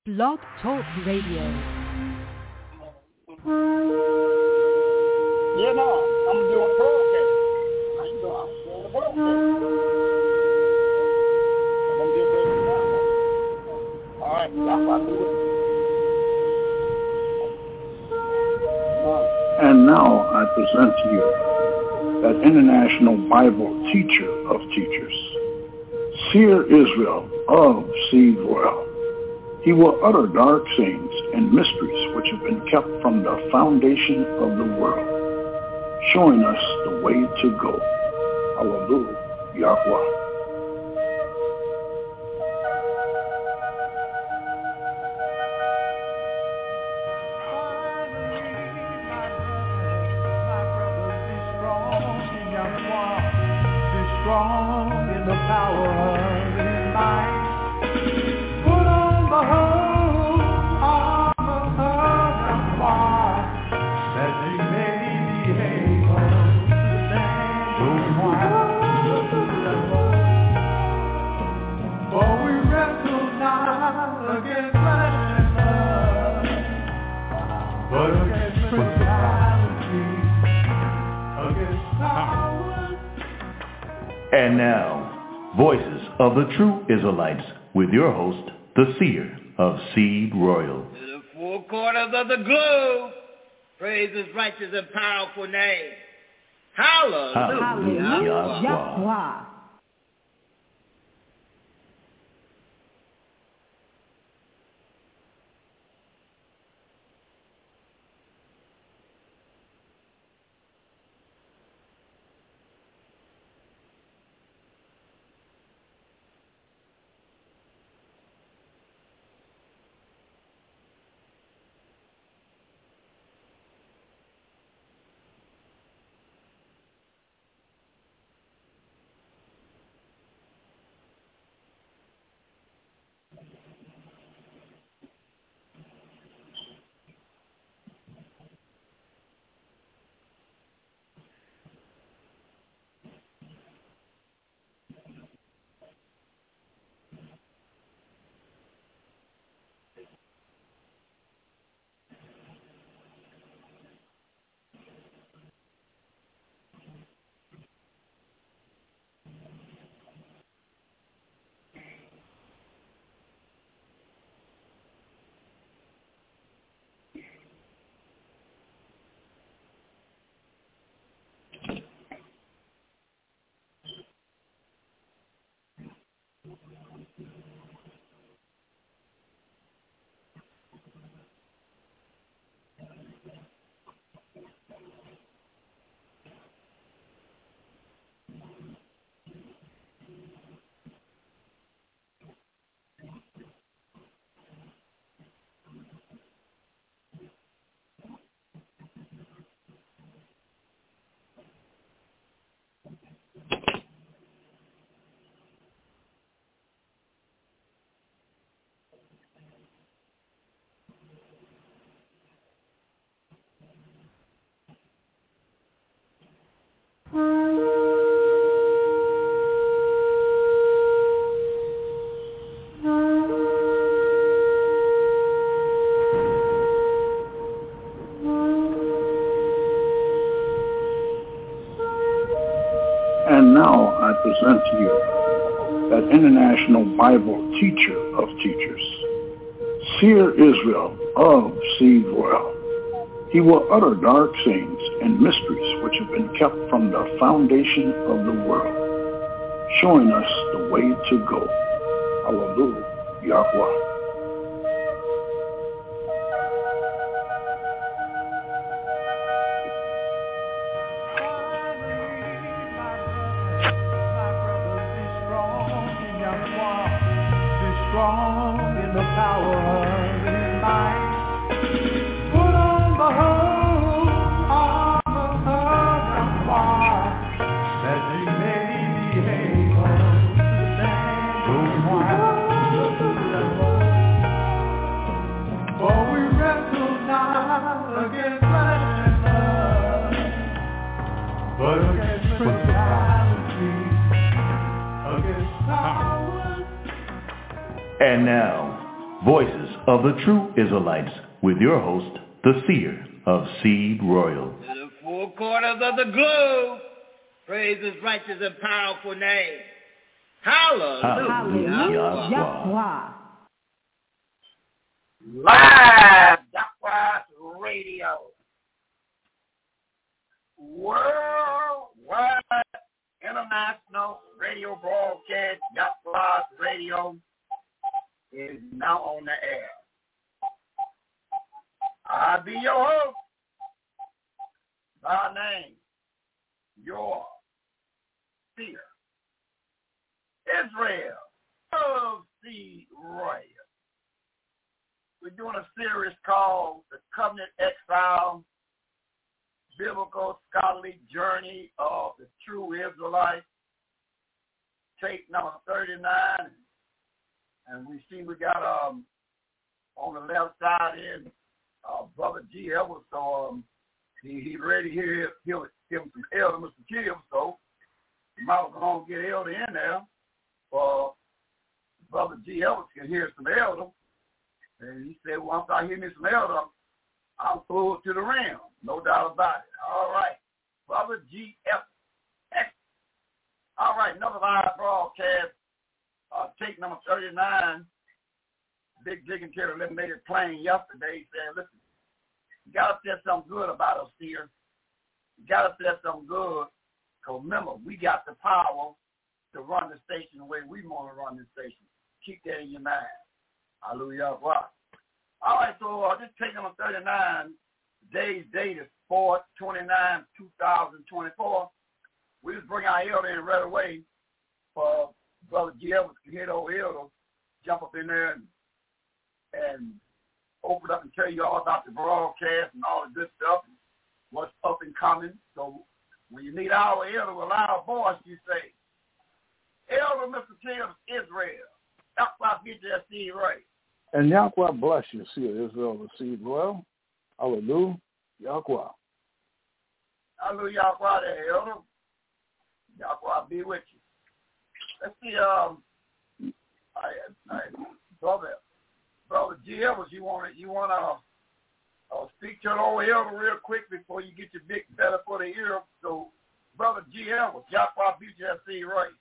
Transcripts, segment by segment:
Blog Talk Radio. Yeah, no, I'm doing a broadcast. I'm doing a broadcast. I'm going to get ready now. All right, that's what I do. And now I present to you that International Bible Teacher of Teachers, Seer Israel of Seed Royal. He will utter dark sayings and mysteries which have been kept from the foundation of the world, showing us the way to go. Hallelujah, Yahweh. And now, Voices of the True Israelites, with your host, the Seer of Seed Royal. To the four corners of the globe, praise his righteous and powerful name. Hallelujah. Yahweh. And now I present to you that International Bible Teacher of Teachers, Seer Israel of Seed Royal. He will utter dark sayings and mysteries which have been kept from the foundation of the world, showing us the way to go. Hallelujah, Yahweh. And now, Voices of the True Israelites with your host, the seer of Seed Royal. To the four corners of the globe, praise his righteous and powerful name. Hallelujah. Yahweh. Live Yahweh Radio. Worldwide international radio broadcast Yahweh Radio is now on the air. I'll be your host by name, your seer, Israel of Seed Royal. We're doing a series called The Covenant Exile, Biblical Scholarly Journey of the True Israelites, tape number 39. And we see we got on the left side in Brother G. Edwards, so he ready here. He'll give him some elder, Mr. Kim, so you might as well get elder in there. Brother G. Edwards can hear some elder. And he said, once I hear me some elder, I'll throw it to the rim. No doubt about it. All right. Brother G. Edwards. All right, another live broadcast. Tape number 39, Big Dick and Terry Lynn made it plain yesterday. He said, listen, you got to say something good about us here. You got to say something good. Because remember, we got the power to run the station the way we want to run the station. Keep that in your mind. Hallelujah. All right, so this tape number 39, today's date is 4/29/2024. We just bring our elder in right away for Brother G. Edwards can hit over here, jump up in there and open up and tell you all about the broadcast and all the good stuff and what's up and coming. So when you need our elder with a loud voice, you say, Elder Mr. Tim Israel. That's why I get that seed right. And Yahweh bless you, seer Israel, the Seed Royal. Hallelujah. Yahweh. Hallelujah, Yahweh there, elder. Yahweh be with you. Let's see, Brother G. Edwards, you want to speak to an old elder real quick before you get your big better for the ear. So, Brother G. Edwards, Yahweh beat you that seed right.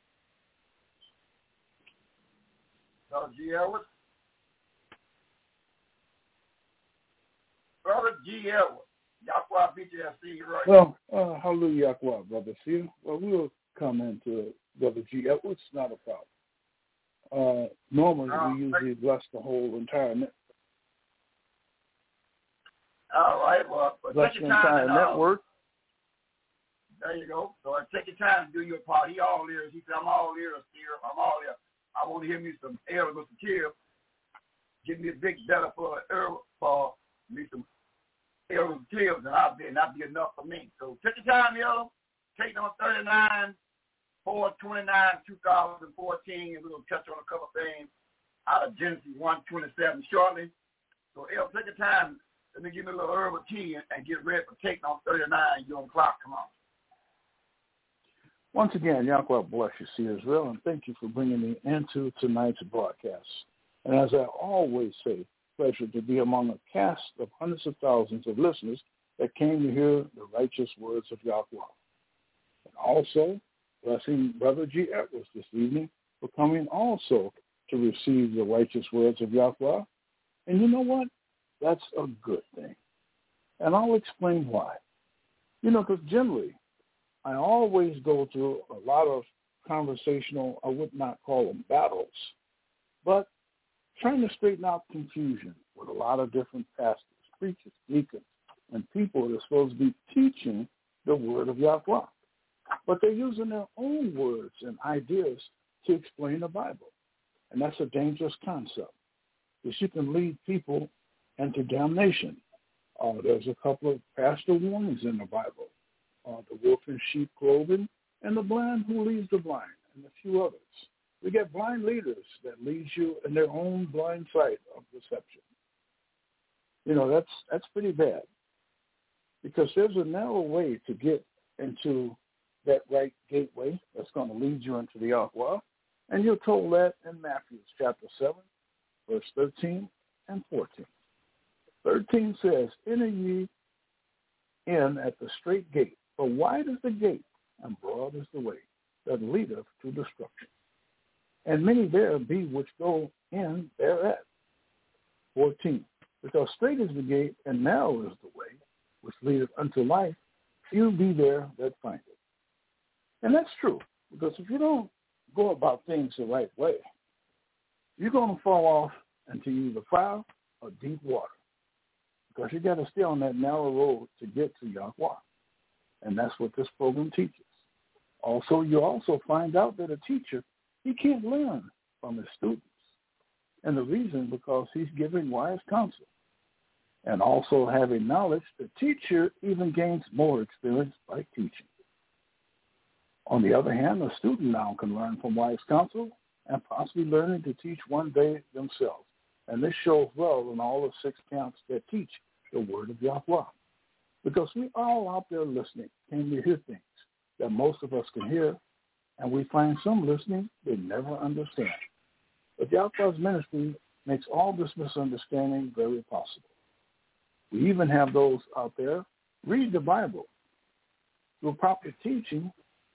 Brother G. Edwards. Brother G. Edwards, Yahweh beat you that seed right. Well, hallelujah, Yahweh, Brother Seer. Well, we'll come into Brother G. Edwards, not a problem. Normally, we usually bless the whole entire network. All right, well, bless take the your time. Entire network. There you go. So take your time to do your part. He all ears. He said, I'm all ears, Seer. I'm all ears. I want to hear me some elder, Mr. Kill. Give me a big better for me some elder kills, and that'd be enough for me. So take your time, elder. Take number 39. 4/29/2014, and we're going to touch on a couple of things out of Genesis 1:27 shortly. So, El, take your time. Let me give me a little herbal tea and get ready for taking on 39. You're on the clock. Come on. Once again, Yahweh bless you, see Israel, and thank you for bringing me into tonight's broadcast. And as I always say, pleasure to be among a cast of hundreds of thousands of listeners that came to hear the righteous words of Yahweh. And also, blessing Brother G. Edwards this evening for coming also to receive the righteous words of Yahweh. And you know what? That's a good thing. And I'll explain why. Because generally, I always go through a lot of conversational, I would not call them battles, but trying to straighten out confusion with a lot of different pastors, preachers, deacons, and people that are supposed to be teaching the word of Yahweh. But they're using their own words and ideas to explain the Bible. And that's a dangerous concept, because you can lead people into damnation. There's a couple of pastor warnings in the Bible. The wolf in sheep clothing and the blind who leads the blind, and a few others. We get blind leaders that lead you in their own blind sight of deception. That's pretty bad, because there's a narrow way to get into that right gateway that's going to lead you into the Yahweh. And you're told that in Matthew chapter 7, verse 13 and 14. 13 says, enter ye in at the straight gate, for wide is the gate, and broad is the way that leadeth to destruction. And many there be which go in thereat. 14, because straight is the gate, and narrow is the way, which leadeth unto life, few be there that find it. And that's true, because if you don't go about things the right way, you're going to fall off into either fire or deep water, because you got to stay on that narrow road to get to Yahweh. And that's what this program teaches. Also, you also find out that a teacher, he can't learn from his students. And the reason, because he's giving wise counsel. And also having knowledge, the teacher even gains more experience by teaching. On the other hand, a student now can learn from wise counsel and possibly learning to teach one day themselves. And this shows well in all the 6 camps that teach the word of Yahweh. Because we all out there listening, can you hear things that most of us can hear, and we find some listening they never understand. But Yahweh's ministry makes all this misunderstanding very possible. We even have those out there read the Bible through proper teaching.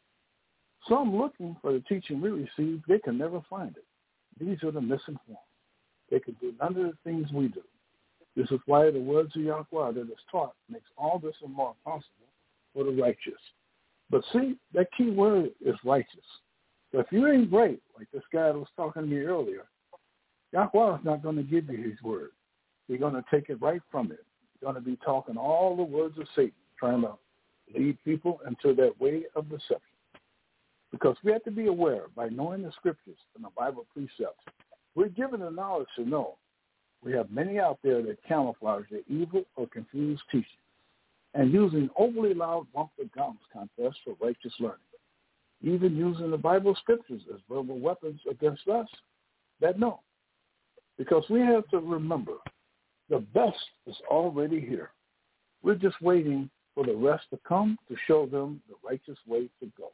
Some looking for the teaching we receive, they can never find it. These are the misinformed. They can do none of the things we do. This is why the words of Yahweh that is taught makes all this and more possible for the righteous. But see, that key word is righteous. So if you ain't great, like this guy that was talking to me earlier, Yahweh is not going to give you his word. He's going to take it right from it. He's going to be talking all the words of Satan, trying to lead people into that way of deception. Because we have to be aware, by knowing the scriptures and the Bible precepts, we're given the knowledge to know we have many out there that camouflage their evil or confused teaching and using overly loud bumper gums contests for righteous learning, even using the Bible scriptures as verbal weapons against us that know. Because we have to remember, the best is already here. We're just waiting for the rest to come to show them the righteous way to go.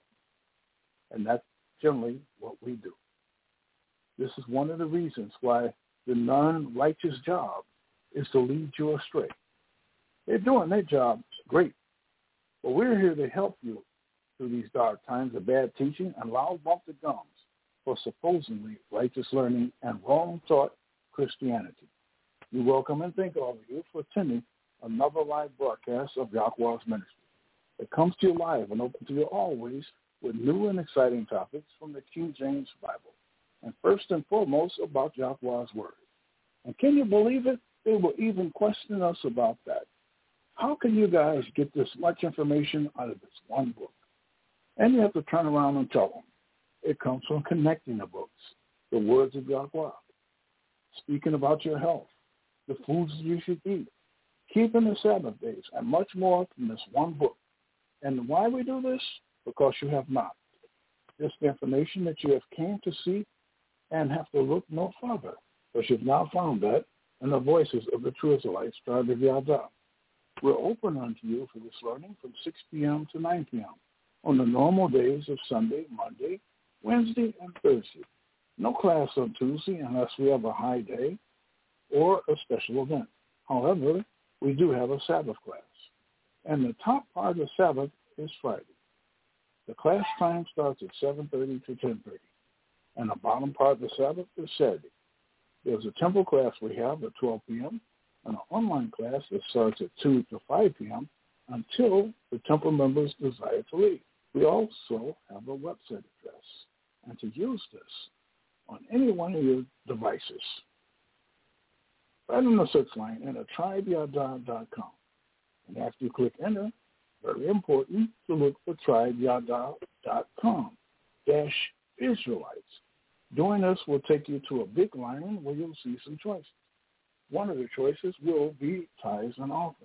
And that's generally what we do. This is one of the reasons why the non-righteous job is to lead you astray. They're doing their job great, but we're here to help you through these dark times of bad teaching and loud bumper gums for supposedly righteous learning and wrong-taught Christianity. We welcome and thank all of you for attending another live broadcast of Yahweh's ministry. It comes to you live and open to you always with new and exciting topics from the King James Bible, and first and foremost about Yahweh's word. And can you believe it? They will even question us about that. How can you guys get this much information out of this one book? And you have to turn around and tell them. It comes from connecting the books, the words of Yahweh, speaking about your health, the foods you should eat, keeping the Sabbath days, and much more from this one book. And why we do this? Because you have not. This information that you have came to see and have to look no further, because you've now found that in the voices of the true Israelites, tribe of Yahweh. We're open unto you for this learning from 6 p.m. to 9 p.m. on the normal days of Sunday, Monday, Wednesday, and Thursday. No class on Tuesday unless we have a high day or a special event. However, we do have a Sabbath class. And the top part of Sabbath is Friday. The class time starts at 7:30 to 10:30. And the bottom part of the Sabbath is Saturday. There's a temple class we have at 12 p.m. and an online class that starts at 2 to 5 p.m. until the temple members desire to leave. We also have a website address. And to use this on any one of your devices, right in the search line, enter tribeyada.com. And after you click enter, very important to look for tribeyada.com-Israelites. Doing this will take you to a big line where you'll see some choices. One of the choices will be tithes and offerings.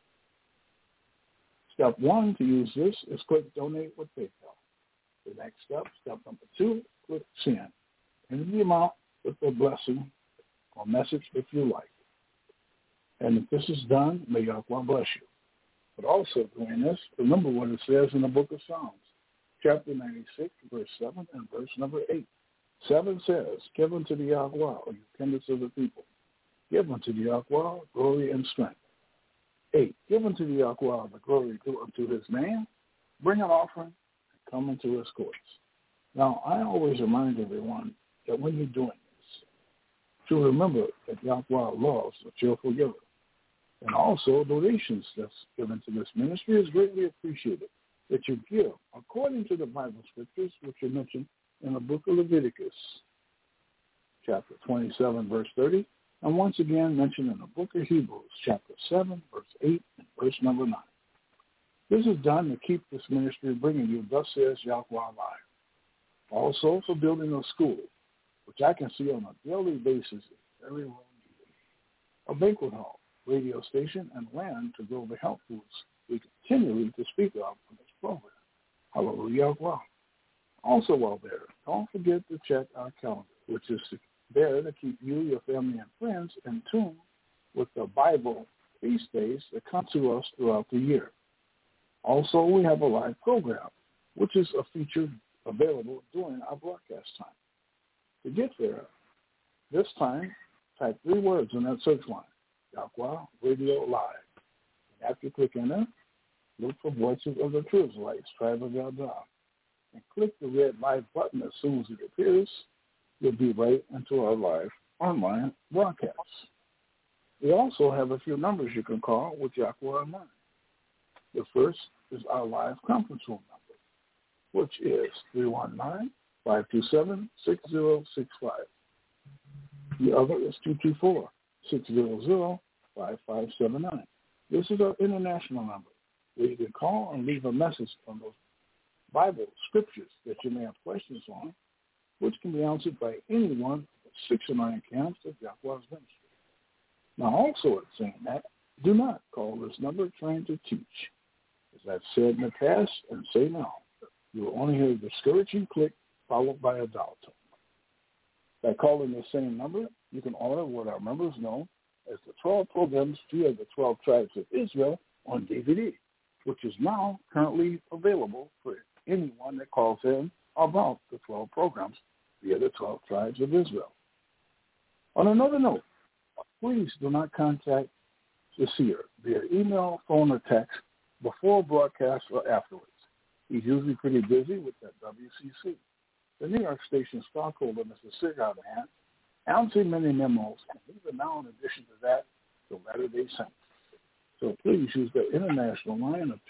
Step 1 to use this is click Donate with PayPal. The next step, step number 2, click Send. Enter the amount with a blessing or message if you like. And if this is done, may Yahweh bless you. But also doing this, remember what it says in the book of Psalms, chapter 96, verse 7 and verse number 8. 7 says, Give unto the Yahweh, or you kindreds of the people, Give unto the Yahweh glory and strength. 8. Give unto the Yahweh the glory due unto his name. Bring an offering and come into his courts. Now, I always remind everyone that when you're doing this, to remember that Yahweh loves a cheerful giver. And also, donations that's given to this ministry is greatly appreciated. That you give according to the Bible scriptures, which are mentioned in the book of Leviticus, chapter 27, verse 30, and once again mentioned in the book of Hebrews, chapter 7, verse 8, and verse number 9. This is done to keep this ministry bringing you, thus says Yahweh alive. Also for building a school, which I can see on a daily basis is very well needed. A banquet hall, radio station, and land to grow the health foods we continually to speak of on this program. Hallelujah. Wow. Also while there, don't forget to check our calendar, which is there to keep you, your family, and friends in tune with the Bible feast days that come to us throughout the year. Also, we have a live program, which is a feature available during our broadcast time. To get there, this time, type 3 words in that search line, Yahweh Radio Live. And after clicking enter, look for Voices of the True Israelites, Tribe of Yahweh, and click the red live button as soon as it appears. You'll be right into our live online broadcasts. We also have a few numbers you can call with Yahweh in mind. The first is our live conference room number, which is 319-527-6065. The other is 224-600-5579. This is our international number, where you can call and leave a message on those Bible scriptures that you may have questions on, which can be answered by any one of the 6 or 9 camps of Yahweh's ministry. Now, also at saying that, do not call this number trying to teach. As I've said in the past and say now, you will only hear a discouraging click followed by a dial tone. By calling the same number, you can order what our members know as the 12 programs via the 12 tribes of Israel on DVD, which is now currently available for anyone that calls in about the 12 programs via the 12 tribes of Israel. On another note, please do not contact the seer via email, phone, or text before broadcast or afterwards. He's usually pretty busy with that WCC. The New York station stockholder, Mr. Cigar Man, announcing many memos, and even now, in addition to that, the Latter-day Saints. So please use the international line of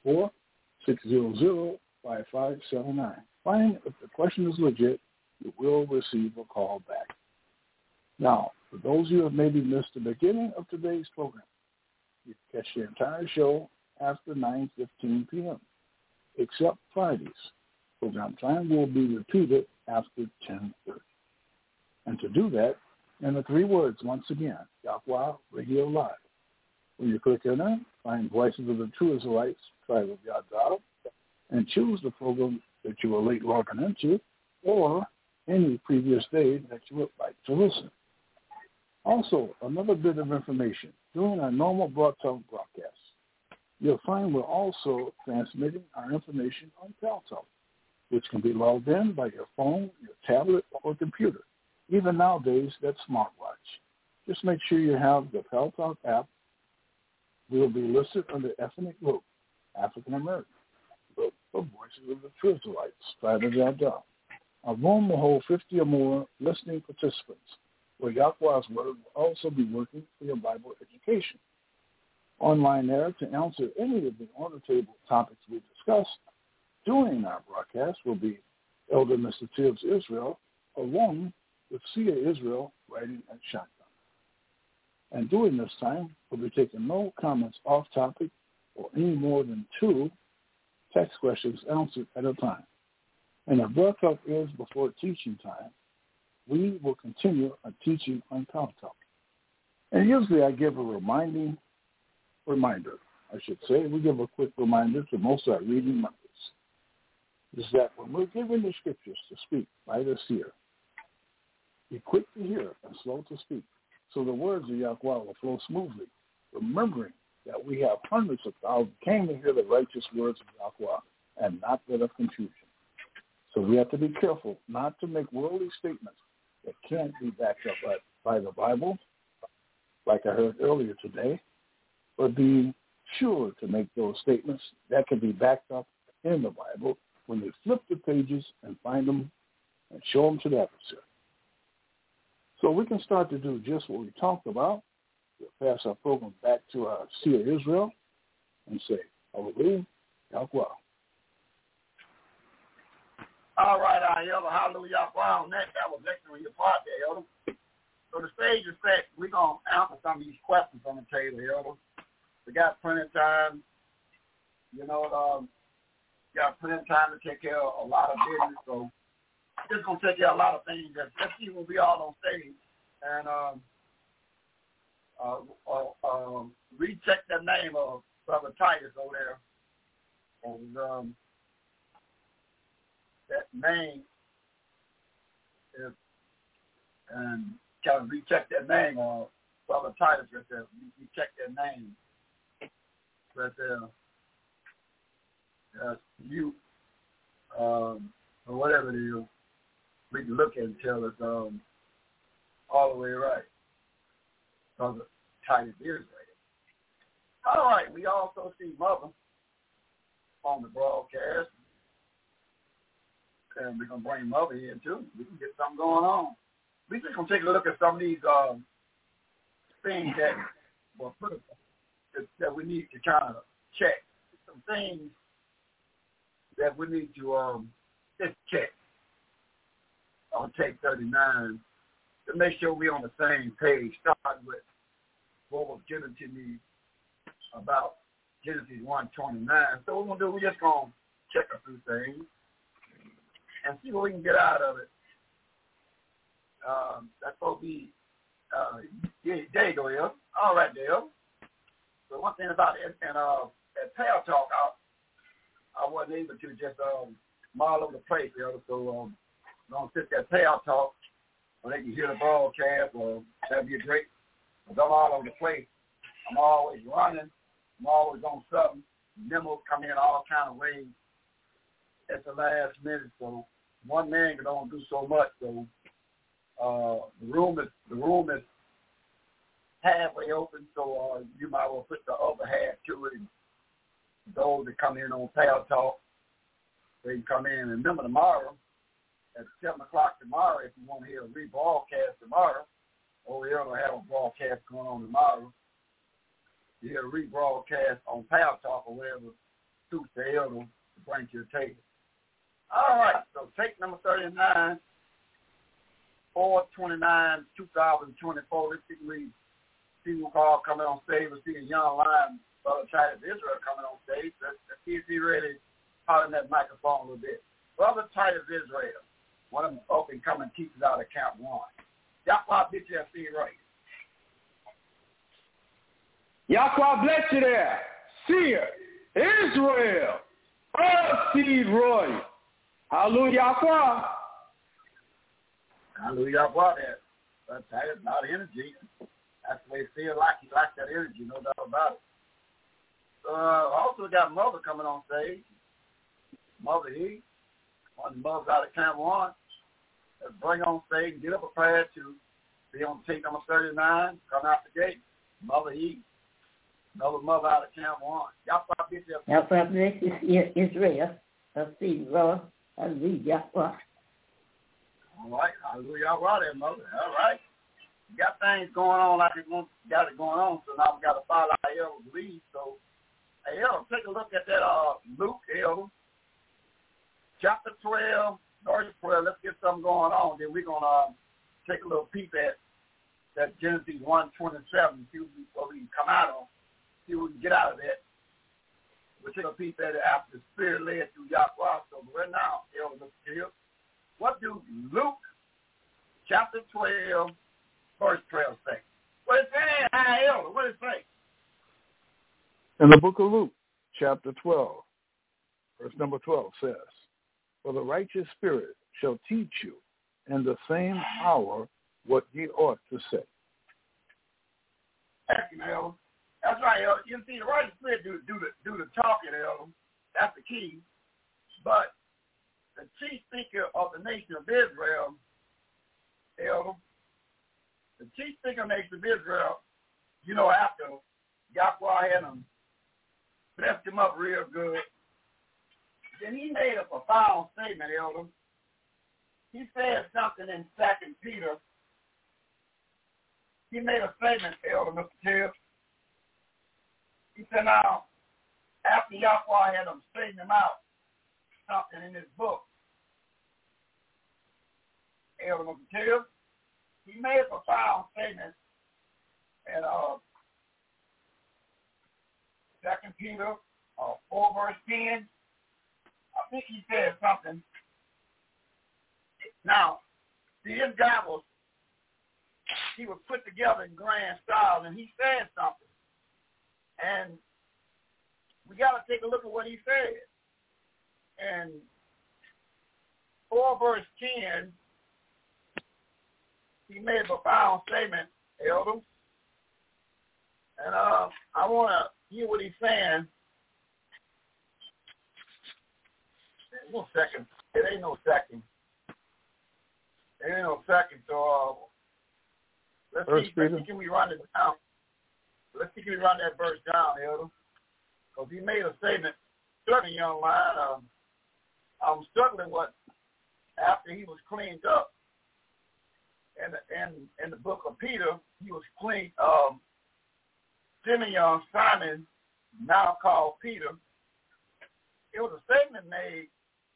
224-600-5579. Finally, if the question is legit, you will receive a call back. Now, for those of you who have maybe missed the beginning of today's program, you can catch the entire show after 9:15 p.m., except Fridays. Program time will be repeated after 10:30. And to do that, in the 3 words, once again, Yahweh Radio Live. When you click on that, find Voices of the True Israelites, Tribe of Yahweh, and choose the program that you were late logging into or any previous day that you would like to listen. Also, another bit of information. During our normal broadcast, you'll find we're also transmitting our information on Paltalk, which can be logged in by your phone, your tablet, or computer. Even nowadays, that's smartwatch. Just make sure you have the Paltalk app. We'll be listed under ethnic group, African American. Look for Voices of the True Israelites, Tribe of Yahweh. Our room will hold 50 or more listening participants, where Yahweh's Word will also be working for your Bible education. Online there to answer any of the on-the-table topics we discussed during our broadcast will be Elder Mr. Tibbs Israel, along with Seer Israel, writing at shotgun. And during this time, we'll be taking no comments off topic or any more than 2 text questions answered at a time. And if broadcast is before teaching time, we will continue our teaching on Paltalk. And usually I give a reminder. We give a quick reminder to most of our reading members, is that when we're given the scriptures to speak by the seer, be quick to hear and slow to speak, so the words of Yahweh will flow smoothly, remembering that we have hundreds of thousands came to hear the righteous words of Yahweh and not that of confusion. So we have to be careful not to make worldly statements that can't be backed up by the Bible like I heard earlier today, but be sure to make those statements that can be backed up in the Bible when they flip the pages and find them and show them to the adversary. So we can start to do just what we talked about. We'll pass our program back to our seer Israel and say, hallelujah, Yahweh. All right, Elder, hallelujah, Yahweh. That was excellent your part there, Elder. So the stage is set. We're going to answer some of these questions on the table, Elder. We got plenty of time. Got plenty of time to take care of a lot of business. So we're just going to take care of a lot of things. Let's see when we all on stage. And recheck the name of Brother Titus over there. And that name is, and kind of recheck that name of Brother Titus right there. Recheck that name right there. You, or whatever it is, we can look at it and tell it's all the way right. Brother Titus is right. All right, we also see Mother on the broadcast. And we're going to bring Mother in, too. We can get something going on. We're just going to take a look at some of these things that we need to kind of check. Some things that we need to just check on tape 39 to make sure we're on the same page, starting with what was given to me about Genesis 1:29. So what we're going to do, we're just going to check a few things and see what we can get out of it. That's supposed to be, there you go, Dale. All right, Dale. So one thing about it, and at Pal Talk, I wasn't able to just model the place, Dale. So I'm going to sit there at Pal Talk where they can hear the broadcast, or that'd be great. Because I'm all over the place. I'm always running. I'm always on something. Memos come in all kind of ways at the last minute. So one man can only do so much. So the room is halfway open. So you might well put the other half to it. And those that come in on Pal Talk, they can come in. And remember tomorrow at 7 o'clock tomorrow, if you want to hear a rebroadcast tomorrow, over here we'll have a broadcast going on tomorrow. You hear a rebroadcast on Pal Talk or whatever suits the elder to bring to your table. All right, so tape number 39, 4/29/2024. Let's see who call coming on stage. We'll see a young lion, Brother Titus Israel, coming on stage. Let's see if he really holding that microphone a little bit. Brother Titus Israel, one of them up-and-coming teachers out of Camp 1. Yahweh bless you, see it right. Yahweh bless you there. Seer Israel of Seed Royal. Hallelujah, Yahweh. Hallelujah, Yahweh there. But that is not energy. That's the way it feels like. He likes that energy, no doubt about it. Also got Mother coming on stage. Mother E, one of the mothers out of Camp 1. Let's bring on stage and get up prepared to be on tape number 39, come out the gate. Mother E, another mother out of Camp 1. Yahweh bless you. Yahweh bless you, Israel of Seed Royal. Hallelujah. All right, hallelujah, Yahweh there, Mother. All right. We got things going on like we got it going on, so now we got to follow our elder's lead. So, hey, Elder, take a look at that Luke, Elder, chapter 12, verse 12. Let's get something going on. Then we're going to take a little peep at that Genesis 1:27, see what we can come out of, see what we can get out of that. We'll take a peep at it after the Spirit led through Yahweh. So right now, Elder, look here. What do Luke chapter 12, verse 12 say? What is that, Elder? What does it say? In the book of Luke, chapter 12, verse number 12 says, "For the righteous spirit shall teach you in the same hour what ye ought to say." Thank you, Elder. That's right, Elder. You see, the righteous spirit do the talking, Elder. That's the key. But the chief speaker of the nation of Israel, Elder, the chief speaker of the nation of Israel you know, after Yahweh had him, blessed him up real good, then he made a profound statement, Elder. He said something in 2 Peter. He made a statement, Elder Mr. Tibbs. He said, now, after Yahweh had him straighten him out, something in his book, Elder Mr. Tibbs, he made a profound statement in 2 Peter 4 verse 10. I think he said something. Now, see, this guy he was put together in grand style, and he said something. And we got to take a look at what he said. And 4 verse 10, he made a profound statement, Elder. And I want to hear what he's saying. No second. It ain't no second. It ain't no second. So let's see, can we run it down? Let's see, can we run that verse down, Elder? Because he made a statement, certainly, young man. I'm struggling with after he was cleaned up. In the book of Peter, he was cleaned. Simeon, Simon, now called Peter. It was a statement made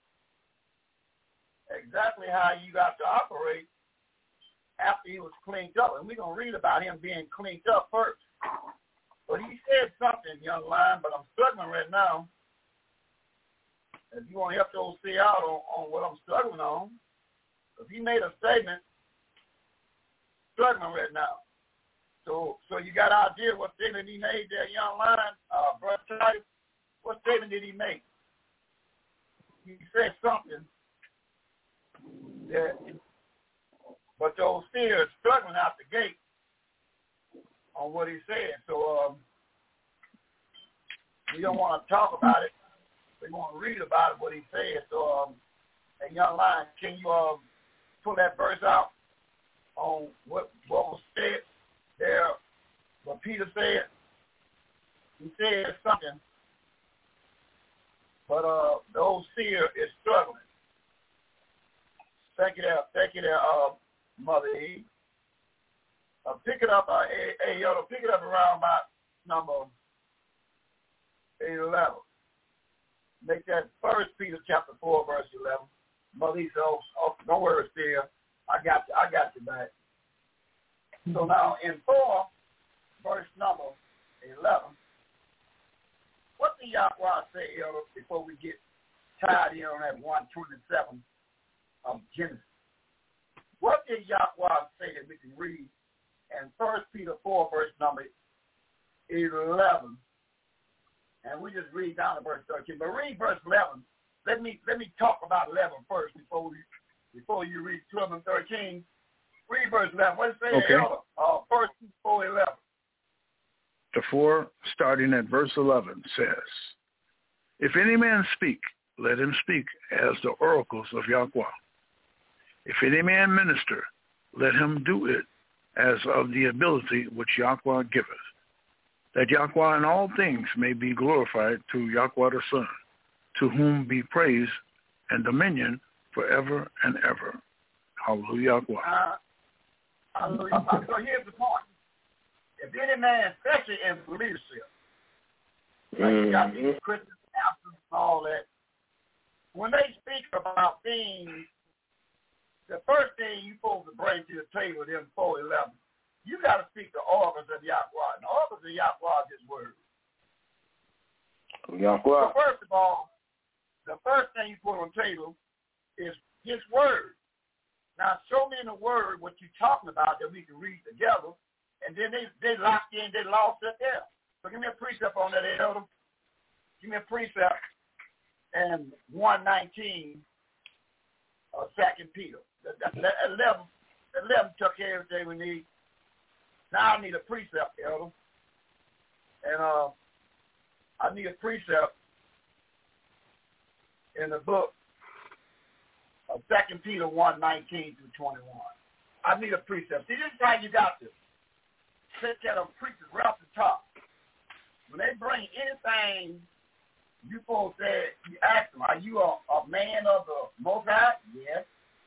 exactly how you got to operate after he was cleaned up. And we're going to read about him being cleaned up first. But he said something, young lion, but I'm struggling right now. If you want to help those see out on what I'm struggling on, if he made a statement, struggling right now. So you got an idea what statement he made there, young lion, Brother Titus? What statement did he make? He said something that, but those seers struggling out the gate on what he said. So we don't want to talk about it. We want to read about it, what he said. So, hey, young lion, can you pull that verse out on what was said there, what Peter said? He said something, but the old seer is struggling. Thank you there, Mother E. Pick it up, pick it up around about number 11. Make that 1 Peter chapter 4, verse 11. Mother E, so don't worry, still. I got you back. So now in 4, verse number 11, what did Yahweh say, Elder, before we get tied in on that 127 of Genesis? What did Yahweh say that we can read in 1 Peter 4, verse number 11? And we just read down to verse 13. But read verse 11. Let me talk about 11 first before you read 12 and 13. Read verse 11. What does it say? Okay. 1 Peter 4, 11. The 4, starting at verse 11, says, If any man speak, let him speak as the oracles of Yahweh. If any man minister, let him do it as of the ability which Yahweh giveth, that Yahweh in all things may be glorified through Yahweh the Son, to whom be praise and dominion forever and ever. Hallelujah. Hallelujah. So here's the point. If any man, especially in leadership, like you got these Christian pastors and all that, when they speak about things, the first thing you're supposed to bring to the table in 4:11, you got to speak the oracles of Yahweh. And the oracles of Yahweh is His word. Yahweh. So first of all, the first thing you put on the table is His word. Now, show me in the word what you're talking about that we can read together. And then they locked in, they lost it there. So give me a precept on that, Elder. Give me a precept and 1:19 of 2 Peter. 11 took care of everything we need. Now I need a precept, Elder. And I need a precept in the book of 2 Peter 1:19 through 21. I need a precept. See, this is how you got this. take care of preachers right off the top. When they bring anything, you folks say, you ask them, are you a man of the Most High? Yes.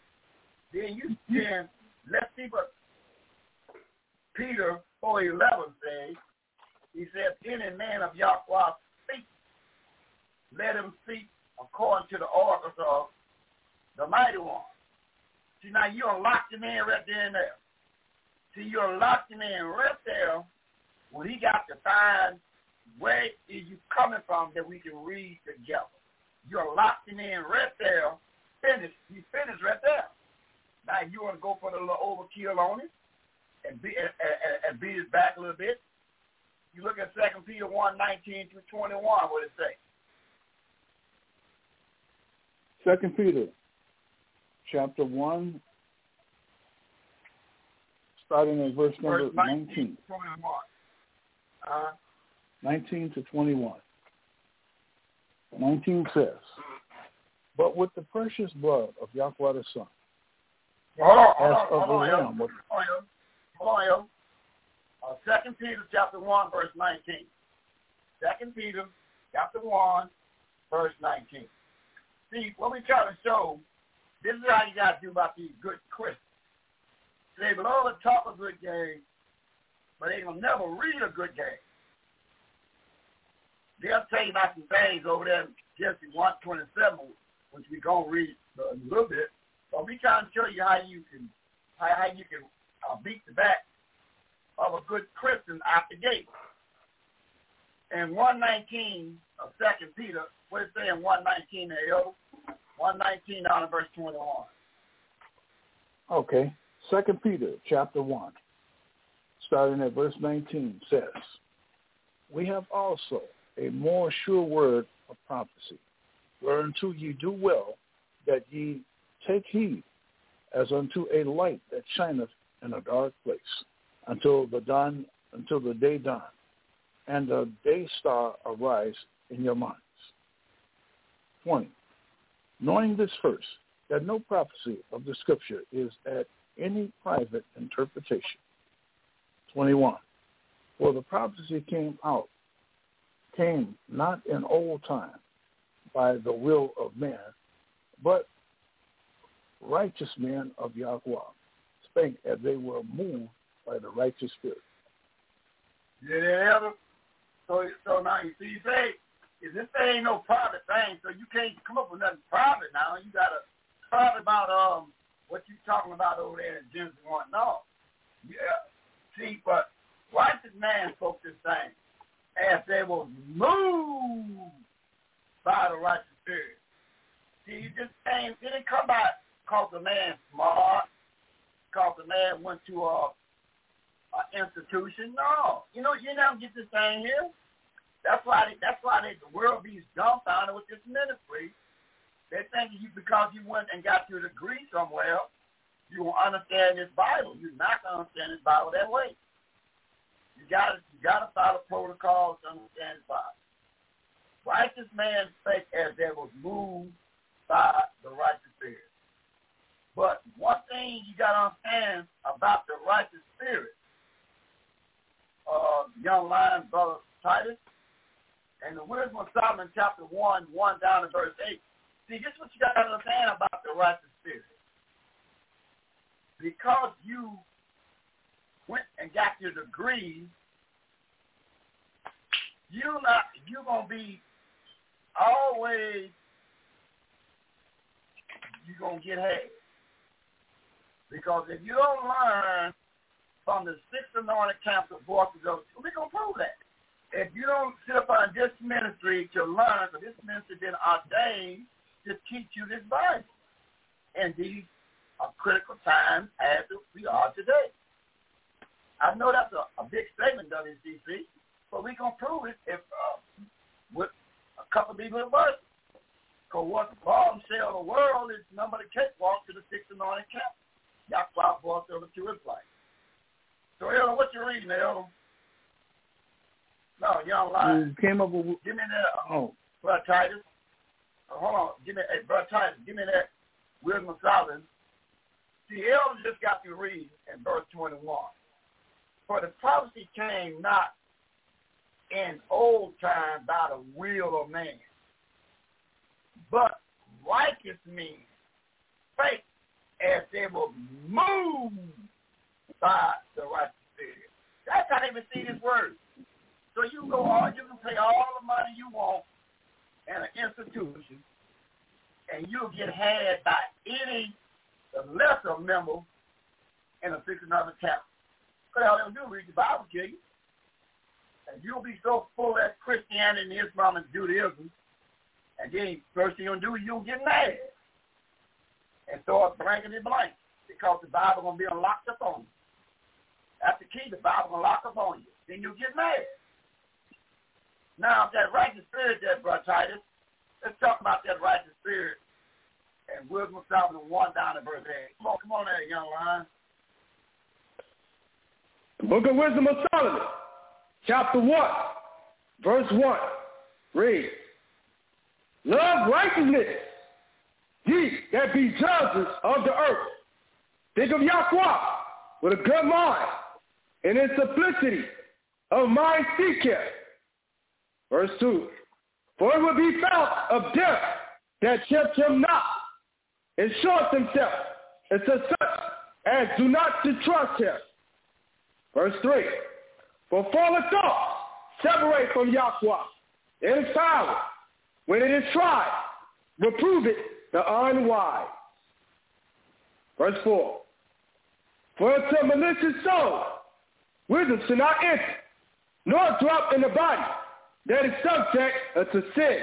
Then let's see what Peter 4:11 says. He says, any man of Yahweh speak, let him speak according to the orders of the Mighty One. See, now you're locked him in right there and there. See, you're locked him in right there when he got to find where is you coming from that we can read together. You're locked him in right there. Finished. He finished right there. Now you want to go for the little overkill on it and beat his back a little bit. You look at 2 Peter 1:19-21. What it say? 2 Peter, chapter 1, starting at verse number 19. 19 to 21. 19 says, but with the precious blood of Yahweh the Son, Hold on. 2 Peter chapter 1, verse 19. 2 Peter chapter 1, verse 19. See, what we try to show, this is how you got to do about these good Christians. They will always talk a good game, but they will never read a good game. They'll tell you about some things over there in Genesis 1:27, which we're going to read a little bit. But we trying to show you how you can beat the back of a good Christian out the gate. In 1:19 of 2 Peter, what it say in 1:19 there, 1:19 down to verse 21. Okay. 2 Peter chapter 1, starting at verse 19, says, we have also a more sure word of prophecy, whereunto ye do well that ye take heed, as unto a light that shineth in a dark place, until the day dawn, and the day star arise in your minds. 20. Knowing this first, that no prophecy of the Scripture is at any private interpretation. 21. For the prophecy came not in old time by the will of man, but righteous men of Yahweh spake as they were moved by the righteous spirit. Yeah. So now you see, you say, this ain't no private thing, so you can't come up with nothing private now. You got to private about what you talking about over there in Genesis 1. No. Yeah. See, but righteous man spoke this thing as they were moved by the righteous spirit. See, this thing didn't come by because the man smart, because the man went to an institution. No. You don't get this thing here. That's why the world be dumbfounded with this ministry. They think because you went and got your degree somewhere, you will understand this Bible. You're not going to understand this Bible that way. You got to follow protocols to understand the Bible. Righteous man spake as they was moved by the righteous spirit. But one thing you got to understand about the righteous spirit, young lion, brother Titus, and the wisdom of Solomon, chapter 1 down to verse 8. See, this is what you got to understand about the righteous spirit. Because you went and got your degree, you're going to be always, you're going to get ahead. Because if you don't learn from the sixth anointed camp of voices of, we're going to prove that. If you don't sit up on this ministry to learn, because this ministry has been ordained to teach you this Bible. And these are critical times as we are today. I know that's a big statement, WCC, but we're going to prove it if with a couple of these little verses. Because what the bombshell of the world is number the cakewalk to the sixth anointed camp. Yahweh brought over to his life. So, Elder, what you reading, Elder? No, young lion. Came up with. Give me that. Brother Titus. Hold on. Brother Titus, give me that wisdom of Solomon. See, Elder just got to read in verse 21. For the prophecy came not in old time by the will of man, but righteous men spake as they were moved by the righteous spirit. That's how they receive His word. So you can pay all the money you want in an institution, and you'll get had by any lesser member in a fixed another town. Because all they'll do is read the Bible to you. And you'll be so full of that Christianity and Islam and Judaism, and then first thing you'll do is you'll get mad and start blankety blank because the Bible going to be unlocked up on you. That's the key. The Bible going to lock up on you. Then you'll get mad. Now, that righteous spirit there, Brother Titus, let's talk about that righteous spirit and Wisdom of Solomon 1 down in verse 8. Come on there, young lion. The Book of Wisdom of Solomon, chapter 1, verse 1, reads, Love righteousness, ye that be judges of the earth. Think of Yahweh with a good mind, and in simplicity of mind seek him. Verse 2, For it will be found of them that tempt him not, and short himself, and to such as do not to trust him. Verse 3, For fallen thoughts separate from Yahweh in his power. When it is tried, reprove it the unwise. Verse 4, For into malicious soul wisdom shall not enter, nor drop in the body that is subject unto sin.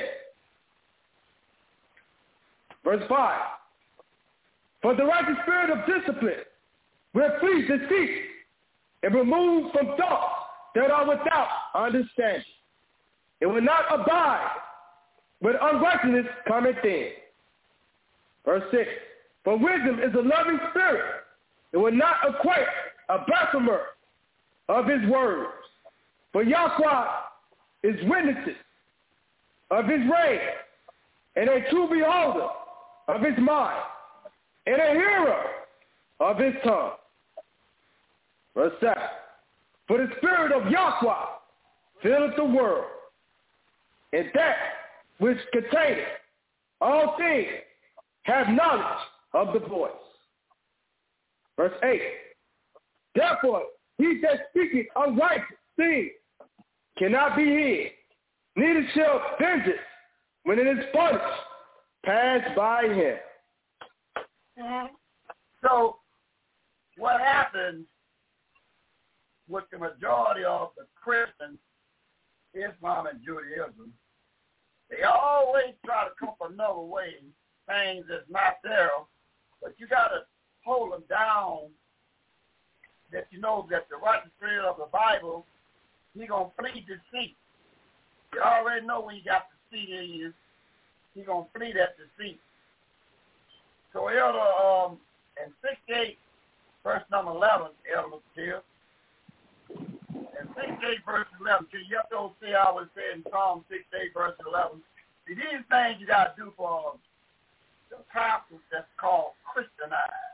Verse 5, For the righteous spirit of discipline will flee deceit, and remove from thoughts that are without understanding. It will not abide, but unrighteousness cometh in. Verse 6, For wisdom is a loving spirit. It will not acquaint a blasphemer of his words. For Yahweh is witnesses of his reign, and a true beholder of his mind, and a hearer of his tongue. Verse 7, For the spirit of Yahweh filleth the world, and that which containeth all things have knowledge of the voice. Verse 8, Therefore he that speaketh unrighteous things cannot be hid, neither shall vengeance, when it is punished, pass by him. Mm-hmm. So what happens with the majority of the Christians, Islam and Judaism, they always try to come up another way, things that's not there, but you got to hold them down that you know that the righteous spirit of the Bible, he's going to flee deceit. You already know when you got deceit in you, he's going to flee that deceit. So Elder, in 68, verse number 11, Elder Material, in 68 verse 11, you have to see how it said in Psalm 68 verse 11. See, these things you got to do for the pastors that's called Christianized.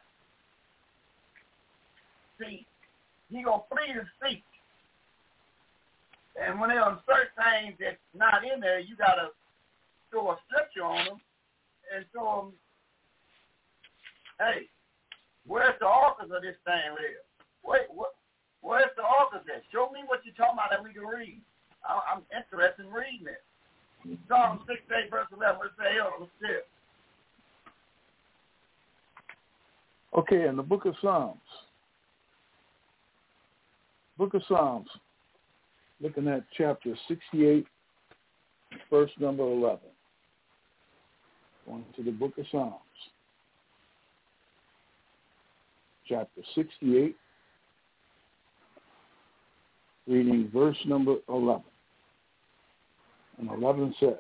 See, he going to flee the seat. And when they insert things that's not in there, you got to throw a scripture on them and show them, hey, where's the authors of this thing live? Wait, where's the authors at? Show me what you're talking about that we can read. I'm interested in reading it. Psalm 68, verse 11, let's say, let's see it. Okay, in the book of Psalms. Looking at chapter 68, verse number 11. Going to the book of Psalms. Chapter 68, reading verse number 11. And 11 says,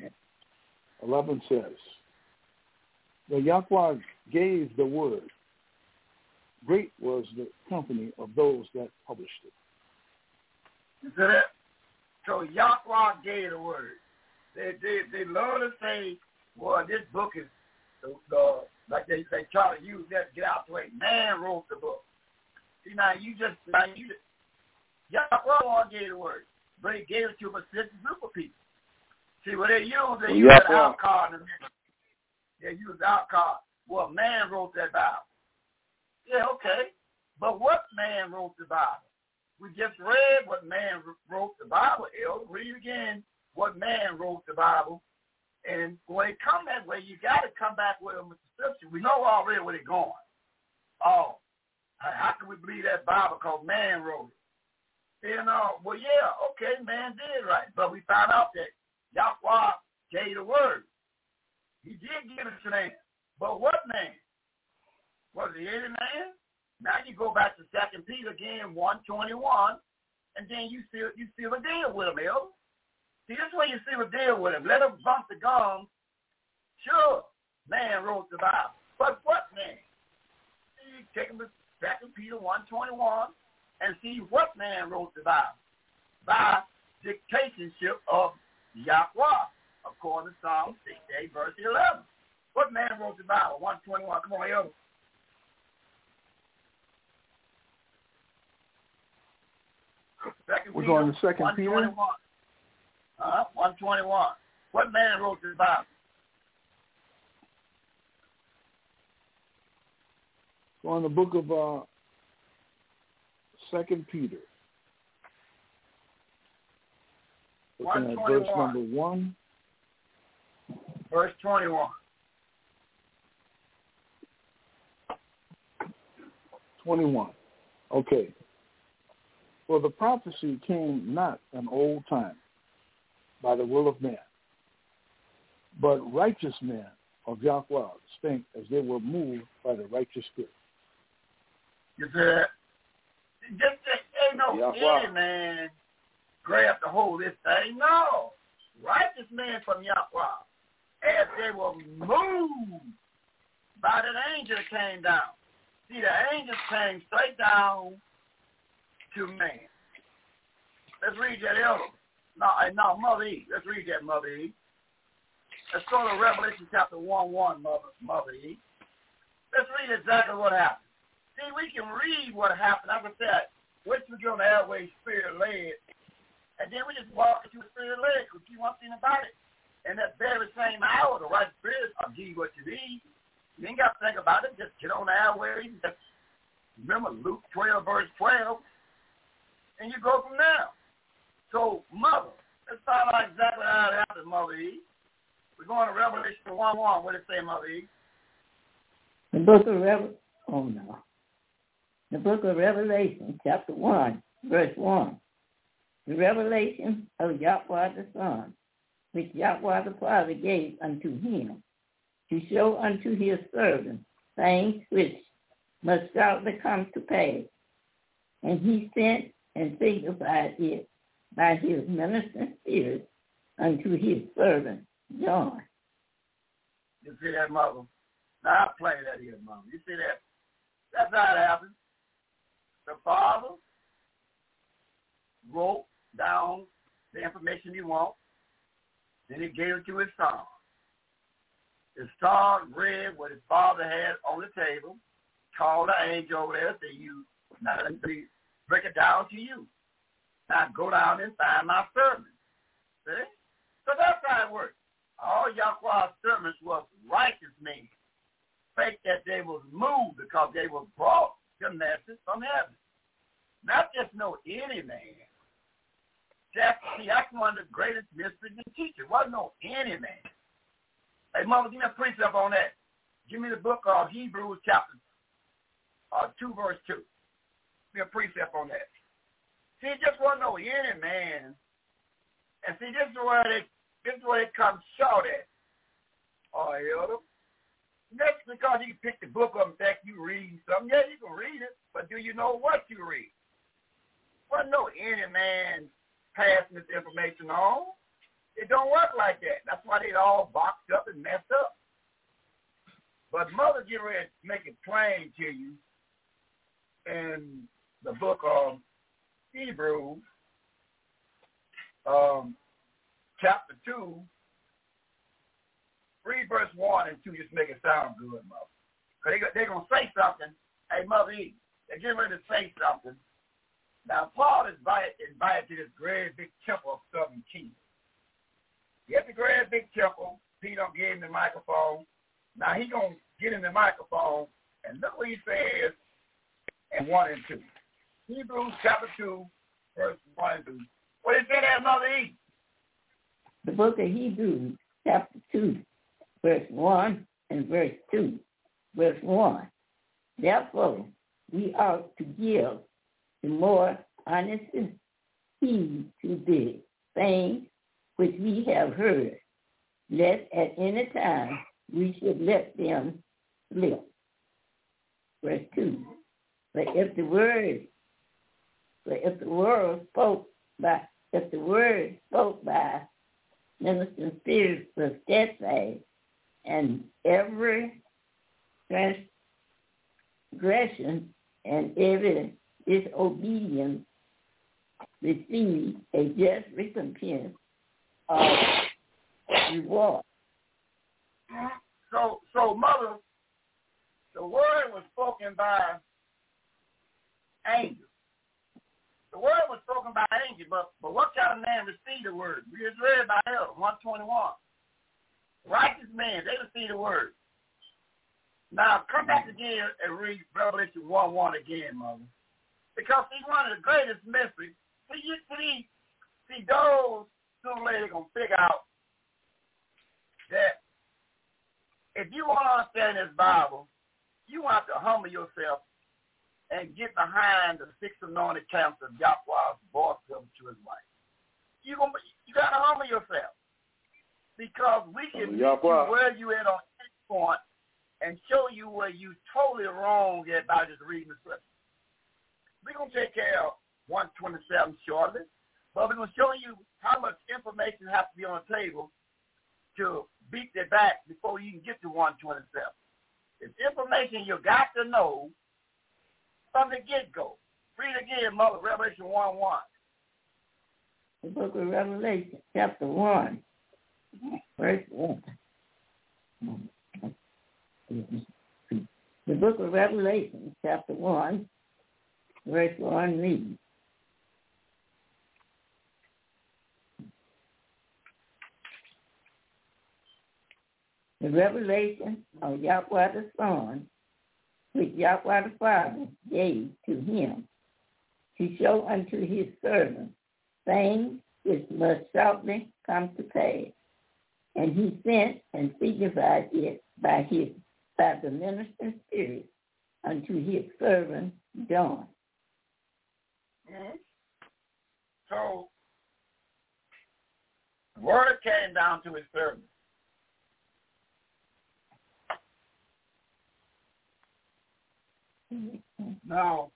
the Yahweh gave the word. Great was the company of those that published it. You see that? So Yahweh gave the word. They love to say, well, this book is, like they try to use that to get out the way. Man wrote the book. See, now you Yahweh gave the word, but he gave it to a certain group of people. See, what they use, they use an outcard. They use outcard. Well, man wrote that Bible. Yeah, okay. But what man wrote the Bible? We just read what man wrote the Bible. Read again what man wrote the Bible. And when it come that way, you got to come back with them with the scripture. We know already where they're going. Oh, how can we believe that Bible because man wrote it? You know, well, yeah, okay, man did right. But we found out that Yahweh gave the word. He did give it to man. But what man? Was it any man? Now you go back to 2 Peter again, 1:21, and then you seal a deal with him, elder. See, this way you seal a deal with him. Let him bump the gums. Sure, man wrote the Bible. But what man? You take him to 2 Peter 1:21 and see what man wrote the Bible. By dictatorship of Yahweh, according to Psalm 68, verse 11. What man wrote the Bible? 1:21. Come on, elder. We're going to 2 Peter. 1:21. What man wrote the Bible? So in the book of 2 Peter, looking at verse number 1. Verse 21. 21. Okay. For the prophecy came not in old time by the will of man, but righteous men of Yahweh spake as they were moved by the righteous spirit. You said, just ain't no any man grab the whole this thing. No. Righteous men from Yahweh, as they were moved by that angel that came down. See, the angel came straight down to man. Let's read that, elder. No, Mother Eve. Let's read that, Mother Eve. Let's go to Revelation chapter 1:1, Mother Eve. Let's read exactly what happened. See, we can read what happened. Like I said, which we go on the airway spirit-led, and then we just walk into the spirit-led because you want to think about it. And that very same hour, the right spirit will give you what you need. You ain't got to think about it. Just get on the airways. Just remember Luke 12, verse 12, and you go from there. So, Mother, let's find out exactly how it happened, Mother Eve. We're going to Revelation 1:1. What did it say, Mother Eve? The book of Revelation, chapter 1, verse 1. The revelation of Yahweh the Son, which Yahweh the Father gave unto him, to show unto his servants things which must shortly come to pass. And he sent and signified it by his ministering spirit unto his servant John. You see that, Mother? Now, I'll play that here, Mother. You see that? That's how it happened. The Father wrote down the information he wants. Then he gave it to his Son. His Son read what his Father had on the table, called the angel over there, say, now let me break it down to you. Now go down and find my servant. See? So that's how it works. All Yahweh's servants was righteous men. Fake that they was moved because they was brought the message from heaven. Not just no any man. That's one of the greatest mysteries and teachers. Wasn't no any man. Hey, Mother, give me a precept on that. Give me the book of Hebrews chapter 2, verse 2. Give me a precept on that. See, it just wasn't no any man. And see, this is where it comes short at. Oh, elder. That's because you pick the book up and think you read something. Yeah, you can read it, but do you know what you read? Wasn't no any man passing this information on. It don't work like that. That's why they all boxed up and messed up. But Mother get ready to make it plain to you in the book of Hebrews, chapter 2, read verse 1 and 2, just make it sound good, Mother. Because they're going to say something. Hey, Mother Eve, they're getting ready to say something Now, Paul is invited to this great big temple of Southern Kingdom. Get the great big temple. Peter gave him the microphone. Now he going to get in the microphone, and look what he says in 1 and 2. Hebrews chapter 2, verse 1 and 2. What is that there, Mother E? The book of Hebrews chapter 2, verse 1 and verse 2. Verse 1. Therefore, we ought to give the more honest heed to the things which we have heard, lest at any time we should let them slip. Verse 2. But if the word spoke by ministering spirits was steadfast, and every transgression and every disobedience receive a just recompense of reward. So, Mother, the word was spoken by angels. The word was spoken by angels, but what kind of man received the word? We just read by Hell, 121. Righteous men, they received the word. Now, come back again and read Revelation 1:1 again, Mother. Because see, one of the greatest mysteries, see those sooner or later going to figure out that if you want to understand this Bible, you have to humble yourself and get behind the 6 anointed camps of Yahweh's boss to his wife. You got to humble yourself, because we can meet you where you at on this point and show you where you totally wrong at by just reading the scripture. We're going to take care of 127 shortly, but we're going to show you how much information has to be on the table to beat that back before you can get to 127. It's information you got to know from the get-go. Read again, Mother, Revelation 1:1. The book of Revelation, chapter 1, verse 1. The book of Revelation, chapter 1, verse 1 reads, the revelation of Yahweh the Son, which Yahweh the Father gave to him, to show unto his servants things which must shortly come to pass. And he sent and signified it by the ministering spirit unto his servant John. Mm-hmm. So, the word came down to his servant. Now,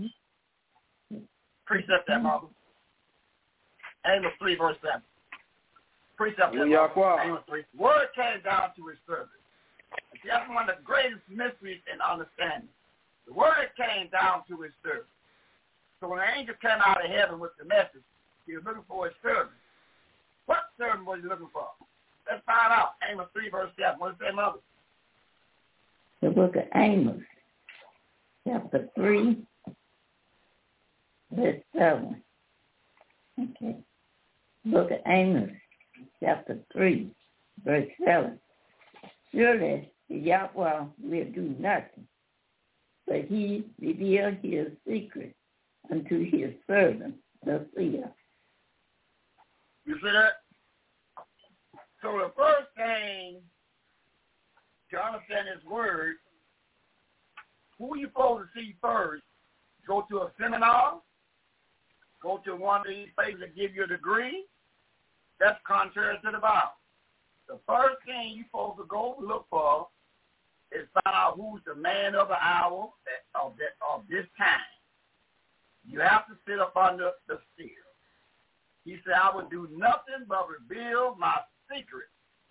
precept that, Mother. Amos 3, verse 7. Precept that, Amos 3. Word came down to his servant. See, that's one of the greatest mysteries in understanding. The word came down to his servant. So when the angel came out of heaven with the message, he was looking for his servant. What servant was he looking for? Let's find out. Amos 3, verse 7. What does it say, Mother? The book of Amos, chapter 3, verse 7. Okay. Book of Amos, chapter 3, verse 7. Surely Yahweh will do nothing, but he revealed his secret unto his servant, the seer. You see that? So the first thing to understand his word, who are you supposed to see first? Go to a seminar? Go to one of these places that give you a degree? That's contrary to the Bible. The first thing you're supposed to go look for is find out who's the man of the hour of this time. You have to sit up under the seer. He said, I will do nothing but reveal my secret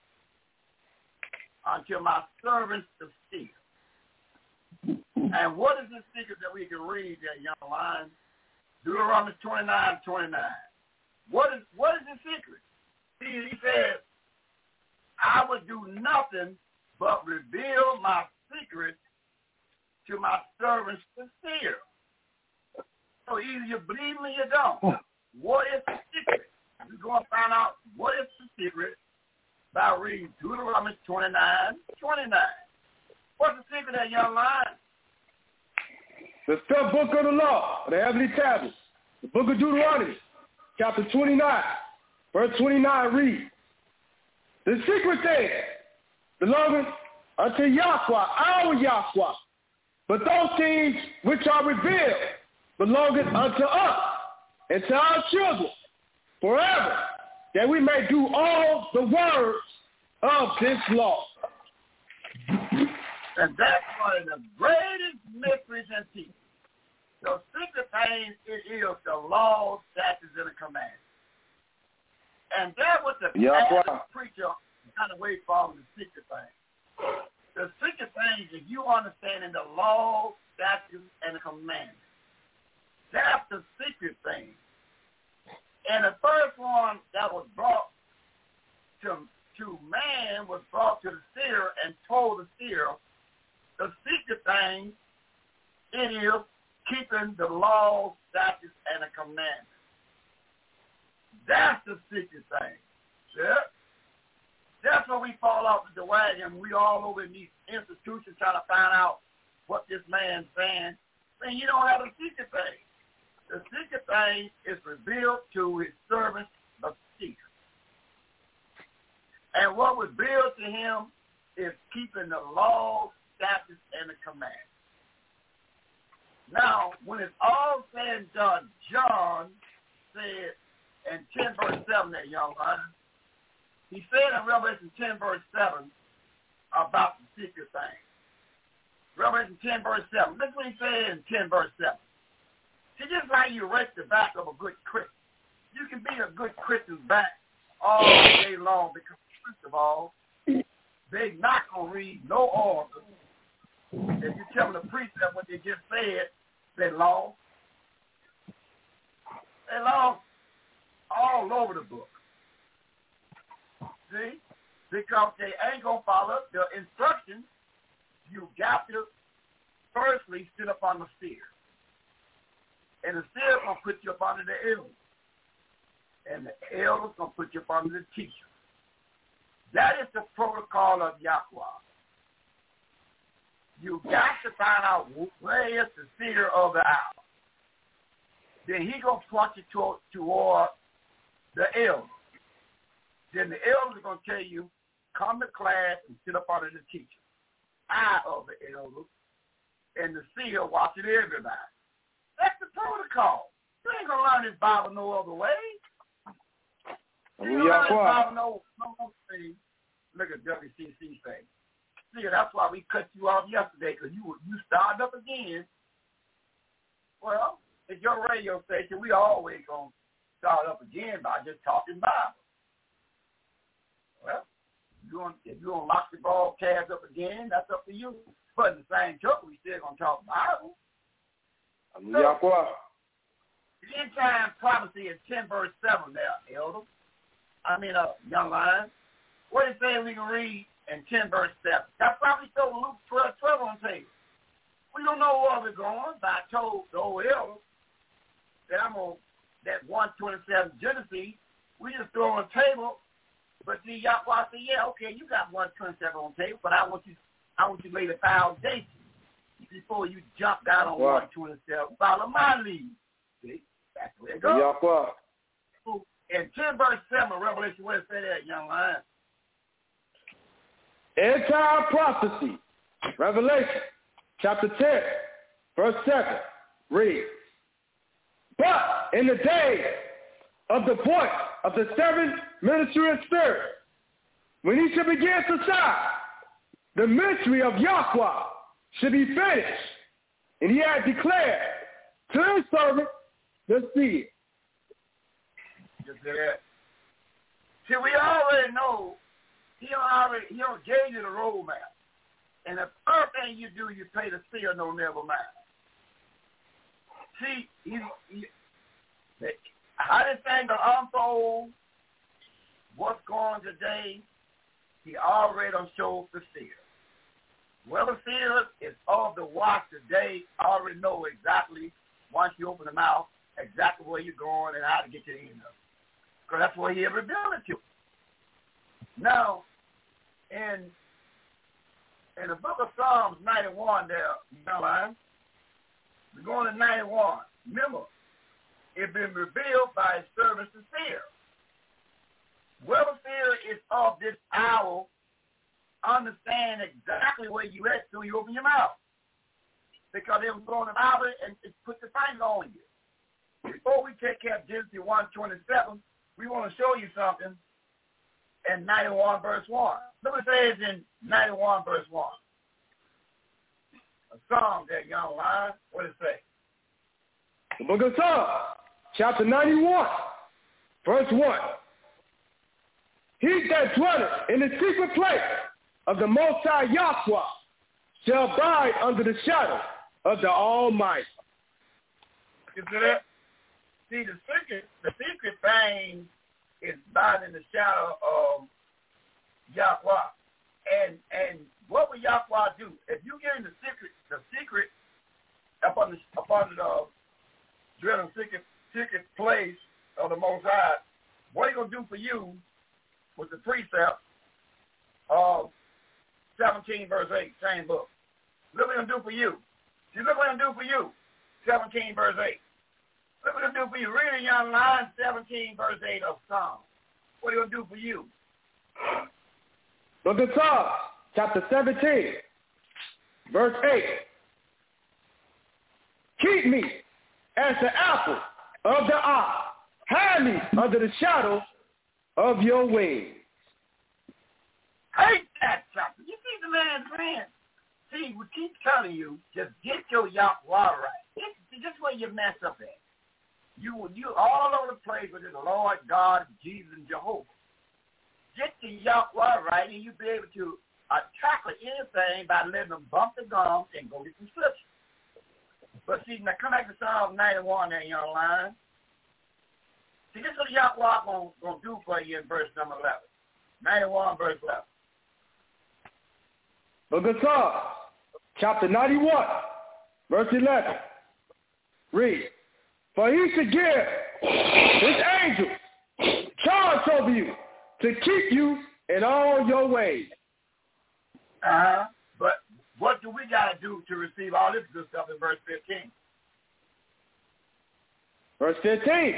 unto my servants the seer. And what is the secret that we can read there, young lion? Deuteronomy 29:29. What is the secret? See, he says, I would do nothing but reveal my secret to my servants the seer. So either you believe me or you don't. What is the secret? We're going to find out what is the secret by reading Deuteronomy 29:29. What's the secret of that, young lion? The fifth book of the law, the heavenly tablets, the book of Deuteronomy, chapter 29, verse 29 reads, the secret thing belongeth unto Yahweh, our Yahweh, but those things which are revealed belongeth unto us and to our children forever, that we may do all the words of this law. And that's one of the greatest mysteries and teachings. The secret thing is the law, statutes, and the commandments. And that was the preacher kind of way from the secret thing. The secret thing is you understanding the law, statutes, and the commandments. That's the secret thing. And the first one that was brought to man was brought to the seer and told the seer, the secret thing, it is keeping the law, statutes, and the commandments. That's the secret thing. Yeah? That's where we fall off the wagon. We all over in these institutions trying to find out what this man's saying. Then you don't have a secret thing. The secret thing is revealed to his servants, the seer. And what was revealed to him is keeping the law, statutes, and the commandments. Now, when it's all said and done, John said in 10 verse 7, that young man, he said in Revelation 10 verse 7 about the secret thing. Revelation 10 verse 7. Listen what he said in 10 verse 7. See, just like you rake the back of a good Christian. You can be a good Christian's back all day long because, first of all, they're not going to read no order. If you tell them the precept what they just said, they lost. They lost all over the book. See? Because they ain't going to follow the instructions. You got to firstly sit up on the seer. And the seer is going to put you up under the elder. And the elder is going to put you up under the teacher. That is the protocol of Yahweh. You got to find out where is the seer of the hour. Then he going to point you toward the elder. Then the elder is going to tell you, come to class and sit up under the teacher. Eye of the elder. And the seer watching everybody. That's the protocol. You ain't going to learn this Bible no other way. You don't learn this Bible no other way. Look at WCC say. See, that's why we cut you off yesterday, because you started up again. Well, it's your radio station. We always going to start up again by just talking Bible. Well, if you're going to lock the broadcast up again, that's up to you. But in the same token, we still going to talk Bible. So, the end time prophecy is 10 verse 7 there, elder. Young lion. What is it saying we can read in 10 verse 7? That's probably told Luke 12 on the table. We don't know where we're going, but I told the old elder that that 127 Genesis, we just throw on the table. But see, Yahweh said, yeah, okay, you got 127 on the table, but I want you to lay the foundation before you jump down on 127. Follow my lead. See, that's where it goes. So, in 10 verse 7 of Revelation, where it say that, young lion? End-time prophecy, Revelation, chapter 10, verse 7, reads, but in the day of the voice of the seventh ministry of spirit, when he shall begin to shine, the mystery of Yahweh should be finished, and he had declared to his servant the seer. See, we already know he gave you the roadmap. And the first thing you do, you pay the seer no never mind. See, how this thing to unfold, what's going on today, he already done showed the seer. Well, the seer is of the watch today already know exactly once you open the mouth, exactly where you're going and how to get to the end of it. Because that's where he revealed it to you. Now, in the book of Psalms 91 there, we're going to 91. Remember, it's been revealed by his servant the seer. Whoever seer is of this hour, understand exactly where you at so you open your mouth. Because they will go in the Bible and put the finger on you. Before we take care of Genesis 1:27, we want to show you something in 91 verse 1. Look what it says in 91 verse 1. A song there, young lion. What does it say? The book of Psalms, chapter 91, verse 1. He that dwelleth in the secret place of the Most High Yahweh shall abide under the shadow of the Almighty. You see that? See, the secret thing is abiding in the shadow of Yahweh. And what will Yahweh do? If you get in the secret upon the dwelling secret place of the Most High, what he gonna do for you with the precept of 17 verse 8, same book. Look what he's gonna do for you. See, look what he's gonna do for you. 17 verse 8. Look what he's gonna do for you. Read in your line 17 verse 8 of Psalms. What are you gonna do for you? Look at Psalms, chapter 17, verse 8. Keep me as the apple of the eye. Hide me under the shadow of your wings. Hate that chapter. You see the man's friend. See, we keep telling you, just get your Yahweh right. This is where you mess up at. You all over the place with the Lord, God, Jesus, and Jehovah. Get the Yahweh right, and you'll be able to tackle anything by letting them bump the gums and go get some scripture. But see, now come back to Psalm 91 there, young line. See, this is what Yahweh going to do for you in verse number 11. 91, verse 11. Book of Psalms, chapter 91, verse 11. Read. For he should give his angels charge over you to keep you in all your ways. But what do we got to do to receive all this good stuff in verse 15? Verse 15.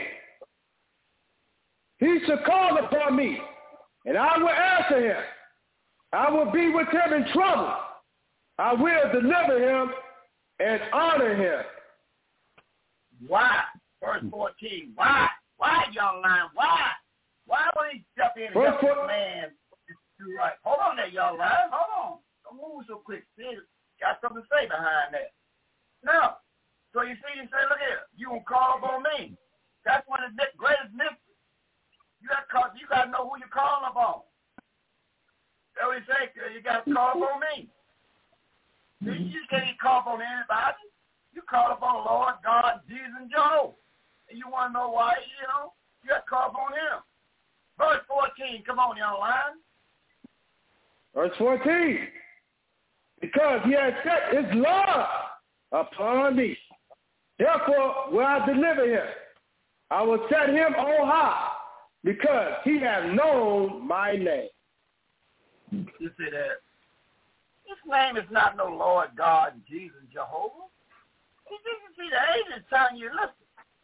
He shall call upon me, and I will answer him. I will be with him in trouble. I will deliver him and honor him. Why? Verse 14. Why? Why, young lion? Why? Why would he step in and help this man do right? Hold on there, young lion. Hold on. Don't move so quick. See, got something to say behind that. No. So you see, you say, look here. You gonna call upon me. That's one of the greatest mysteries. You got to know who you're calling upon. That's what he said. You got to call upon me. You just can't call upon anybody. You call upon the Lord, God, Jesus, and Jehovah. And you want to know why, you got to call upon him. Verse 14, come on, young lion. Verse 14. Because he has set his love upon me. Therefore will I deliver him. I will set him on high, because he has known my name. You see that? His name is not no Lord, God, Jesus, Jehovah. You see, the angel is telling you, listen,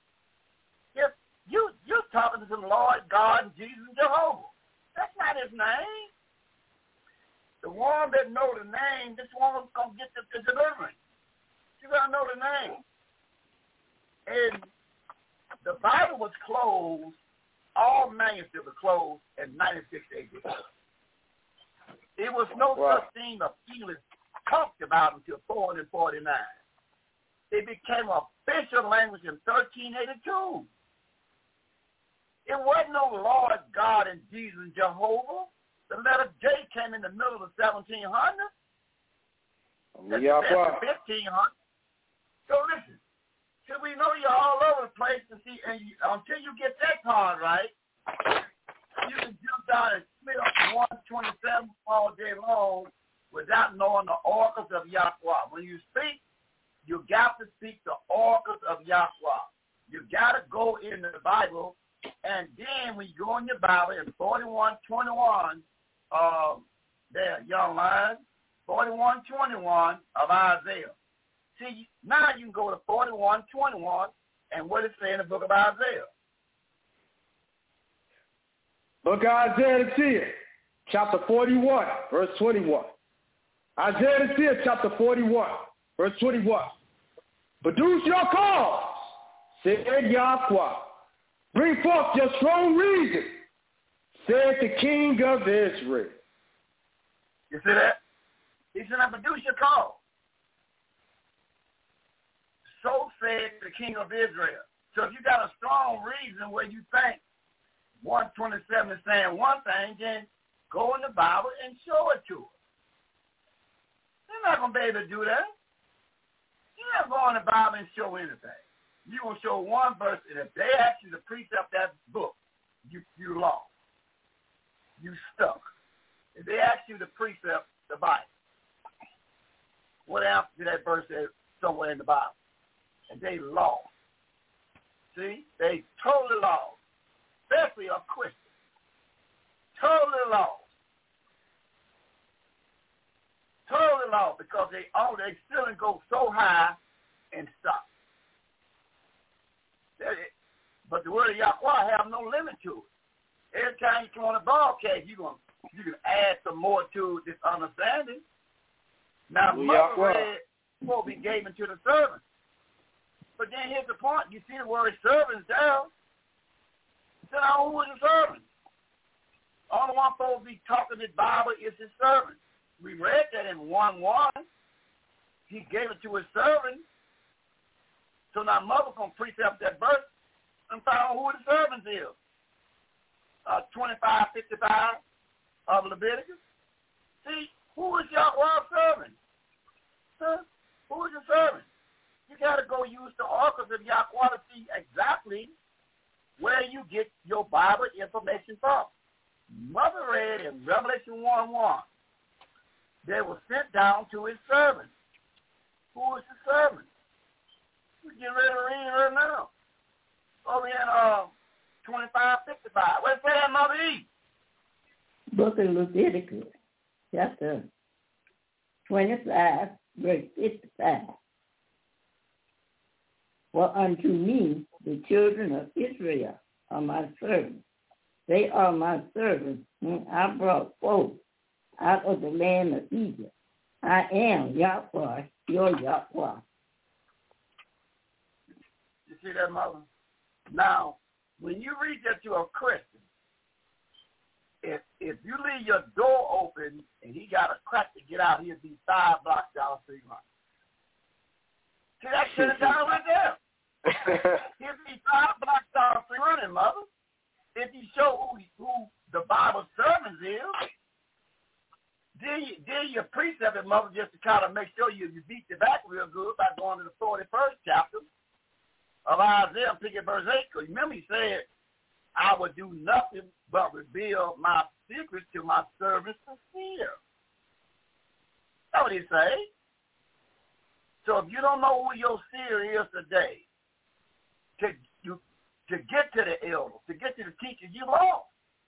you're talking to the Lord, God, Jesus, and Jehovah. That's not his name. The one that know the name, this one is going to get the deliverance. You got to know the name. And the Bible was closed, all manuscripts were closed in 96 AD. It was no such thing of English talked about until 449. It became an official language in 1382. It wasn't no Lord, God, and Jesus, and Jehovah. The letter J came in the middle of the 1700s. That's the 1500s. So listen, till we know you're all over the place to see, and until you get that part right, you can jump down and Smith 127 all day long without knowing the oracles of Yahweh. When you speak, you got to speak the oracles of Yahweh. You got to go in the Bible, and then when you go in your Bible in 41:21, there, young man, 41:21 of Isaiah. See, now you can go to 41:21 and what it say in the book of Isaiah. Book of Isaiah the seer, chapter 41, verse 21. Isaiah the seer, chapter 41, verse 21. Produce your cause, said Yahweh. Bring forth your strong reason, said the King of Israel. You see that? He said, now produce your cause. So said the King of Israel. So if you got a strong reason where you think 127 is saying one thing, then go in the Bible and show it to us. You're not going to be able to do that. You're not going in the Bible and show anything. You're going to show one verse, and if they ask you to precept that book, you lost. You stuck. If they ask you to precept the Bible, what else did that verse say somewhere in the Bible? And they lost. See? They totally lost. Especially a Christian. Totally lost. Totally lost because they still go so high and stop. But the word of Yahweh have no limit to it. Every time you come on a broadcast, you can add some more to this understanding. Now, Mother read what we gave into the servants. But then here's the point. You see the word servants there. Then who is the servant? Only one supposed to be talking this Bible is his servant. We read that in 1:1. He gave it to his servant. So now Mother going to precept that verse and find out who the servant is. 25:55 of Leviticus. See, who is Yahweh's servant? Huh? Who is the servant? You got to go use the oracles of Yahweh to see exactly where you get your Bible information from. Mother read in Revelation 1:1. They were sent down to his servant. Who is the servant? We get ready to read right now. Over in 25:55. What's that, Mother E? Book of Leviticus, chapter 25, verse 55. For unto me the children of Israel are my servants. They are my servants whom I brought forth out of the land of Egypt. I am Yahweh, your Yahweh. You see that, Mother? Now, when you read that to a Christian, if you leave your door open and he got a crack to get out, he'll be 5 blocks down the street running. See, that shit is down right there. He'll be 5 blocks down the street running, Mother. If you show who the Bible servants is, then you precept it, Mother, just to kind of make sure you beat the back real good by going to the 41st chapter of Isaiah, picking verse 8. Because remember he said, I would do nothing but reveal my secrets to my servants to fear. That's what he say. So if you don't know who your seer is today, to get to the elder, to get to the teacher, you lost.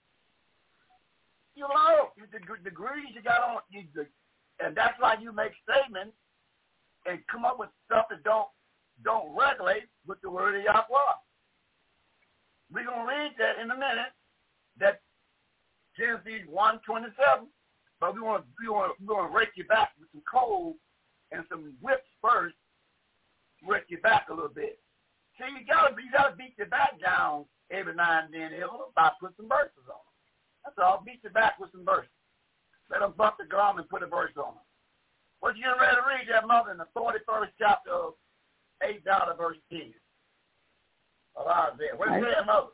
You lost. The degrees you got on, and that's why you make statements and come up with stuff that don't regulate with the word of Yahweh. We're going to read that in a minute, that Genesis 1:27, but we want to rake you back with some cold and some whips first, rake you back a little bit. See, you gotta beat your back down every now and then, by putting some verses on them. That's all. Beat your back with some verses. Let them bump the gum and put a verse on them. What you getting ready to read that, Mother, in the 41st chapter of 8 down to verse 10 of Isaiah? What's that, Mother?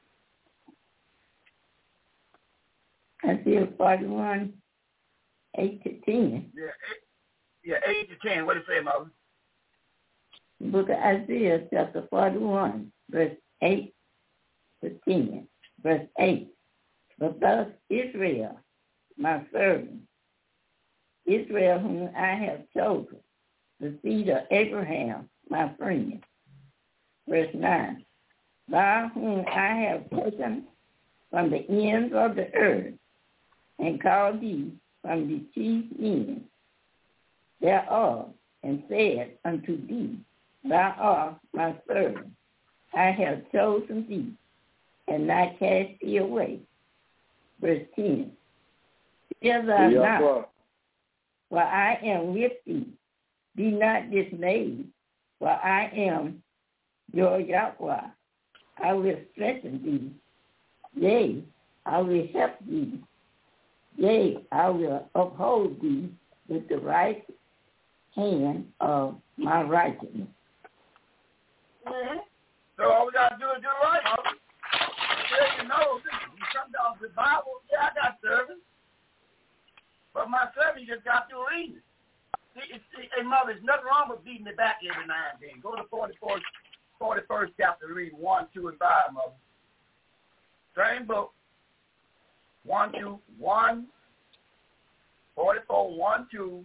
Isaiah 41, 8 to 10. Yeah, 8 to 10. What does it say, Mother? Book of Isaiah, chapter 41, verse 8 to 10. Verse 8. But thus Israel, my servant, Israel whom I have chosen, the seed of Abraham, my friend. Verse 9. Thou whom I have taken from the ends of the earth, and called thee from the chief men thereof, and said unto thee, Thou art my servant. I have chosen thee, and not cast thee away. Verse 10. Fear thou not, for I am with thee. Be not dismayed, for I am your Yahweh. I will strengthen thee. Yea, I will help thee. Yea, I will uphold thee with the right hand of my righteousness. Mm-hmm. So all we got to do is do right. Yeah, you know, you come down to the Bible, yeah, I got servants. But my servant, you just got to read it. Hey, Mother, there's nothing wrong with beating it back every now and then. Go to 41st chapter, read 1, 2, and 5, Mother. Same book. 1, 2, 1, 44, 1, 2.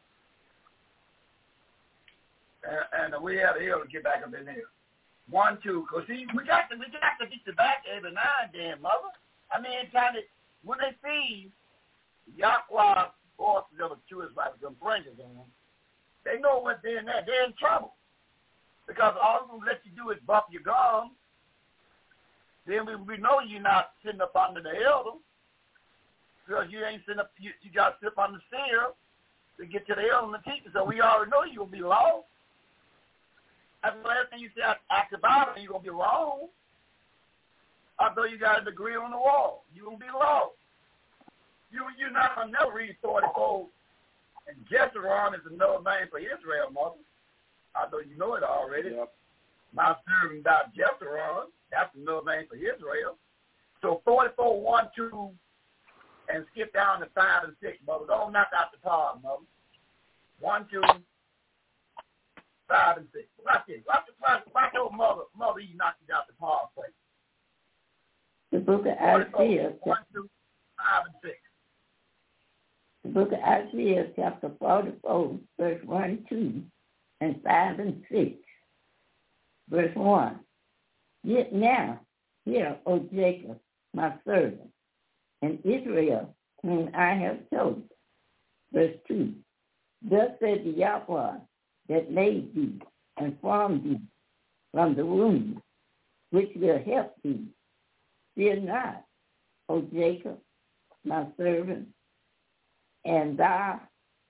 And we had to to get back up in here. 1, 2. Because see, we got to beat the back every now and then, Mother. I mean, when they see Yahweh forces of the Jewish life to bring it in, they know what they're in there. They're in trouble. Because all they're going to let you do is bump your gums. Then we know you're not sitting up under the elder. Because you ain't sitting up, you got to sit up on the seer to get to the elder and the teacher. So we already know you're going to be lost. That's the last thing you say after the Bible, you're going to be wrong. Although you got a degree on the wall, you're going to be lost. You're not going to never read 44. And Jeshurun is another name for Israel, Mother. Although you know it already. Yep. My servant died Jeshurun. That's another name for Israel. So 44, 1, 2, and skip down to 5 and 6, Mother. Don't knock out the park, Mother. 1, 2, 5 and 6. Watch this. Watch your mother, you knocked it out the park, please. The book of Isaiah. 1, 2, 5 and 6. The book of Isaiah, chapter 44, verse 1, 2, and 5 and 6. Verse 1. Yet now, hear, O Jacob, my servant, and Israel, whom I have chosen. Verse 2. Thus said the Yahweh that made thee and formed thee from the womb, which will help thee. Fear not, O Jacob, my servant, and thou,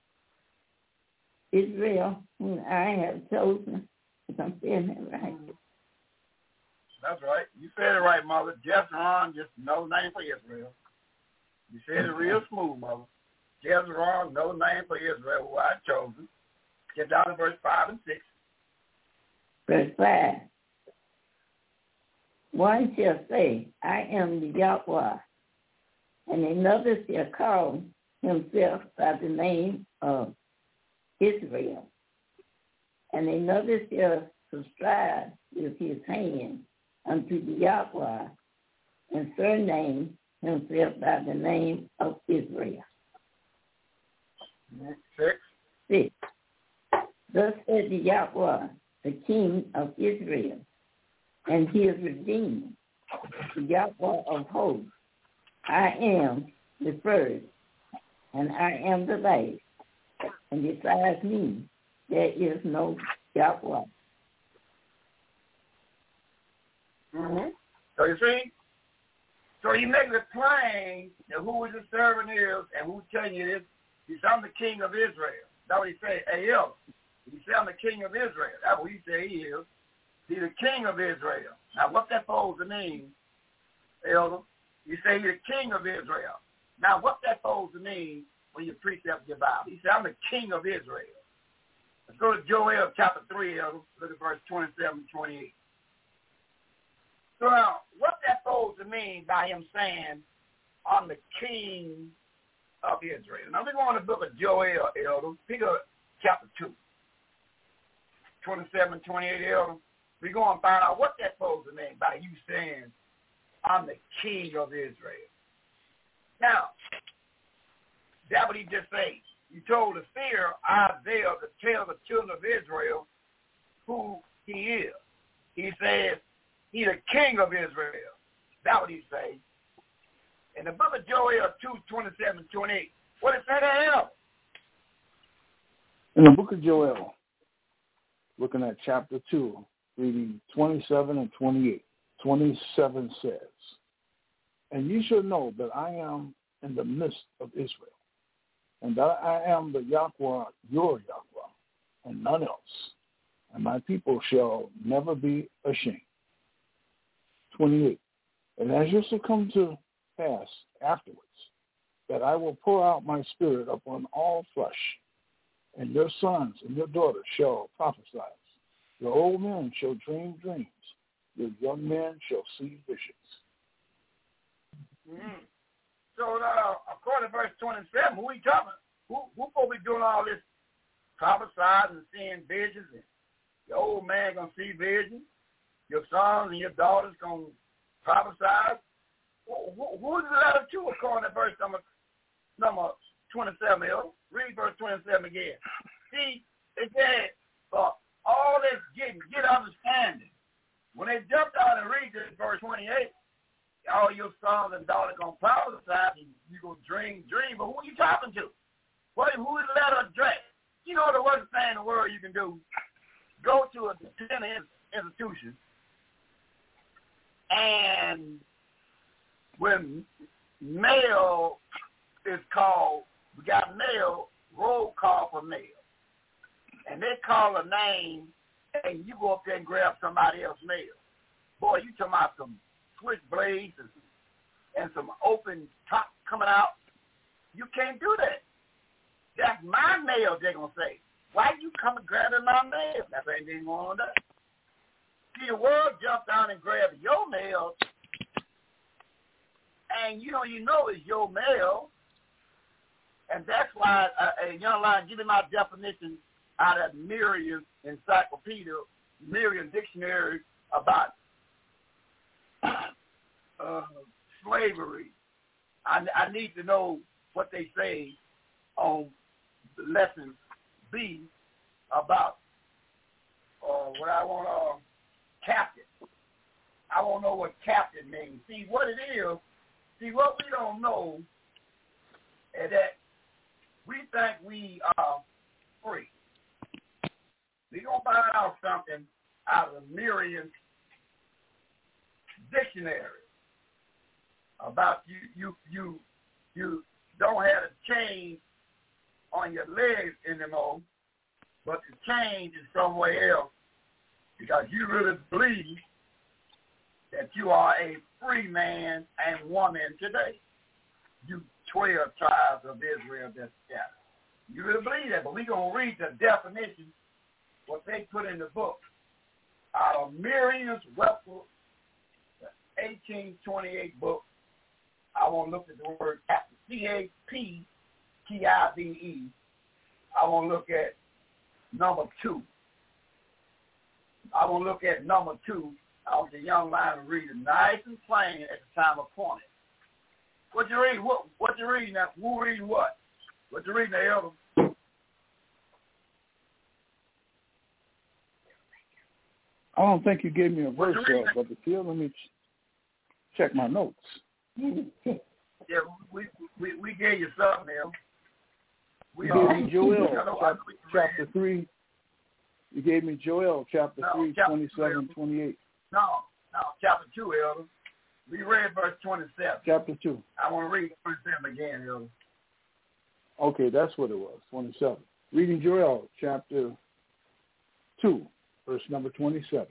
Israel, whom I have chosen. If I'm saying that right. That's right. You said it right, Mother. Jeshurun, just no name for Israel. You said it real smooth, Mother. Jeshurun, no name for Israel, who I chosen. Get down to verse 5 and 6. Verse 5. One shall say, I am the Yahweh, and another shall call himself by the name of Israel, and another shall subscribe with his hand unto the Yahweh, and surname himself by the name of Israel. 6. Thus said the Yahweh, the King of Israel, and his Redeemer, the Yahweh of hosts. I am the first, and I am the last, and besides me there is no Yahweh. Mm-hmm. So you see? So he makes it plain that who his servant is and who's telling you this. He said, I'm the King of Israel. That's what he said. A.L. He said, I'm the King of Israel. That's what he said he is. He's the King of Israel. Now, what that supposed to mean, Elder? You say he's the King of Israel. Now, what's that supposed to mean when you precept your Bible? He said, I'm the King of Israel. Let's go to Joel chapter 3, Elder. Look at verse 27 and 28. So now, what's that supposed to mean by him saying, I'm the King of Israel? Now, we're going to the book of Joel, Elder. Pick up chapter 2. 27 and 28, Elder. We're going to find out what that's supposed to mean by you saying, I'm the King of Israel. Now, that's what he just said. You told the seer Isaiah to tell the children of Israel who he is. He says he's the king of Israel. That's what he says. In the book of Joel 2:27-28, what is that there? In the book of Joel, looking at chapter 2, reading 27 and 28, 27 says, and ye shall know that I am in the midst of Israel, and that I am the Yahweh, your Yahweh, and none else, and my people shall never be ashamed. 28, and as it shall come to pass afterwards, that I will pour out my spirit upon all flesh, and your sons and your daughters shall prophesy. Your old men shall dream dreams. Your young men shall see visions. Mm-hmm. So, according to verse 27, who we talking? Who supposed to be doing all this prophesying and seeing visions? And your old man going to see visions. Your sons and your daughters going to prophesy. Who is the letter to according to verse number 27? Read verse 27 again. See, it said, all this get understanding. When they jumped out and read this verse 28, all your sons and daughters going to prophesy, and you going to dream. But who are you talking to? Who is the letter addressed? You know the worst thing in the world you can do? Go to a institution, and when mail is called, we got mail, roll call for mail. And they call a name, and you go up there and grab somebody else's mail. Boy, you talking about some switchblades and some open top coming out. You can't do that. That's my mail, they're going to say. Why you come and grabbing my mail? That's ain't going on there. See, the world jumped down and grabbed your mail, and you know it's your mail, and that's why a young line, give me my definition out of Merriam Encyclopedia, Merriam Dictionary about slavery. I need to know what they say on lesson B about what I want captain. I want to know what captain means. See, what it is, what we don't know is that we think we are free. We're going to find out something out of Merriam Dictionary about you don't have a chain on your legs anymore, but the chain is somewhere else because you really believe that you are a free man and woman today. You 12 tribes of Israel that's scattered. You really believe that, but we're going to read the definition, what they put in the book. Out of Merriam's Webster, the 1828 book, I want to look at the word CAPTIVE. I want to look at number 2. I want to look at number 2. I want the young man to read it nice and plain at the time appointed. What you read? What you reading now? Who reading what? What you reading there, Elder? I don't think you gave me a verse, Brother Phil. Let me check my notes. Yeah, we gave you something there. You gave me Joel chapter 3. You gave me Joel chapter 3, 27, 28. No, chapter 2, Elder. We read verse 27. Chapter 2. I want to read 27 again, Elder. Okay, that's what it was, 27. Reading Joel chapter 2, verse number 27.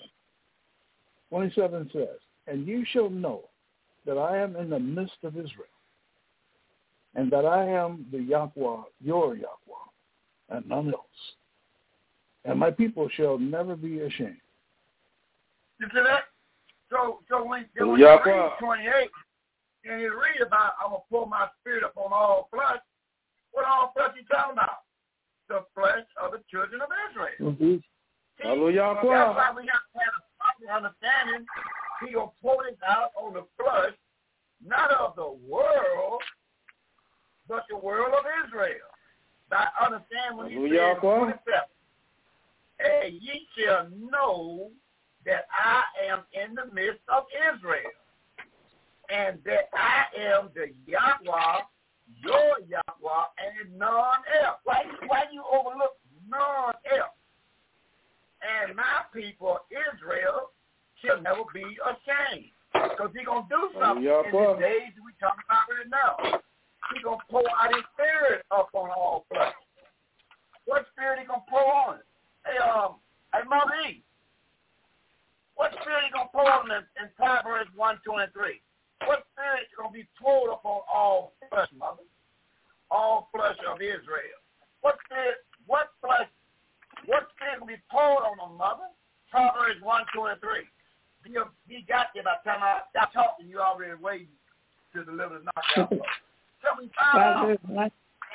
27 says, and you shall know that I am in the midst of Israel, and that I am the Yahweh, your Yahweh, and none else. And my people shall never be ashamed. You see that? So when you read 28, and you read about, I'm going to pour my spirit upon all flesh, what all flesh you talking about? The flesh of the children of Israel. Mm-hmm. Hallelujah. That's why we have to have a proper understanding. He will pour it out on the flesh, not of the world, but the world of Israel. I understand when he says 27. and ye shall know that I am in the midst of Israel, and that I am the Yahweh, your Yahweh, and none else. Why you overlook none else? And my people, Israel, shall never be ashamed. Because he's going to do something in the days we talking about right now. He's going to pour out his spirit upon all flesh. What spirit he going to pour on it? Hey, Mother E, what spirit he going to pour on it in Proverbs 1, 2, and 3? What spirit is going to be poured upon all flesh, Mother? All flesh of Israel. What spirit going to be poured on them, Mother? Proverbs 1, 2, and 3. He got there by the time I talked, and you already waiting to deliver the knockout. Tell me, Proverbs 1, 2,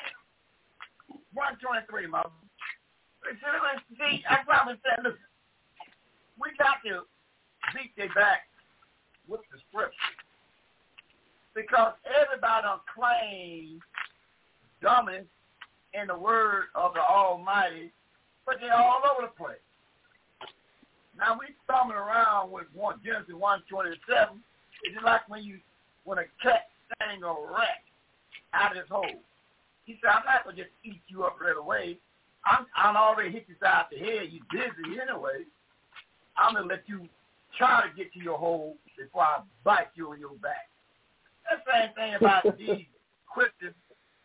and 3, Mother. See, I probably said, listen, we got to beat their back with the scripture. Because everybody claims dumbness in the word of the Almighty, but they're all over the place. Now we thumbing around with Genesis 1:27. It's just like when a cat sang a rat out of his hole. He said, I'm not gonna just eat you up right away. I'm already hit you side the head. You busy anyway. I'm gonna let you try to get to your hole before I bite you on your back. That's the same thing about these Christians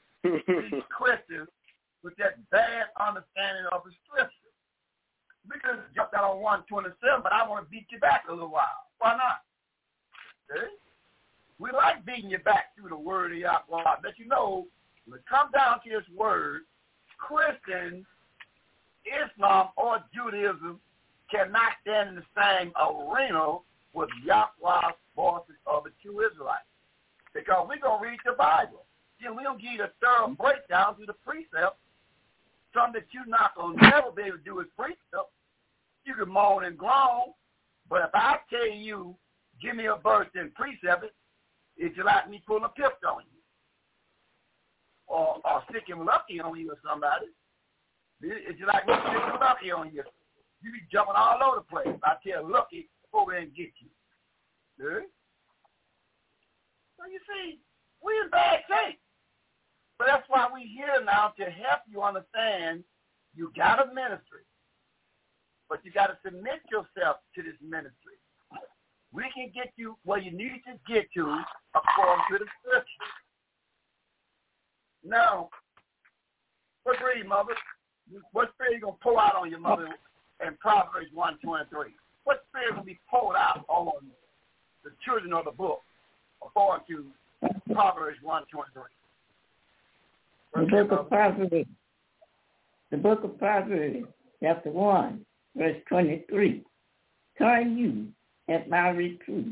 with that bad understanding of the scripture. We could have jumped out on 1:27, but I want to beat you back a little while. Why not? Okay? We like beating you back through the word of Yahweh. But you know, when it comes down to this word, Christians, Islam, or Judaism cannot stand in the same arena with Yahweh's voices of the true Israelites. Because we're going to read the Bible. Then we're going to give you a thorough breakdown through the precept. Something that you're not going to never be able to do is precept. You can moan and groan, but if I tell you, give me a verse and precept it, it's like me pulling a pip on you. Or sticking lucky on you or somebody. It's just like me sticking lucky on you. You be jumping all over the place. I tell Lucky, go over there and get you. See? So you see, we're in bad shape. But that's why we're here now to help you understand you got a ministry. But you got to submit yourself to this ministry. We can get you where you need to get to according to the scripture. Now, let's read, Mother. What spirit are you going to pull out on your mother in Proverbs 1, 2, and 3? What spirit will be pulled out on the children of the book according to Proverbs 1, 2, and 3? The book of Proverbs, chapter 1, verse 23. Turn you at my reproof.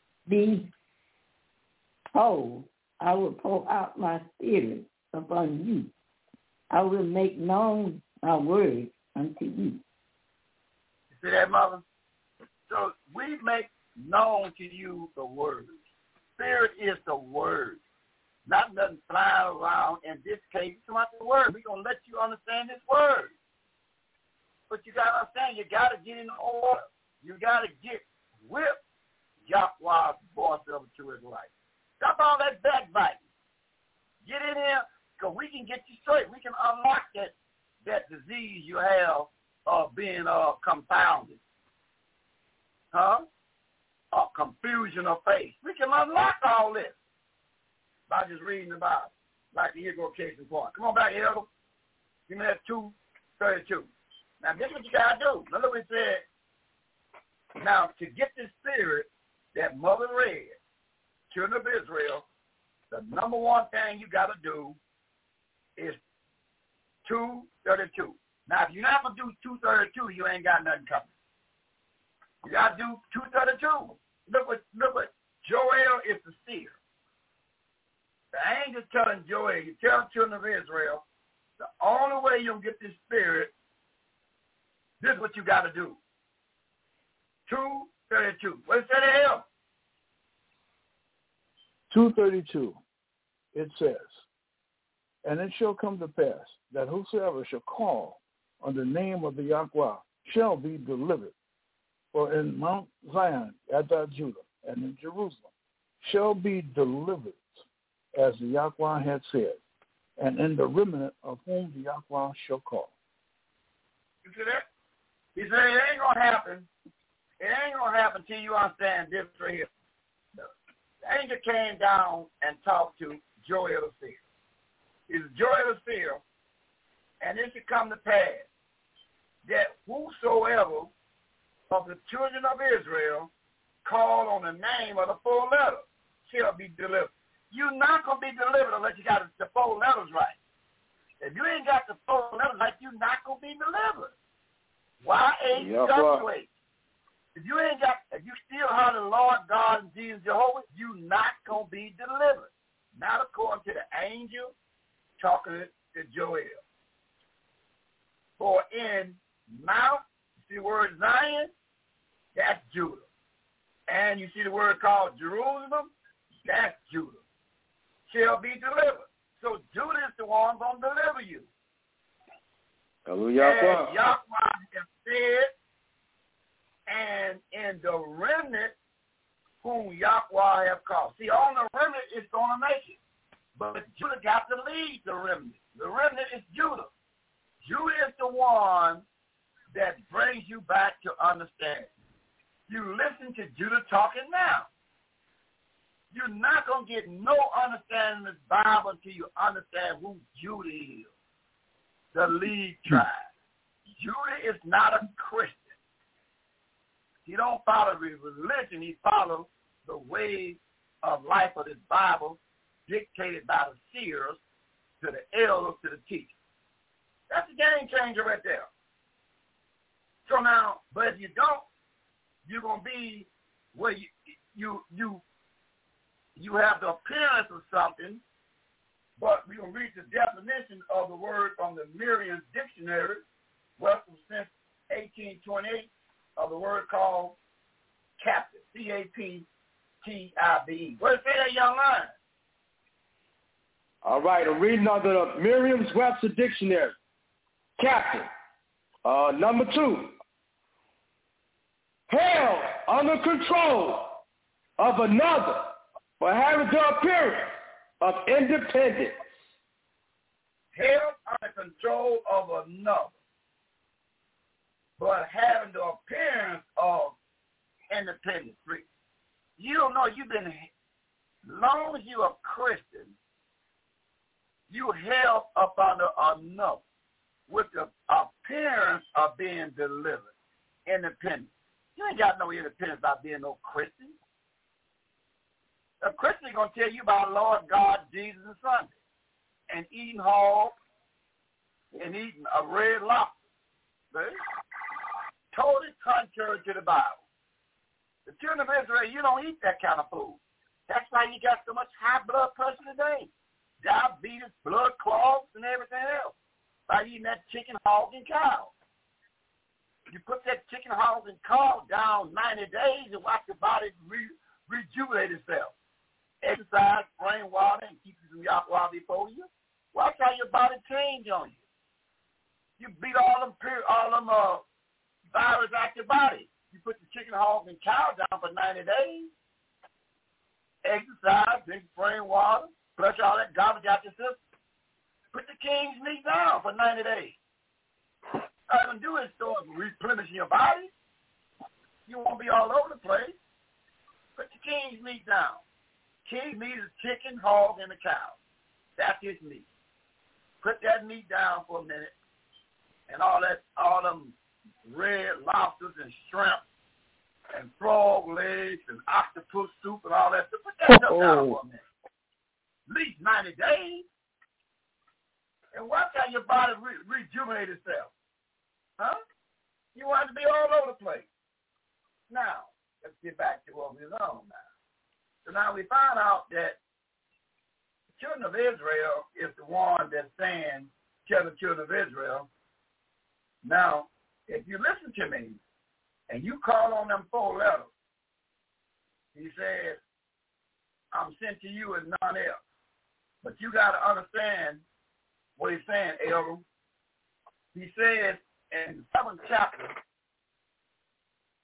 Behold, I will pour out my spirit upon you. I will make known my words unto you. You see that, Mother? So we make known to you the word. Spirit is the word. Not nothing flying around. In this case, it's about the word. We're going to let you understand this word. But you got to understand, you got to get in order. You got to get with Yahweh's voice of the true Israelite. Stop all that backbiting. Get in here, because we can get you straight. We can unlock that disease you have of being confounded. Confusion of faith. We can unlock all this by just reading the Bible, like the Hebrew case in point. Come on back, Elder. Give me that 2:32. Now, this is what you got to do. Now, look what it said. Now, to get this spirit that Mother read, children of Israel, the number one thing you got to do is 2:32. Now, if you're not going to do 2:32, you ain't got nothing coming. You got to do 2:32. Look what Joel is the seer. The angel telling Joel, you tell the children of Israel, the only way you'll get this spirit, this is what you got to do. 2:32. What does it say? 2:32. It says, and it shall come to pass that whosoever shall call on the name of the Yahweh shall be delivered. For in Mount Zion, at Judah, and in Jerusalem shall be delivered, as the Yahweh had said, and in the remnant of whom the Yahweh shall call. You see that? He said it ain't going to happen. It ain't going to happen till you understand this right here. The angel came down and talked to Joel the seer. It's Joel the seer, and it should come to pass that whosoever of the children of Israel call on the name of the 4 letters shall be delivered. You're not going to be delivered unless you got the 4 letters right. If you ain't got the 4 letters right, you're not going to be delivered. YHWH. If you still have the Lord God and Jesus Jehovah, you're not going to be delivered. Not according to the angel talking to Joel. For in Mount, you see the word Zion, that's Judah. And you see the word called Jerusalem, that's Judah. Shall be delivered. So Judah is the one going to deliver you. Hallelujah. As Yahweh has said, and in the remnant whom Yahweh have called. See, all the remnant is going to make it. But Judah got to lead the remnant. The remnant is Judah. Judah is the one that brings you back to understanding. You listen to Judah talking now. You're not going to get no understanding of this Bible until you understand who Judah is, the lead tribe. Judah is not a Christian. He don't follow his religion. He follows the way of life of this Bible dictated by the seers to the elders to the teachers. That's a game changer right there. So now, but if you don't, you're going to be where you have the appearance of something, but we're going to read the definition of the word from the Merriam Dictionary, Western since 1828, of the word called captive, C-A-P-T-I-V-E. What does it say that, young man? All right, I'm reading under the Merriam-Webster Dictionary. Captive. Number 2. Held under control of another, but having the appearance of independence. Held under control of another, but having the appearance of independence. You don't know you've been, long as you're a Christian, you held up under another with the appearance of being delivered, independent. You ain't got no independence by being no Christian. A Christian is going to tell you about Lord God, Jesus, and Sunday, and eating hog, and eating a red lobster. See? Totally contrary to the Bible. The children of Israel, you don't eat that kind of food. That's why you got so much high blood pressure today. Diabetes, blood clots, and everything else. By eating that chicken, hog, and cow. You put that chicken, hog, and cow down 90 days and watch your body rejuvenate itself. Exercise, drain water, and keep you from Yahweh before you. Watch how your body change on you. You beat all them virus out your body. You put the chicken, hog, and cow down for 90 days. Exercise, drink spring water, flush all that garbage out your system. Put the king's meat down for 90 days. All you're going to do is start replenishing your body. You won't be all over the place. Put the king's meat down. King's meat is chicken, hog, and a cow. That's his meat. Put that meat down for a minute, and all them red lobsters and shrimp and frog legs and octopus soup and all that stuff. Put that stuff down for a minute. At least 90 days. And watch how your body rejuvenate itself. Huh? You want to be all over the place. Now, let's get back to what we're on now. So now we find out that the children of Israel is the one that's saying, tell the children of Israel, now, if you listen to me and you call on them 4 letters, he says, I'm sent to you and none else. But you got to understand what he's saying, Elder. He says in the 7th chapter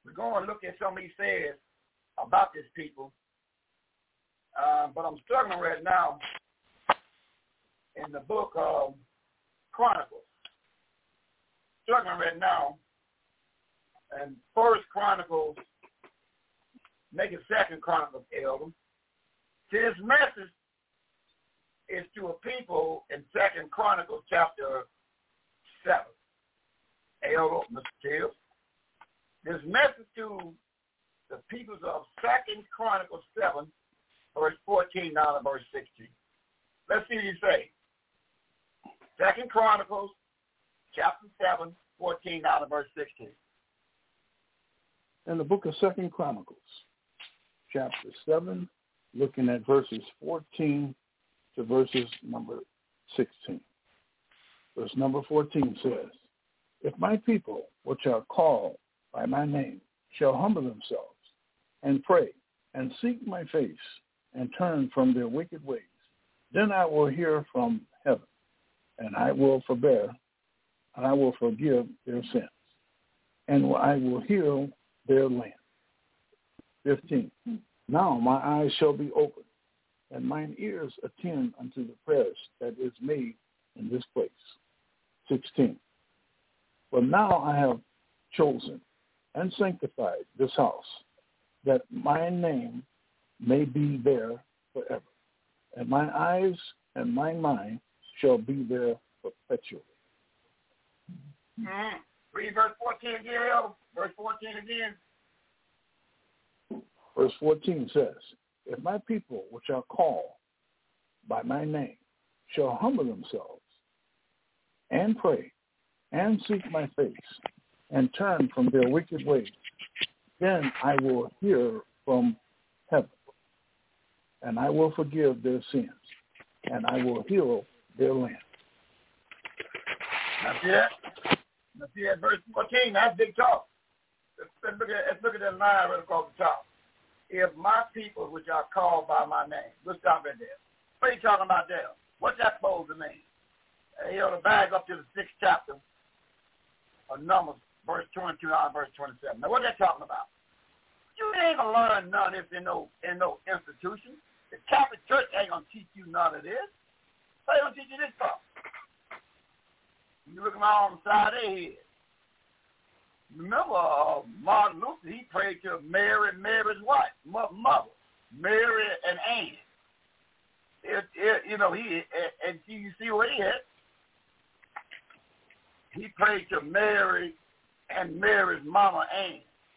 We're going to look at something he says about this people. But I'm struggling right now in the book of Chronicles. Struggling right now. And First Chronicles, make it Second Chronicles, Elder. His message is to a people in Second Chronicles chapter 7. Elder, Mr. Tibbs. This message to the peoples of Second Chronicles 7, verse 14 down to verse 16. Let's see what you say. Second Chronicles chapter 7, 14 down to verse 16. In the book of Second Chronicles, chapter 7, looking at verses 14 to verses number 16. Verse number 14 says, if my people, which are called by my name, shall humble themselves and pray and seek my face and turn from their wicked ways, then I will hear from heaven, and I will forbear, and I will forgive their sins, and I will heal their land. 15. Now my eyes shall be opened, and mine ears attend unto the prayers that is made in this place. 16. But now I have chosen and sanctified this house, that my name may be there forever, and my eyes and my mind shall be there perpetually. Read verse 14 again, verse 14 again. Verse 14 says, if my people, which are called by my name, shall humble themselves and pray and seek my face and turn from their wicked ways, then I will hear from heaven, and I will forgive their sins, and I will heal their land. Now see that verse 14, that's big talk. Let's look at that line right across the top. If my people, which are called by my name, let's stop right there. What are you talking about there? What's that supposed to mean? The back up to the 6th chapter of Numbers, verse 22 and verse 27. Now, what's that talking about? You ain't going to learn none of this in no institution. The Catholic Church ain't going to teach you none of this. They don't teach you this stuff. You look around on the side of their head. Remember, Martin Luther, he prayed to Mary's wife, mother, Mary and Anne. You see what he had? He prayed to Mary and Mary's mama, Anne.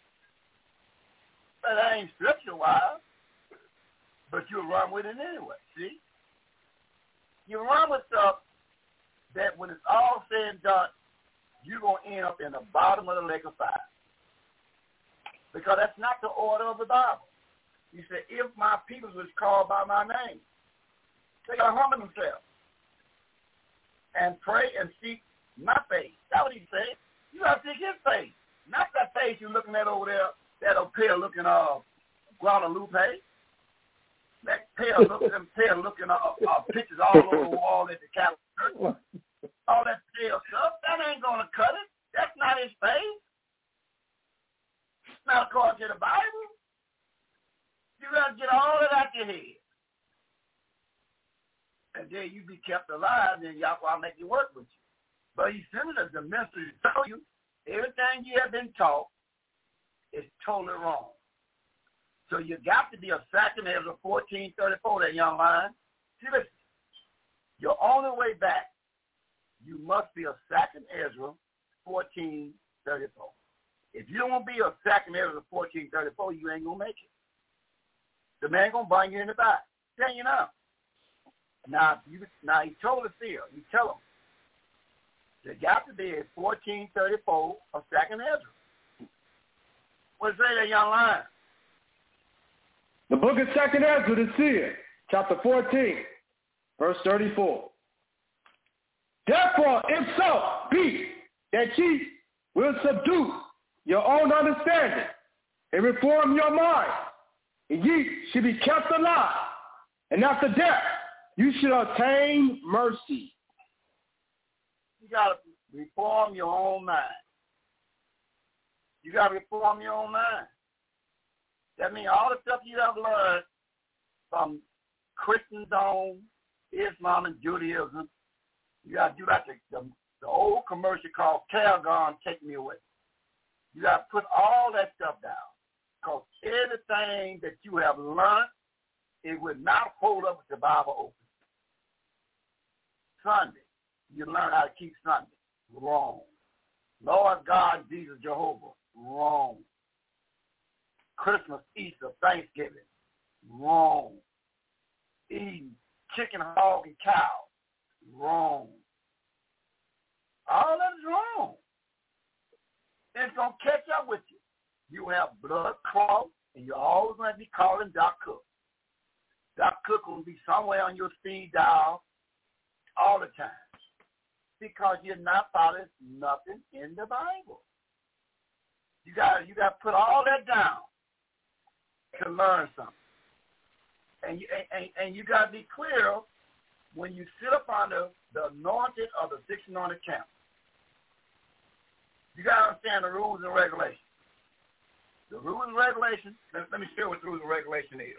That ain't scripture-wise, but you'll run with it anyway, see? You run with stuff that when it's all said and done, you're going to end up in the bottom of the lake of fire. Because that's not the order of the Bible. He said, if my people was called by my name, they got to humble themselves and pray and seek my face. That's what he said. You got to seek his face. Not that face you're looking at over there, that old pale looking Guadalupe. That pale looking pictures all over the wall at the Catholic Church. All that pale stuff, that ain't going to cut it. That's not his face. It's not according to the Bible. You got to get all of that out your head. And then you be kept alive, then Yahweh make you work with you. But he sent us the message to tell you everything you have been taught is totally wrong. So you got to be a second Ezra 14:34, that young man. See, listen, your only way back, you must be a second Ezra 14:34. If you don't want to be a second Ezra 14:34, you ain't going to make it. The man going to bring you in the back. Tell you now. Now he told the seer, you tell him, there got to be a 14:34 of second Ezra. What say that young lion? The book of Second Ezra, the seer, chapter 14, verse 34. Therefore, if so be that ye will subdue your own understanding and reform your mind, and ye should be kept alive, and after death you should obtain mercy. You got to reform your own mind. You got to reform your own mind. That means all the stuff you have learned from Christendom, Islam, and Judaism, you got to do like the old commercial called Calgon, Take Me Away. You got to put all that stuff down. Because everything that you have learned, it would not hold up with the Bible open. Sunday, you learn how to keep Sunday. Wrong. Lord God, Jesus, Jehovah. Wrong. Christmas, Easter, Thanksgiving. Wrong. Eating chicken, hog, and cow. Wrong. All that is wrong. It's going to catch up with you. You have blood clots, and you're always going to be calling Doc Cook. Doc Cook will be somewhere on your speed dial all the time because you're not following nothing in the Bible. You got to put all that down to learn something. And you got to be clear when you sit up under the anointed or the six anointed camp. You got to understand the rules and regulations. The rules and regulations, let me share what the rules and regulations is.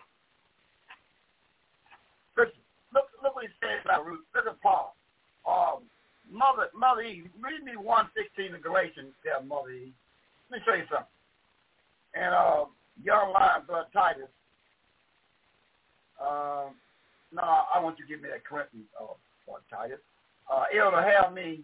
Look what he says about rules. Look at Paul. Mother Eve, read me 1:16 in Galatians, there, Mother Eve. Let me show you something. And young lion, Brother Titus. No, I want you to give me that Corinthians, Brother Titus. Elder, have me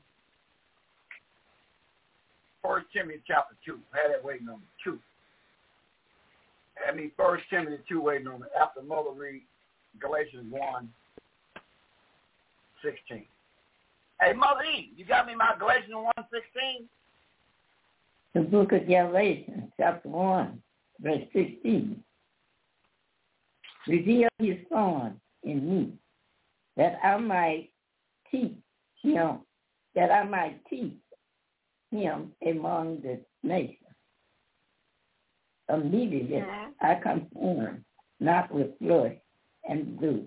1 Timothy chapter 2. Have that waiting on me, 2. Have me 1 Timothy 2 waiting on me. After Mother read Galatians 1:16. Hey, Mother E, you got me my Galatians 1:16? The book of Galatians, chapter 1, verse 16. Reveal his son in me, that I might teach him among the nations. Immediately I conform, not with flesh and blood.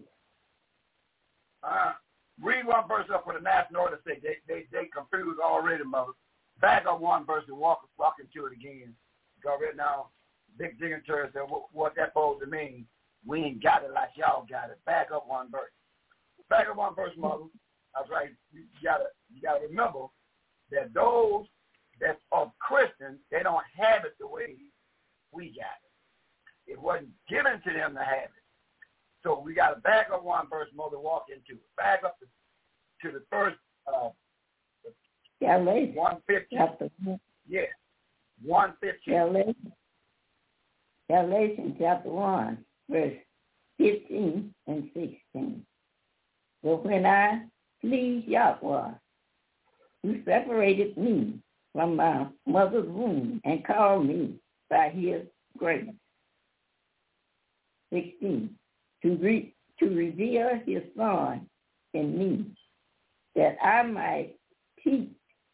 Read one verse up for the national order sake. They confused already, Mother. Back up one verse and walk into it again. Because right now, Big Dignitary said what that supposed to mean. We ain't got it like y'all got it. Back up one verse. Back up one verse, Mother. That's right. You gotta remember that those that are Christians, they don't have it the way we got it. It wasn't given to them to have it. So we got to back up one verse, Mother, walk into it. Back up to the first Galatians 1:15. Yeah, 1:15. Galatians chapter 1, verse 15 and 16. But when I pleased Yahweh, who separated me from my mother's womb and called me by his grace. 16. To reveal his son in me, that I might teach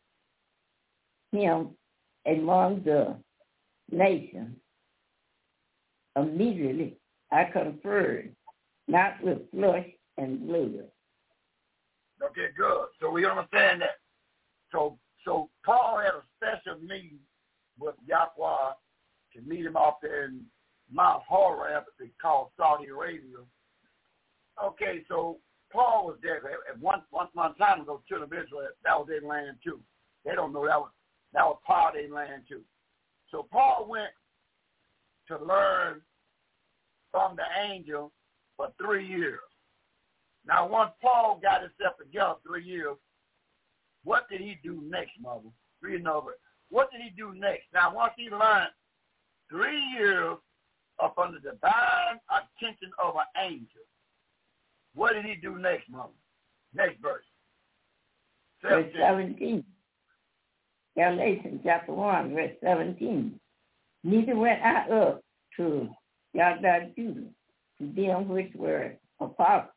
him among the nations. Immediately I conferred, not with flesh and blood. Okay, good. So we understand that. So Paul had a special meeting with Yahweh to meet him out there in Mount Horeb, they called Saudi Arabia. Okay, so Paul was there. At one time ago, children of Israel, that was their land too. They don't know that was part of their land too. So Paul went to learn from the angel for 3 years. Now, once Paul got himself together 3 years, what did he do next, Mother? Reading over it. What did he do next? Now, once he learned 3 years up under the divine attention of an angel, what did he do next, Mother? Next verse. 17. Galatians chapter 1, verse 17. Neither went I up to Yahweh Judah, to them which were apostles,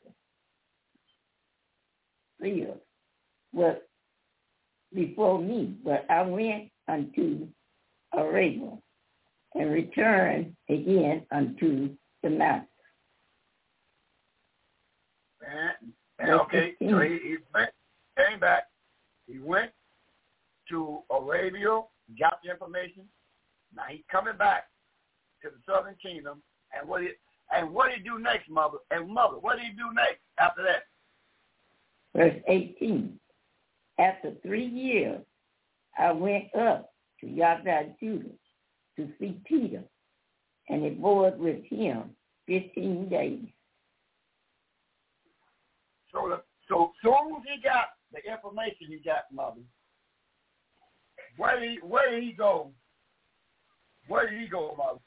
sealed, but before me, but I went unto Arabia, and returned again unto Damascus. Okay, so he came back. He went to Arabia, got the information, Now he's coming back to the southern kingdom, and what did he do next, mother? And mother, what did he do next after that? Verse 18. After 3 years, I went up to Yahweh Judah to see Peter, and abode with him 15 days. So soon as he got the information he got, mother, where did he go? Where did he go, mother?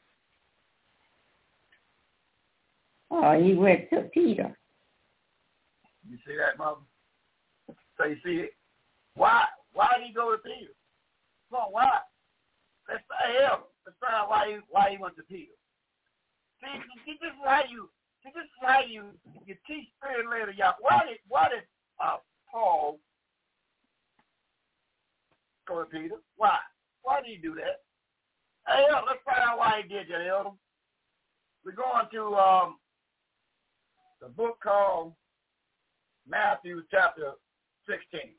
He went to Peter. You see that, mother? So you see it? Why did he go to Peter? Come on, why? Let's find out why he went to Peter. See, this is how you teach spirit later, y'all. Why did Paul go to Peter? Why? Why did he do that? Hey, let's find out why he did that, Elder. We're going to the book called Matthew chapter 16.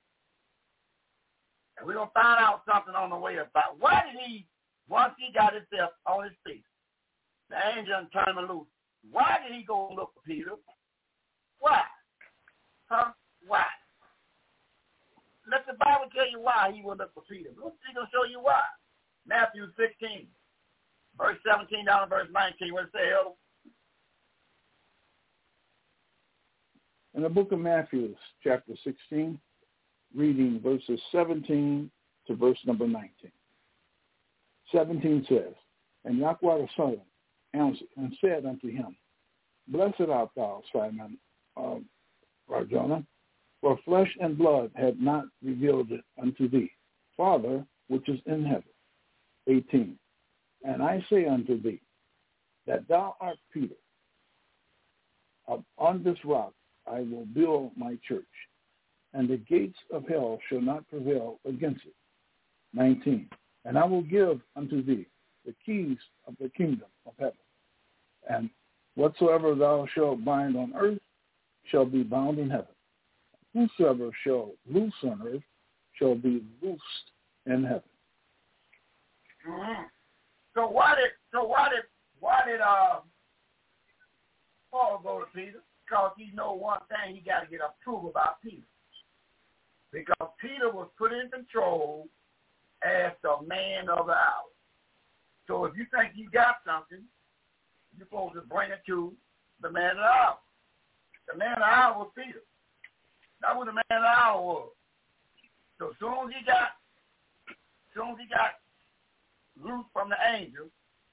And we're going to find out something on the way about why did he, once he got himself on his feet, the angel turned him loose, why did he go look for Peter? Why? Huh? Why? Let the Bible tell you why he would look for Peter. He's going to show you why. Matthew 16, verse 17 down to verse 19. What does it say, Elder? In the book of Matthew, chapter 16, reading verses 17 to verse number 19. 17 says, And Yahweh the Son answered and said unto him, Blessed art thou, Simon Barjona, for flesh and blood had not revealed it unto thee, Father which is in heaven. 18. And I say unto thee, that thou art Peter. On this rock I will build my church, and the gates of hell shall not prevail against it. 19. And I will give unto thee the keys of the kingdom of heaven. And whatsoever thou shalt bind on earth shall be bound in heaven. Whosoever shall loose on earth shall be loosed in heaven. Mm-hmm. So why did Paul go to Peter? Because he know one thing, he got to get approval about Peter. Because Peter was put in control as the man of the hour. So if you think you got something, you're supposed to bring it to the man of the hour. The man of the hour was Peter. That's what the man of the hour was. So as soon as he got loose from the angel,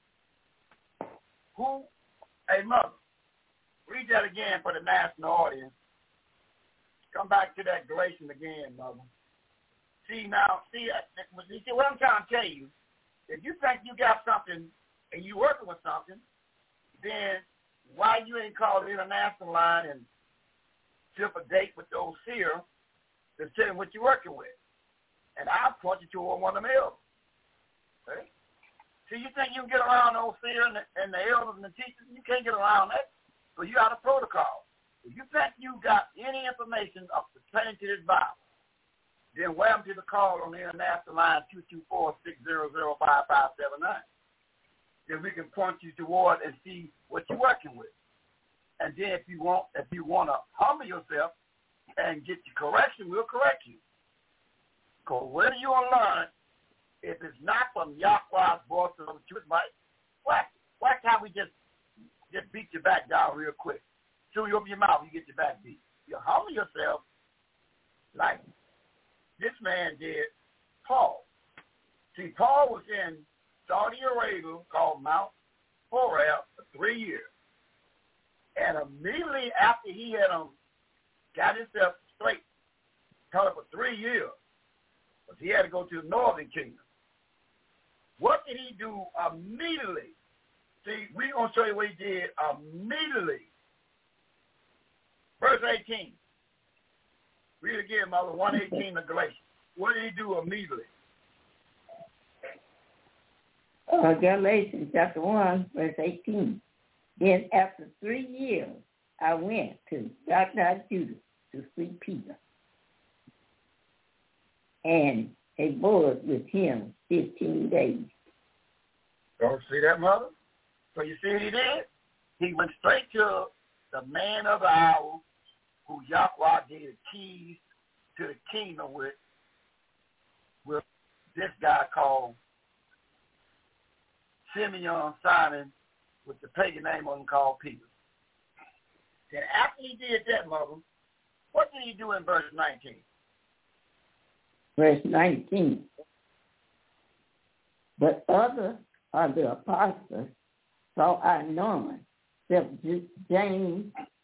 hey mother, read that again for the national audience. Come back to that Galatians again, mother. See what I'm trying to tell you. If you think you got something and you working with something, then why you ain't called the international line and set up a date with those seer to tell them what you're working with? And I'll point you to one of them elders. Okay? See, you think you can get around those seer and the elders and the teachers? You can't get around that. So you got a protocol. If you think you got any information up pertaining to this Bible, then welcome to the call on the international line 224-600-5579. Then we can point you toward and see what you're working with. And then if you want to humble yourself and get your correction, we'll correct you. Because whether you want to learn, if it's not from Yahweh's voice or the truth, why can't we just beat your back down real quick? So you open your mouth, you get your back beat. You humble yourself like this man did Paul. See, Paul was in Saudi Arabia called Mount Horeb for 3 years. And immediately after he had got himself straight, taught for 3 years, because he had to go to the northern kingdom. What did he do immediately? See, we're going to show you what he did immediately. Verse 18. Read it again, Mother, 1:18 of Galatians. What did he do immediately? Galatians chapter 1, verse 18. Then after 3 years, I went to Yahweh Judah to see Peter, and abode with him 15 days. Don't see that, mother? So you see what he did? He went straight to the man of the hour who Yahweh gave the keys to the kingdom with this guy called Simeon Simon with the pagan name on him called Peter. Then after he did that, mother, what did he do in verse 19? Verse 19. But other of the apostles saw I none, except James,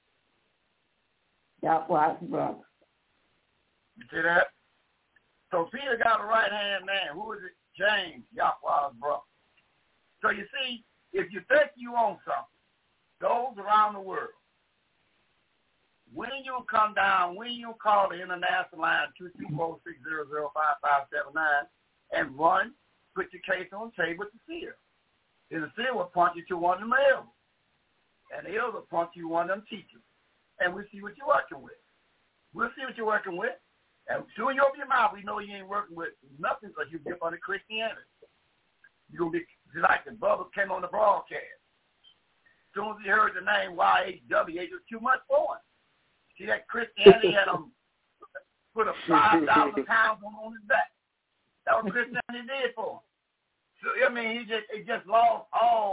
Yahweh's brother. You see that? So Peter got a right-hand man. Who is it? James, Yahweh's brother. So you see, if you think you own something, those around the world, when you come down, when you call the international line 224-600-5579 and run, put your case on the table with the seer. Then the seer will point you to one of them elders. And the elder will point you to one of them teachers. And we'll see what you're working with. We'll see what you're working with. And as soon as you open your mouth, we know you ain't working with nothing because you get under Christianity. You're going to be just like the brother came on the broadcast. As soon as he heard the name YHWH, it was too much for him. See, that Christianity had him put a 5,000 pounds on his back. That was Christianity did for him. So, I mean, he just lost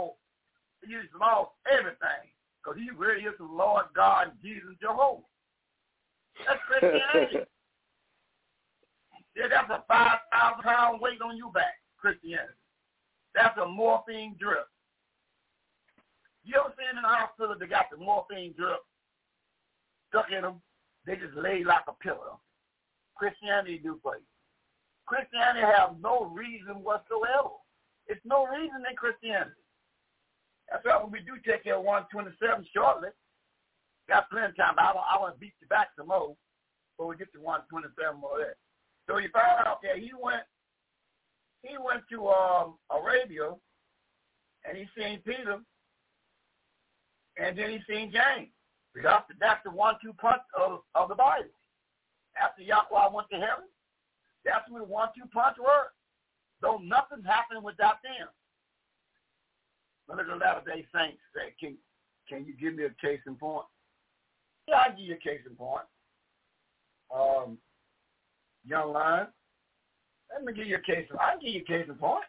everything because he really is the Lord God, Jesus, Jehovah. That's Christianity. Yeah, that's a 5,000 pound weight on your back, Christianity. That's a morphine drip. You ever seen in the hospital they got the morphine drip stuck in them? They just lay like a pillow. Christianity do for you. Christianity have no reason whatsoever. It's no reason in Christianity. That's why when we do take care of 127 shortly, got plenty of time. I want to beat you back some more before we get to 127 more there. So you found out that he went to Arabia, and he seen Peter, and then he seen James. That's the 1-2 punch of the Bible. After Yahweh went to heaven, that's when the 1-2 punch worked. Though nothing happened without them. Look at the Latter-day Saints say, can you give me a case in point? Yeah, I'll give you a case in point. Young Lion, let me give you a case. I'll give you a case in point.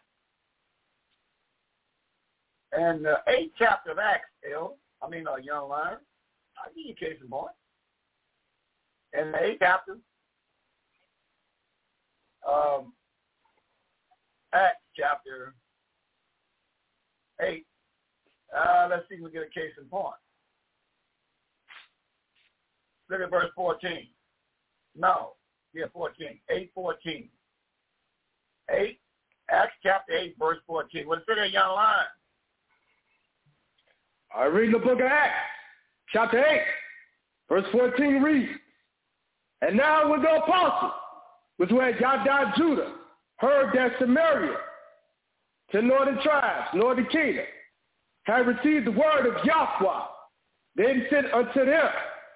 And the 8th chapter of Acts, Young Lion, I'll give you a case in point. And the 8th chapter, Acts chapter 8. Let's see if we get a case in point. Look at verse 14. No. Yeah, 14. 8:14. 8, Acts chapter 8, verse 14. What's it there, Young Lion? I read the book of Acts, chapter 8, verse 14 reads, And now when the apostles, which were at Yada, Judah, heard that Samaria, to northern tribes, northern kingdom, had received the word of Yahweh, they sent unto them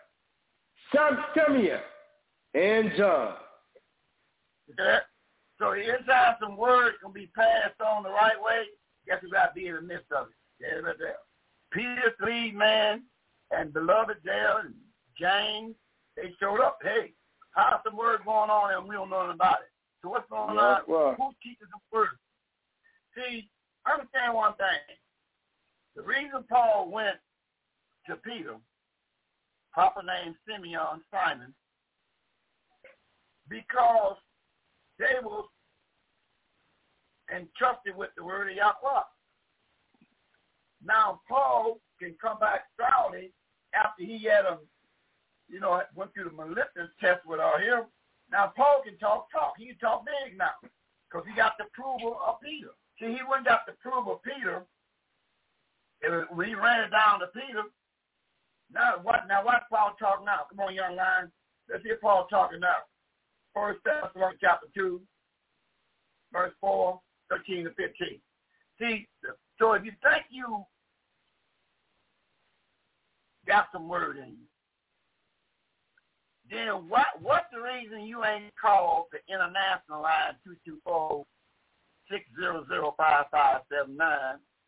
Simeon and John. Okay. So inside some words can be passed on the right way. Guess we got to be in the midst of it. Yeah, right there. Peter, three man, and beloved there, and James, they showed up. Hey, how's some word going on and we don't know nothing about it? So what's going on? Well. Who teaches the word? See, understand one thing. The reason Paul went to Peter, proper name Simeon Simon, because they were entrusted with the word of Yahweh. Now, Paul can come back strongly after he had went through the malignant test without him. Now, Paul can talk. He can talk big now because he got the approval of Peter. See, he wouldn't got the approval of Peter when he ran it down to Peter. Now, what's Paul talking now? Come on, young lion. Let's hear Paul talking now. 1 Thessalonians chapter 2, verse 4, 13 to 15. See, so if you think you got some word in you, then what's the reason you ain't called the international line 224-600-5579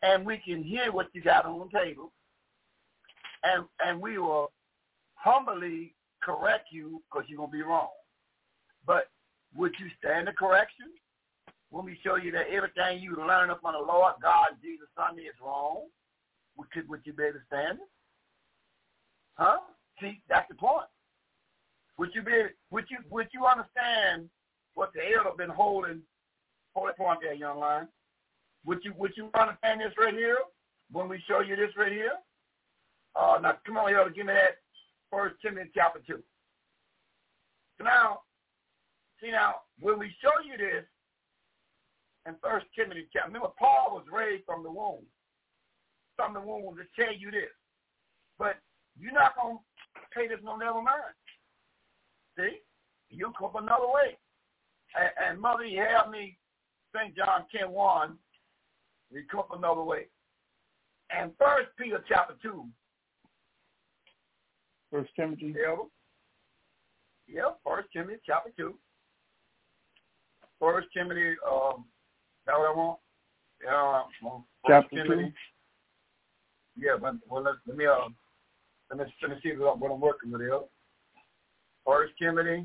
and we can hear what you got on the table, and we will humbly correct you because you're going to be wrong. But would you stand the correction when we show you that everything you learn up on the Lord God, Jesus, Sunday is wrong? Would you be able to stand it? Huh? See, that's the point. Would you understand what the elder been holding the point there, young lion? Would you understand this right here when we show you this right here? Now come on, elder, give me that 1 Timothy chapter 2. Now, when we show you this in 1 Timothy chapter, remember Paul was raised from the womb. From the womb to tell you this. But you're not going to pay this no never mind. See? You'll come up another way. And Mother, you have me, St. John 10:1, you come up another way. And 1 Peter chapter 2. 1 Timothy? Yeah, 1 Timothy chapter 2. 1 Timothy, that what I want? Chapter Timothy. 2? Yeah, but let me see what I'm working with here. 1 Timothy.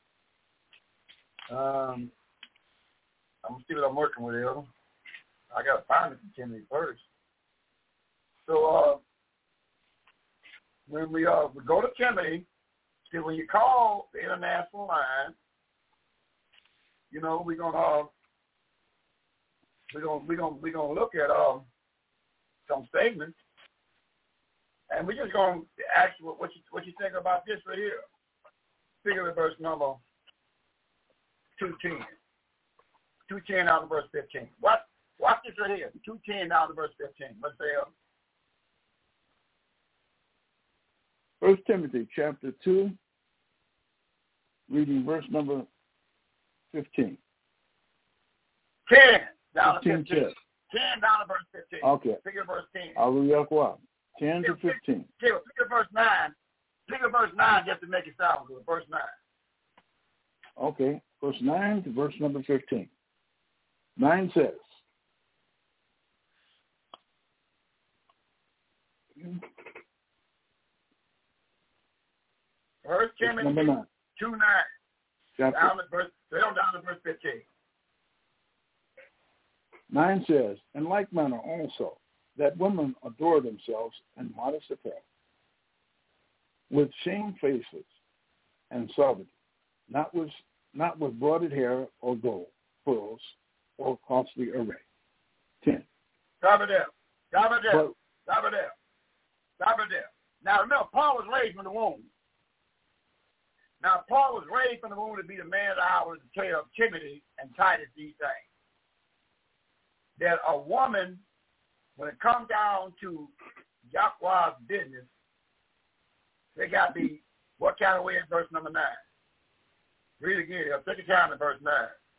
I'm gonna see what I'm working with here. I gotta find it in Timothy first. So when we go to Timothy, see when you call the international line, we're gonna look at some statements, and we're just gonna ask you what you think about this right here. Figure verse number 2:10. 2:10 down to verse 15. Watch this right here. 2:10 down to verse 15. Let's say 1 Timothy chapter 2, reading verse number 15. 10 down to 15. 10 down to verse 15. Okay. Figure verse 10. Hallelujah. 10 to 15. Figure verse 9. Figure verse 9 just to make it sound good. Verse 9. Okay. Verse 9 to verse number 15. 9 says, First Timothy 2:9. Down to verse 15. 9 says, in like manner also, that women adore themselves in modest apparel, with shamefacedness and sobriety, not with broided hair or gold, pearls, or costly array. 10. Stop it there. Now remember, Paul was raised from the womb. Now Paul was raised from the womb to be the man of the hour to tell Timothy and Titus these things. That a woman, when it comes down to Yahweh's business, they got to be what kind of way in verse number 9? Read it again. Take your time in verse 9.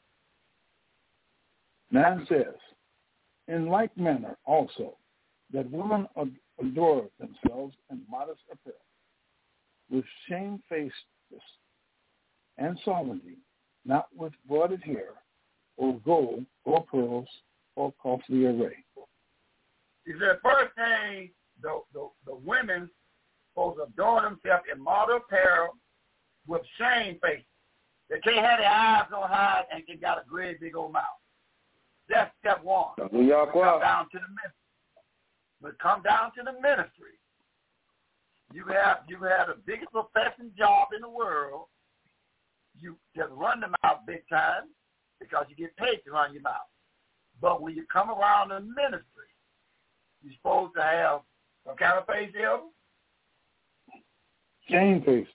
9 says, in like manner also, that women adore themselves in modest apparel, with shamefacedness and solemnity, not with broided hair, or gold, or pearls, or costly array. He said, first thing, the women supposed to adorn themselves in modest apparel with shamefacedness. They can't have their eyes on high and they got a great big old mouth. That's step 1. When it come down to the ministry, you have the biggest professional job in the world. You just run the mouth big time because you get paid to run your mouth. But when you come around the ministry, you're supposed to have what kind of face, Elder? Shamefaced.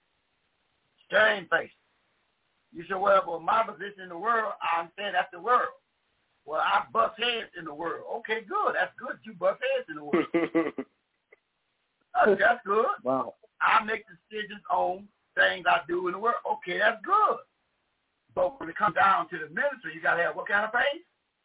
You say, well, my position in the world, I understand that's the world. Well, I bust heads in the world. Okay, good. That's good. You bust heads in the world. That's good. Wow. I make decisions on things I do in the world. Okay, that's good. But when it comes down to the ministry, you got to have what kind of faith?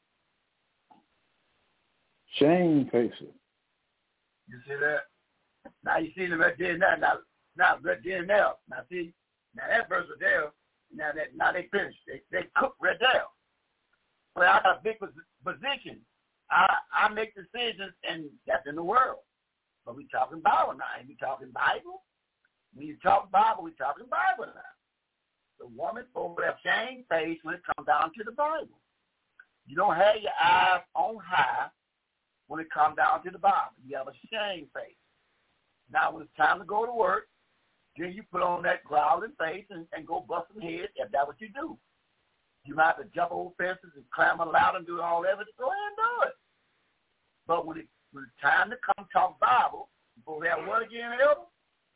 Shamefaced. You see that? Now you see them right there now. Now right there now. Now see, now that verse was there. Now they finished. They cooked right there. But I got a big position I make decisions, and that's in the world. But we talking Bible now. Ain't we talking Bible? When you talk Bible, we talking Bible now. The woman over that same face when it comes down to the Bible. You don't have your eyes on high when it comes down to the Bible. You have a shame face. Now, when it's time to go to work, then you put on that growling face and go bust some heads if that's what you do. You might have to jump over fences and climb loud and do all that, but go ahead and do it. But when it's time to come talk Bible, you supposed to have what again, Elder?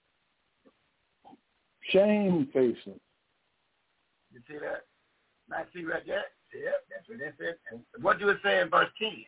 Shame facing. You see that? Now see right there? Yeah, that's what it says. And what do it say in verse 10?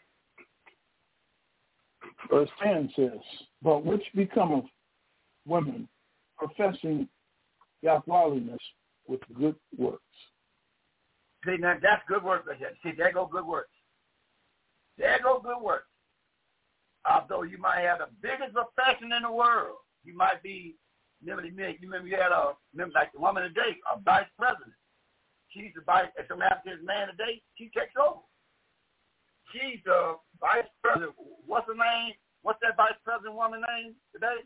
Verse 10 says, but which becometh women professing Yahwehliness with good works. See, now that's good works right there. See, there go good works. There go good works. Although you might have the biggest profession in the world, you might be, you remember you had remember like the woman today, a vice president. She's the vice, if some African man today, she takes over. She's the vice president. What's her name? What's that vice president woman name today?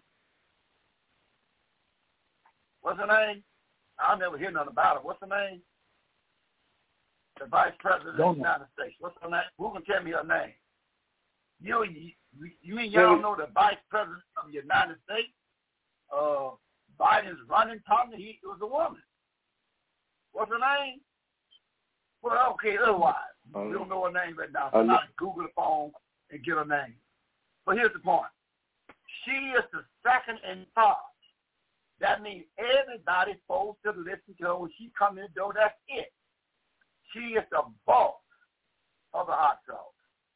What's her name? I'll never hear nothing about her. What's her name? The vice president of the United States. What's her name? Who can tell me her name? You mean y'all know the vice president of the United States? Biden's running partner, he was a woman. What's her name? Well, okay, otherwise. We don't know her name right now, so I'll Google the phone and get her name. But here's the point. She is the second in charge. That means everybody's supposed to listen to her when she comes in the door. That's it. She is the boss of the hot sauce.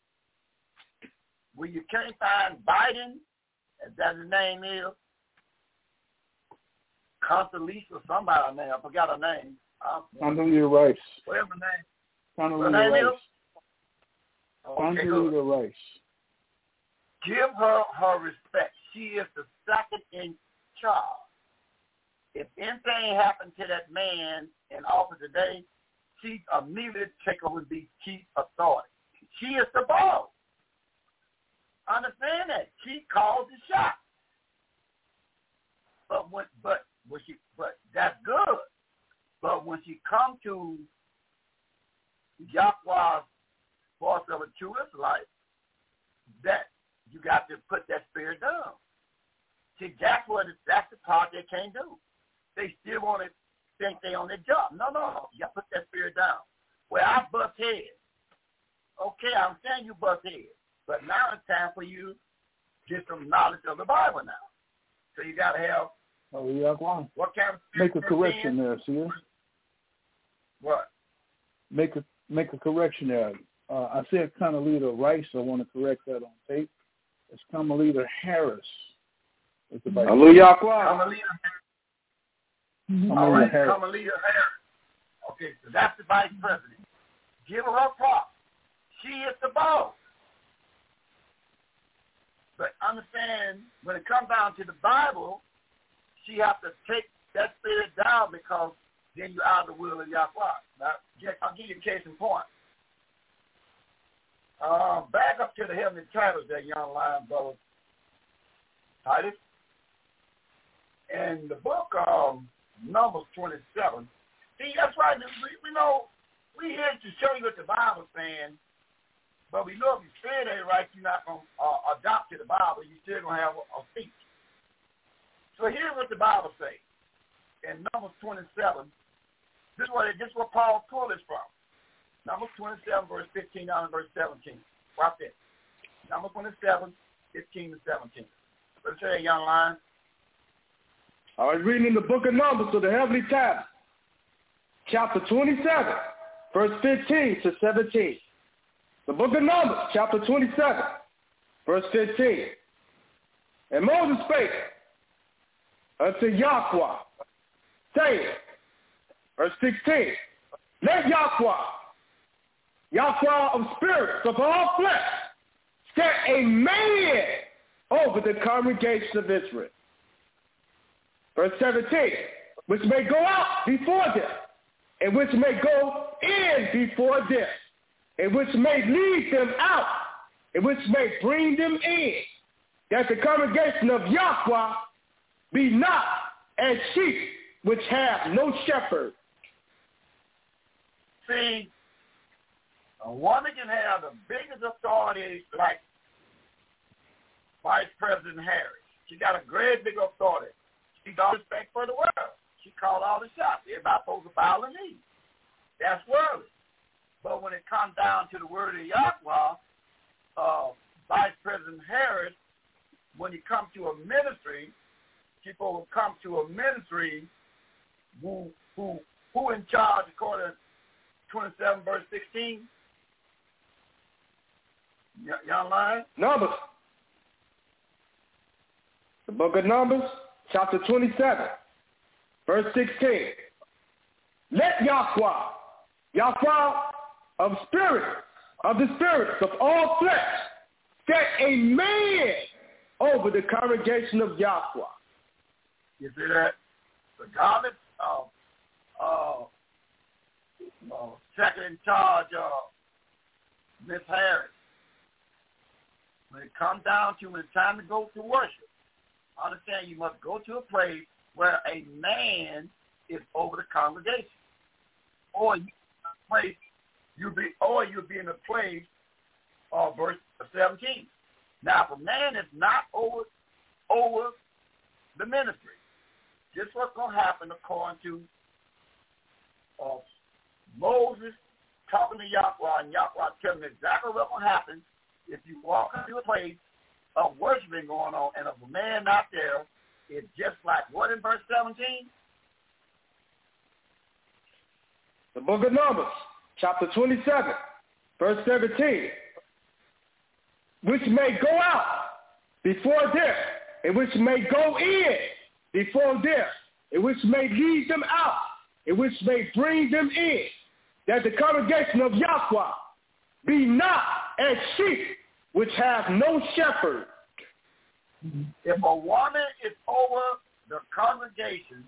When you can't find Biden, if that his name is, Condoleezza or somebody's name, I forgot her name. Condoleezza Rice. Whatever her name. Condoleezza Rice. Condoleezza Rice. Give her her respect. She is the second in charge. If anything happened to that man in office today, she immediately take over and be chief authority. She is the boss. Understand that. She calls the shots. But that's good. But when she comes to Yahweh's voice of a true Israelite, that you got to put that spirit down. See, that's the part they can't do. They still want to think they on their job. No. You got to put that spirit down. Well, I bust heads. Okay, I'm saying you bust heads. But now it's time for you to get some knowledge of the Bible now. So you got to have what kind of make a correction there, see? What? Make a correction there. I said Condoleezza Rice. I want to correct that on tape. It's Condoleezza Harris. Hallelujah. All right, Condoleezza Harris. Okay, so that's the vice president. Give her her props. She is the boss. But understand, when it comes down to the Bible, she has to take that spirit down because then you're out of the will of Yahweh. Now, I'll give you a case in point. Back up to the heavenly titles there, young lion brother Titus. In the book of Numbers 27, see, that's right. We know, we here to show you what the Bible's saying, but we know if you say it ain't right, you're not going to adopt to the Bible. You're still going to have a speech. So here's what the Bible says. In Numbers 27, this is what Paul pulled this from. Numbers 27, verse 15 down to verse 17. Watch this. Numbers 27, 15 to 17. Let's say, young lion. I was reading in the book of Numbers to the heavenly tablet, chapter 27, verse 15 to 17. The book of Numbers, chapter 27, verse 15. And Moses spake unto Yahweh, saying, verse 16, let Yahweh of spirits of all flesh, set a man over the congregation of Israel. Verse 17, which may go out before them, and which may go in before them, and which may lead them out and which may bring them in, that the congregation of Yahweh be not as sheep which have no shepherd. See, a woman can have the biggest authority like Vice President Harris. She got a great big authority. She got respect for the world. She called all the shots. Everybody supposed to bow the knee. That's worldly. But when it comes down to the word of Yahweh, Vice President Harris, when you come to a ministry, people will come to a ministry who in charge according to 27 verse 16? Y'all lying? Numbers. The book of Numbers, chapter 27, verse 16. Let Yahweh of the spirits of all flesh, set a man over the congregation of Yahweh. You see that? Regardless of second in charge of Miss Harris, when it comes down to when it's time to go to worship, understand you must go to a place where a man is over the congregation, or you'll be in a place of verse 17. Now, if a man is not over the ministry, this is what's going to happen according to Moses talking to Yahweh, and Yahweh telling him exactly what's going to happen if you walk into a place of worshiping going on, and if a man not there, it's just like what in verse 17? The book of Numbers, chapter 27, verse 17. Which may go out before them, and which may go in before them, and which may lead them out, and which may bring them in, that the congregation of Yahweh be not as sheep which have no shepherd. If a woman is over the congregation,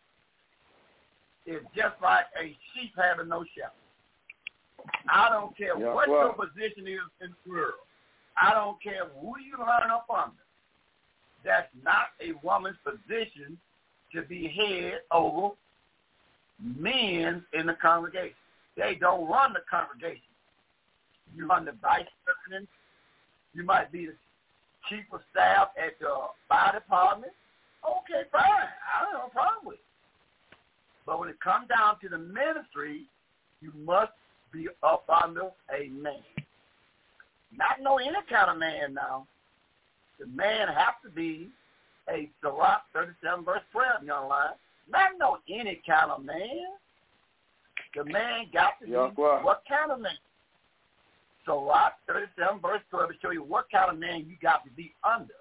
it's just like a sheep having no shepherd. I don't care what your position is in the world. I don't care who you learn up under. That's not a woman's position to be head over men in the congregation. They don't run the congregation. You run the vice president. You might be the chief of staff at the fire department. Okay, fine. I don't have a problem with it. But when it comes down to the ministry, you must be up under a man. Not no any kind of man now. The man has to be a Sirach 37 verse 12, young line. Not no any kind of man. The man got to be what kind of man? Sirach 37 verse 12 to show you what kind of man you got to be under.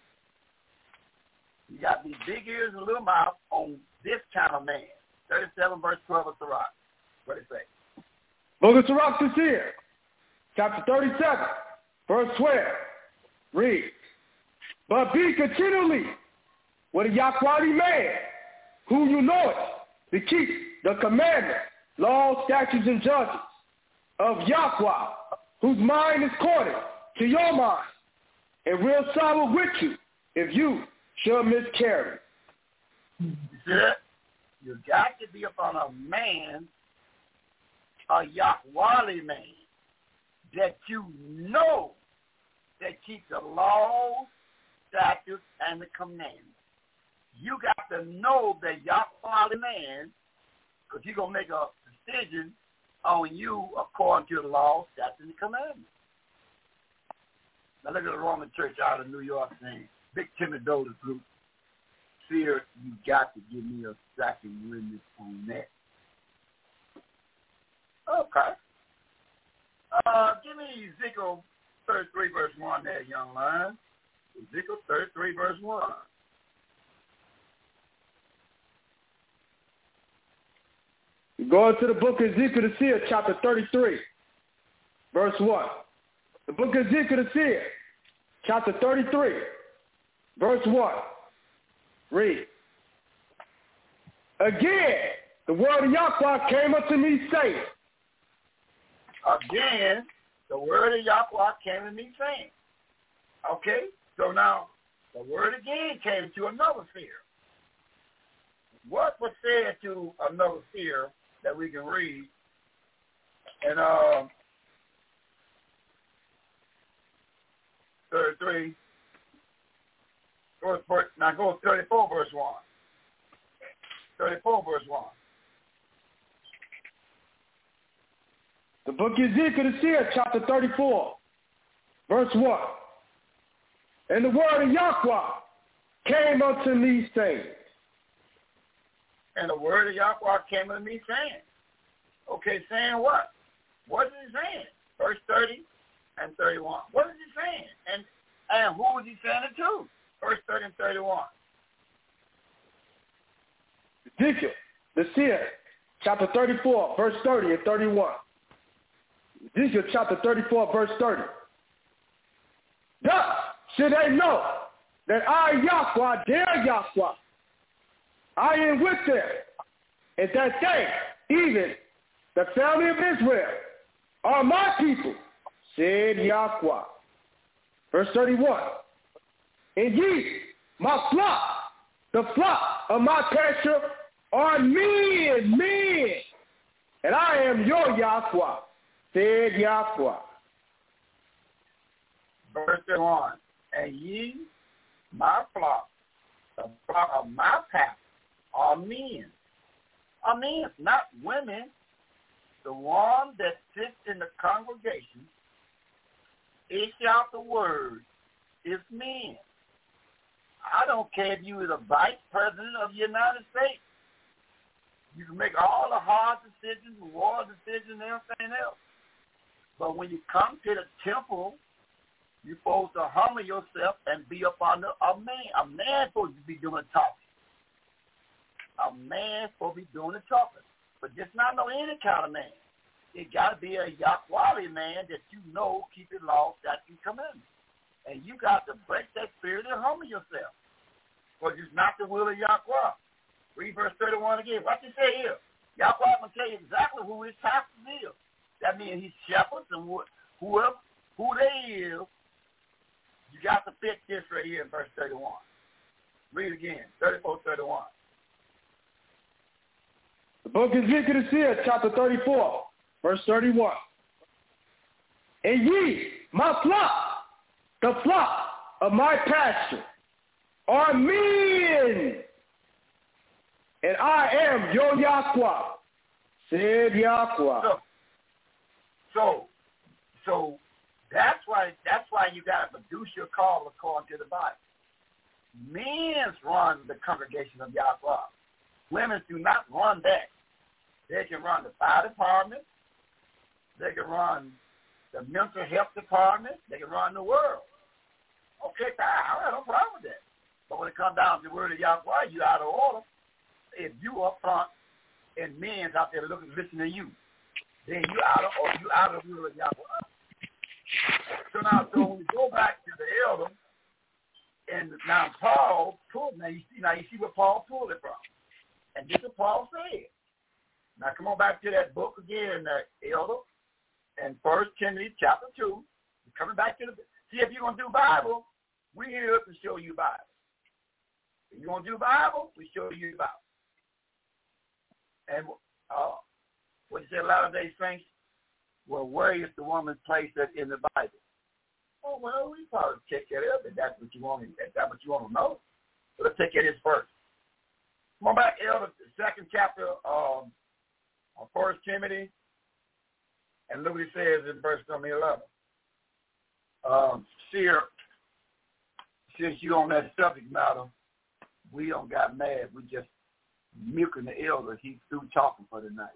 You got these big ears and little mouth on this kind of man. 37 verse 12 of Sirach. What did it say? Book of Sirach this here, chapter 37, verse 12. Read. But be continually with a Yahweh man, who you know it, to keep the commandments, laws, statutes, and judges of Yahweh, whose mind is according to your mind, and real sorrow with you if you shall miscarry. You see that? You got to be upon a man, a Yahweh man, that you know that keeps the laws, statutes, and the commandments. You got to know that Yahweh man, because he's going to make a decision on you according to the law, statutes, and the commandments. Now look at the Roman church out of New York saying, Big Timmy Dolders group, Seer, you got to give me a second witness on that. Okay. Give me Ezekiel 33 verse 1 there, young man. Ezekiel 33 verse 1. You go into the book of Ezekiel the Seer, chapter 33, verse 1. The book of Ezekiel the Seer, chapter 33, verse 1. Read. Again, the word of Yahweh came unto me, saying. Again, the word of Yahweh came to me saying. Okay? So now, the word again came to another seer. What was said to another seer that we can read? And 33. Now go to 34, verse 1. 34, verse 1. The book of Ezekiel the seer, chapter 34, verse 1. And the word of Yahweh came unto me saying. And the word of Yahweh came unto me saying. Okay, saying what? What is he saying? Verse 30 and 31. What is he saying? And who was he saying it to? Verse 30 and 31. Ezekiel the seer, chapter 34, verse 30 and 31. Ezekiel chapter 34, verse 30. Thus should they know that I, Yahweh, their Yahweh, I am with them, and that they, even the family of Israel, are my people, said Yahweh. Verse 31. And ye, my flock, the flock of my pasture, are men, and I am your Yahweh, said Yahweh. Verse 1. And ye, my flock, the flock of my pasture, are men. Are men, not women. The one that sits in the congregation, issues out the word, is men. I don't care if you are the vice president of the United States. You can make all the hard decisions, war decisions, and everything else. But when you come to the temple, you're supposed to humble yourself and be up under a man. A man supposed to be doing the talking. A man supposed to be doing the talking. But just not no any kind of man. It got to be a Yahweh man that you know keep it law, statutes, and commandments. And you got to break that spirit and humble yourself. Because it's not the will of Yahweh. Read verse 31 again. What you say here? Yahweh will tell you exactly who his pastors is. That means he's shepherds and who they is. You got to fit this right here in verse 31. Read again, 34, 31. The book of Ezekiel the seer, chapter 34, verse 31. And ye, my flock, the flock of my pasture, are men, and I am your Yahweh, said Yahweh. So that's why you got to produce your call according to the Bible. Men run the congregation of Yahweh. Women do not run that. They can run the fire department. They can run the mental health department. They can run the world. Okay, I have no problem with that. But when it comes down to the word of Yahweh, you out of order. If you up front and men's out there listening to you, then you out of the will of Yahweh. So when we go back to the elder, and now Paul pulled. Now you see where Paul pulled it from, and this is what Paul said. Now come on back to that book again, elder, and 1 Timothy chapter 2. We're coming back to see if you're gonna do Bible. We're here to show you Bible. If you want to do Bible, we show you the Bible. And what you say, a lot of days saints? Well, where is the woman's place in the Bible? Oh, well, we probably check that out if that's what you want. If that's what you want to know. So let's take it as first. Come on back, Elder, the second chapter of 1 Timothy, and look what he says in verse number 11. Seer, since you're on that subject matter, we don't got mad. We just milking the elder. He's through talking for the night.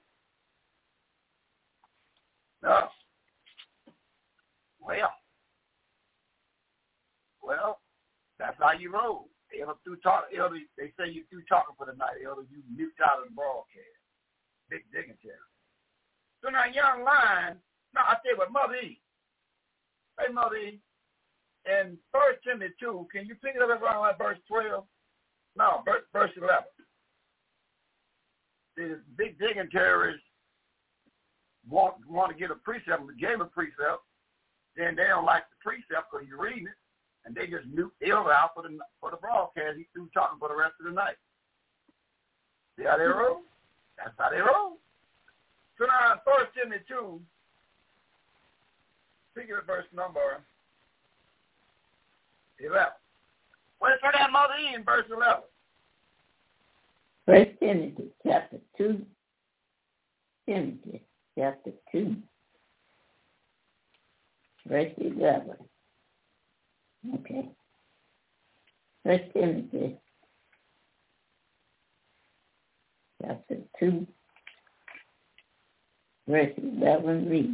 Well, that's how you roll. Elder, they say you're through talking for the night. Elder, you mute out of the broadcast. Big dignitary. So now, young lion. Now I tell you what, Mother E. Hey, Mother E. In 1 Timothy 2, can you pick it up around like verse 12? No, verse 11. The big dignitaries want to get a precept. We gave a precept. then they don't like the precept because you're reading it, and they just mute the elder out for the broadcast. He's through talking for the rest of the night. See how they roll? That's how they roll. So now in 1 Timothy 2, speaking of verse number 11. Where's that Mother E in verse 11? 1 Timothy chapter 2. Timothy chapter 2. Verse 11. Okay. 1 Timothy chapter 2. Verse 11 reads.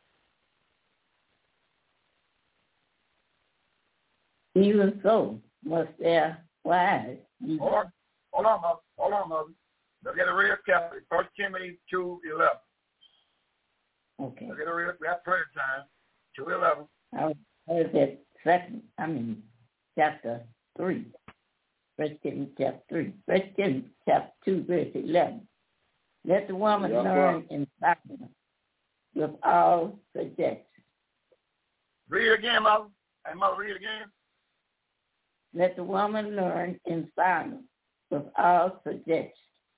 Even so must their wives be... Hold on, Mother. Look at the real carefully. 1 Timothy 2:11. Okay. Look at the real, we have prayer time. 2:11. I was at chapter 3. 1 Timothy chapter 3. 1 Timothy chapter 2, verse 11. Let the woman learn in silence with all subjection. Read it again, Mother. Hey, Mother, read it again. Let the woman learn in silence with all subjection.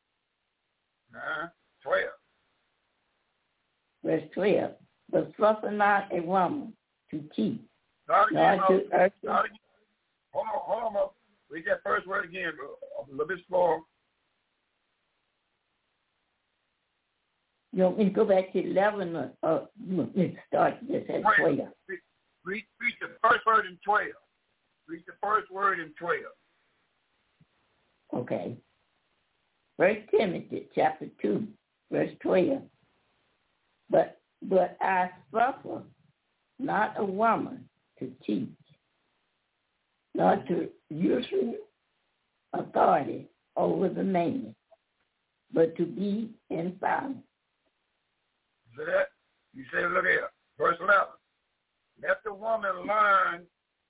12. Verse 12. But suffer not a woman to teach. Start again, nor to urge her. Hold on, Mother. Read that first word again, bro. A little bit slower. You want me to go back to 11 or start this at 12? Read the first word in 12. Read the first word in 12. Okay. 1 Timothy chapter 2, verse 12. But I suffer not a woman to teach, nor to usurp authority over the man, but to be in silence. See that? You say, look here, verse 11. Let the woman learn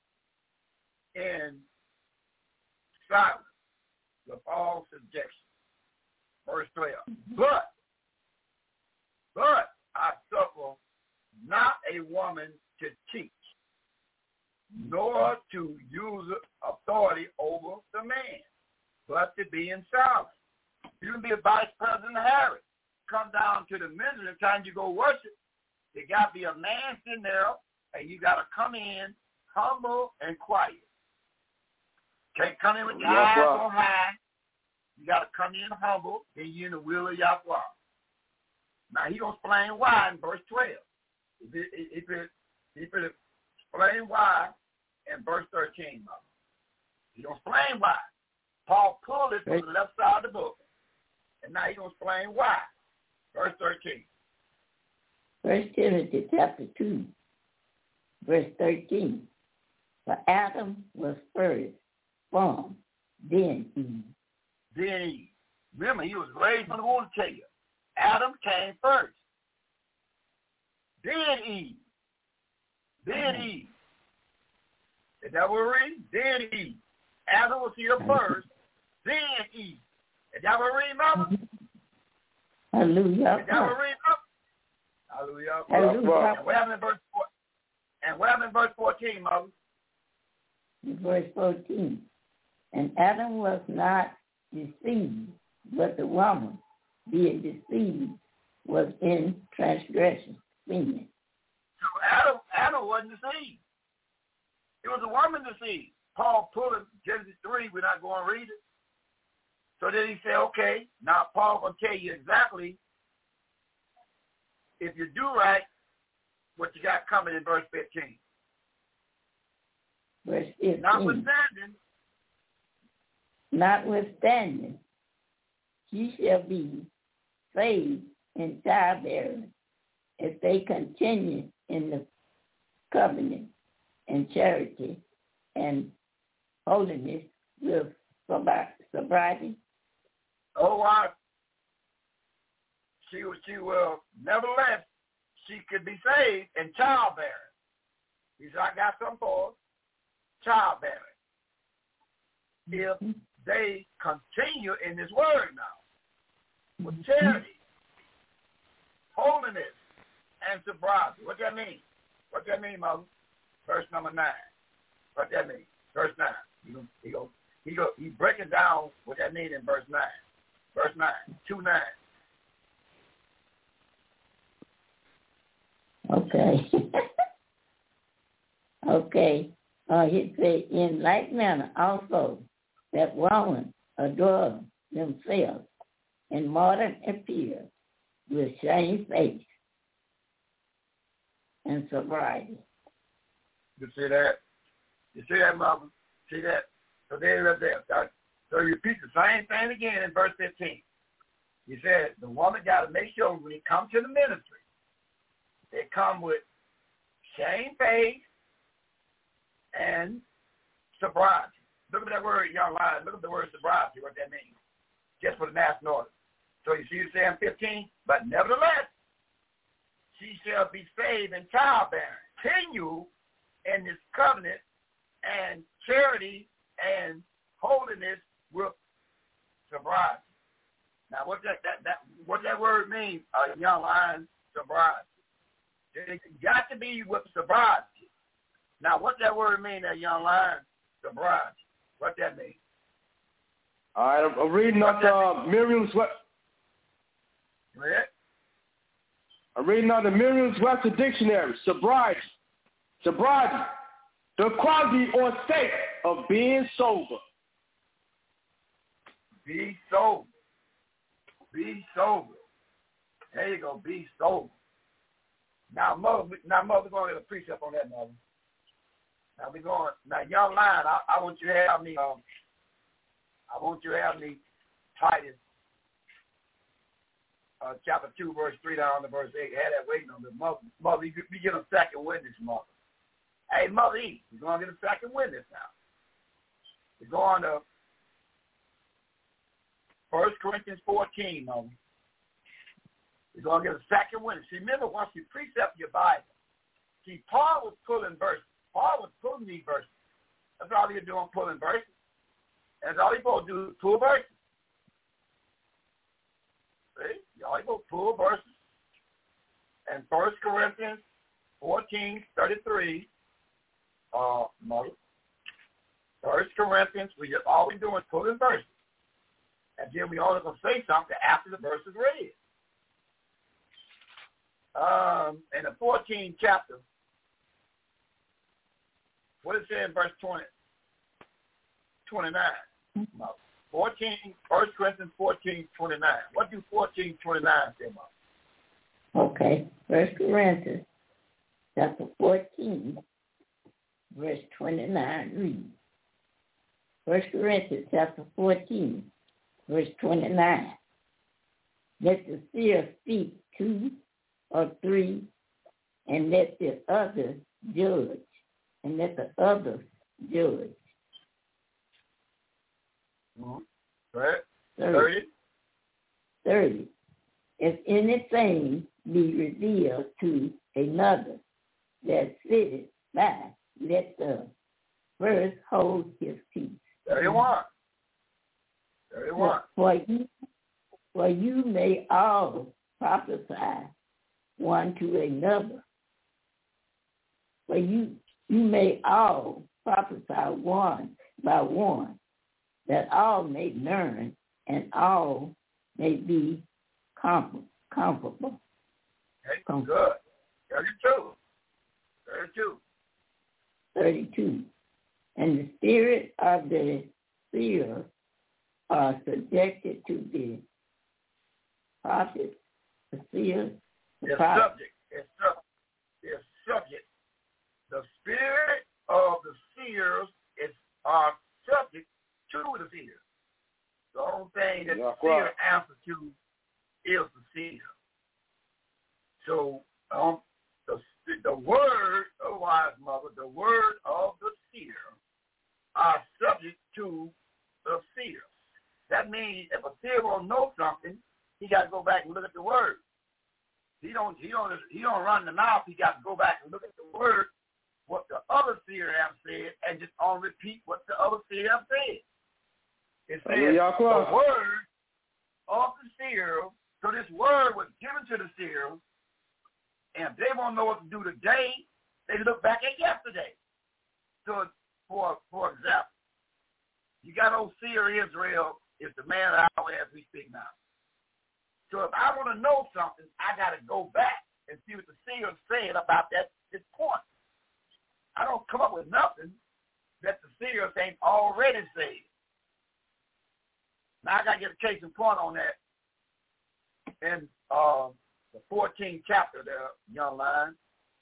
in silence with all subjection. Verse 12. But I suffer not a woman to teach, nor to use authority over the man, but to be in silence. You can be a vice president of Harris. Come down to the ministry, the time you go worship, there got to be a man sitting there, and you got to come in humble and quiet. Can't come in with your eyes on high. You got to come in humble, and you're in the will of Yahweh. Now, he going to explain why in verse 12. He will explain why in verse 13. He going to explain why. Paul pulled it from the left side of the book, and now he going to explain why. Verse 13. 1 Timothy chapter 2, verse 13. For Adam was first formed, then Eve. Then Eve. Remember, he was raised from the womb to tell you. Adam came first. Then Eve. Then Eve. Is that what we're reading? Then Eve. Adam was here first. Then Eve. Is that what we're reading, Mama? Hallelujah. Is that what we're reading, Mama? Hallelujah. Hallelujah. And what happened in verse 4? And what happened in verse 14, Mama? Verse 14. And Adam was not deceived, but the woman, being deceived, was in transgression. Meaning. So Adam wasn't deceived. It was a woman deceived. Paul pulled it, Genesis 3, we're not going to read it. So then he said, okay, now Paul will tell you exactly, if you do right, what you got coming in verse 15. Verse 15. Notwithstanding, she shall be saved in childbearing if they continue in the covenant and charity and holiness with sobriety. Oh, she will, nevertheless, she could be saved in childbearing. He said, I got some for childbearing. If they continue in this word now, with charity, holiness, and sobriety. What that mean? What that mean, Mother? Verse number 9. What that mean? Verse 9. He breaking down what that mean in verse 9. Verse 9. 2:9. Okay. Okay. He said, in like manner also that women adore themselves in modern appearance with shamefaced and sobriety. You see that? You see that, Mother? See that? So there it is. So he repeats the same thing again in verse 15. He said the woman got to make sure when he come to the ministry, they come with shamefaced and sobriety. Look at that word, young lion. Look at the word sobriety, what that means. Just for the national order. So you see you saying 15? But nevertheless, she shall be saved in childbearing. Continue in this covenant and charity and holiness with sobriety. Now, what that word means, young lion, sobriety. It got to be with sobriety. Now, what that word mean, that young lion, sobriety? What that mean? All right, I'm reading up Merriam's. Read? I'm reading out the Merriam-Webster Dictionary. Sobriety, the quality or state of being sober. Be sober. Be sober. There you go. Be sober. Now, mother, we're going to get a precept on that, Mother. Now we're going. Now, young lion, I want you to have me. Titus, chapter 2, verse 3 down to verse 8. Had that waiting on the mother. You get a second witness, Mother. Hey, Mother E, we're going to get a second witness now. We're going to 1 Corinthians 14, Mother. We're going to get a second witness. See, remember, once you precept your Bible, see, Paul was pulling verses. Paul was pulling these verses. That's all he was doing, pulling verses. That's all he's supposed to do is pull verses. See? All he's supposed to pull verses. And 1 Corinthians 14:33, Mother. 1 Corinthians, all we're doing is pulling verses. And then we only going to say something after the verse is read. In the 14th chapter, what does it say in verse 29? 1 Corinthians 14:29. What do 14:29 say about? Okay. 1 Corinthians chapter 14, verse 29 reads. 1 Corinthians chapter 14, verse 29. Let the seer speak 2 or 3, and let the others judge. And let the others judge. Right. 30. If anything be revealed to another that sitteth by, let the first hold his peace. 31. For you may all prophesy one to another. For you may all prophesy one by one, that all may learn and all may be comfortable. Okay, good. 32. And the spirit of the seer are subjected to the prophet, the seer, the prophet. It's subject. The spirit of the seers are subject to the seer. The only thing that the seer answers to is the seer. So the word, otherwise, Mother, the word of the seer are subject to the seer. That means if a seer won't know something, he got to go back and look at the word. He don't run the mouth. He got to go back and look at the word, what the other seer have said, and just on repeat what the other seer have said. It says the word of the seer. So this word was given to the seer, and if they won't know what to do today, They look back at yesterday. So, for example, you got old seer Israel is the man of the hour as we speak now. So if I want to know something, I got to go back and see what the seer said about this point. I don't come up with nothing that the seer ain't already said. Now I got to get a case in point on that in the 14th chapter there, young line,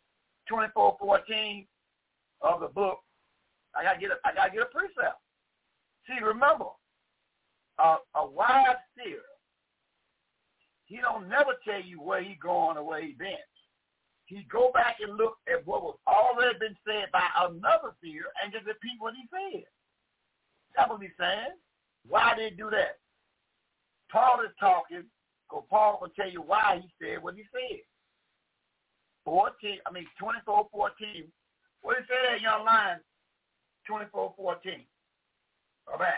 24:14 of the book. I got to get a precept. See, remember, a wise seer, he don't never tell you where he going or where he been. He go back and look at what was already been said by another seer and just repeat what he said. That's what he's saying. Why did he do that? Paul is talking, because Paul will tell you why he said what he said. 24:14. What did he say there, young line? 24:14. All right.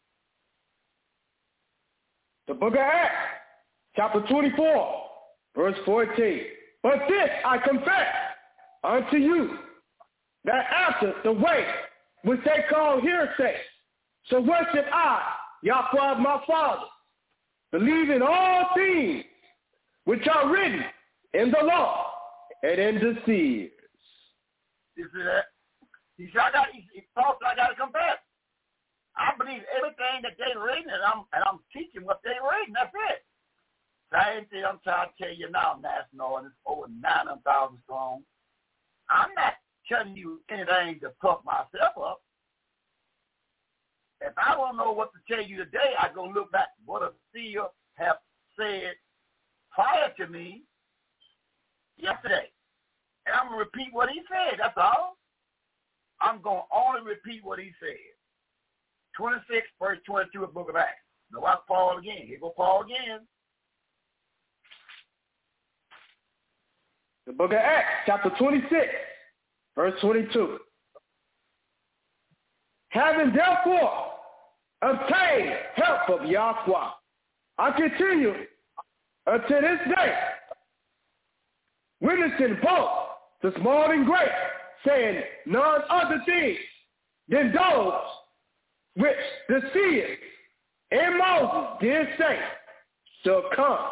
The book of Acts, chapter 24, verse 14. But this I confess unto you, that after the way which they call hearsay, so worship I, Yahweh my Father, believing all things which are written in the law and in the seers. You see that? He said, I got to confess. I believe everything that they reading, and I'm teaching what they reading. That's it. Same thing I'm trying to tell you now, National, and it's over 900,000 strong. I'm not telling you anything to puff myself up. If I don't know what to tell you today, I go look back what a seer have said prior to me yesterday. And I'm going to repeat what he said, that's all. I'm going to only repeat what he said. 26, verse 22 of the book of Acts. Now watch Paul again. Here go Paul again. The book of Acts, chapter 26, verse 22. Having therefore obtained help of Yahweh, I continue until this day, witnessing both the small and great, saying none other things than those which the seers and Moses did say shall come.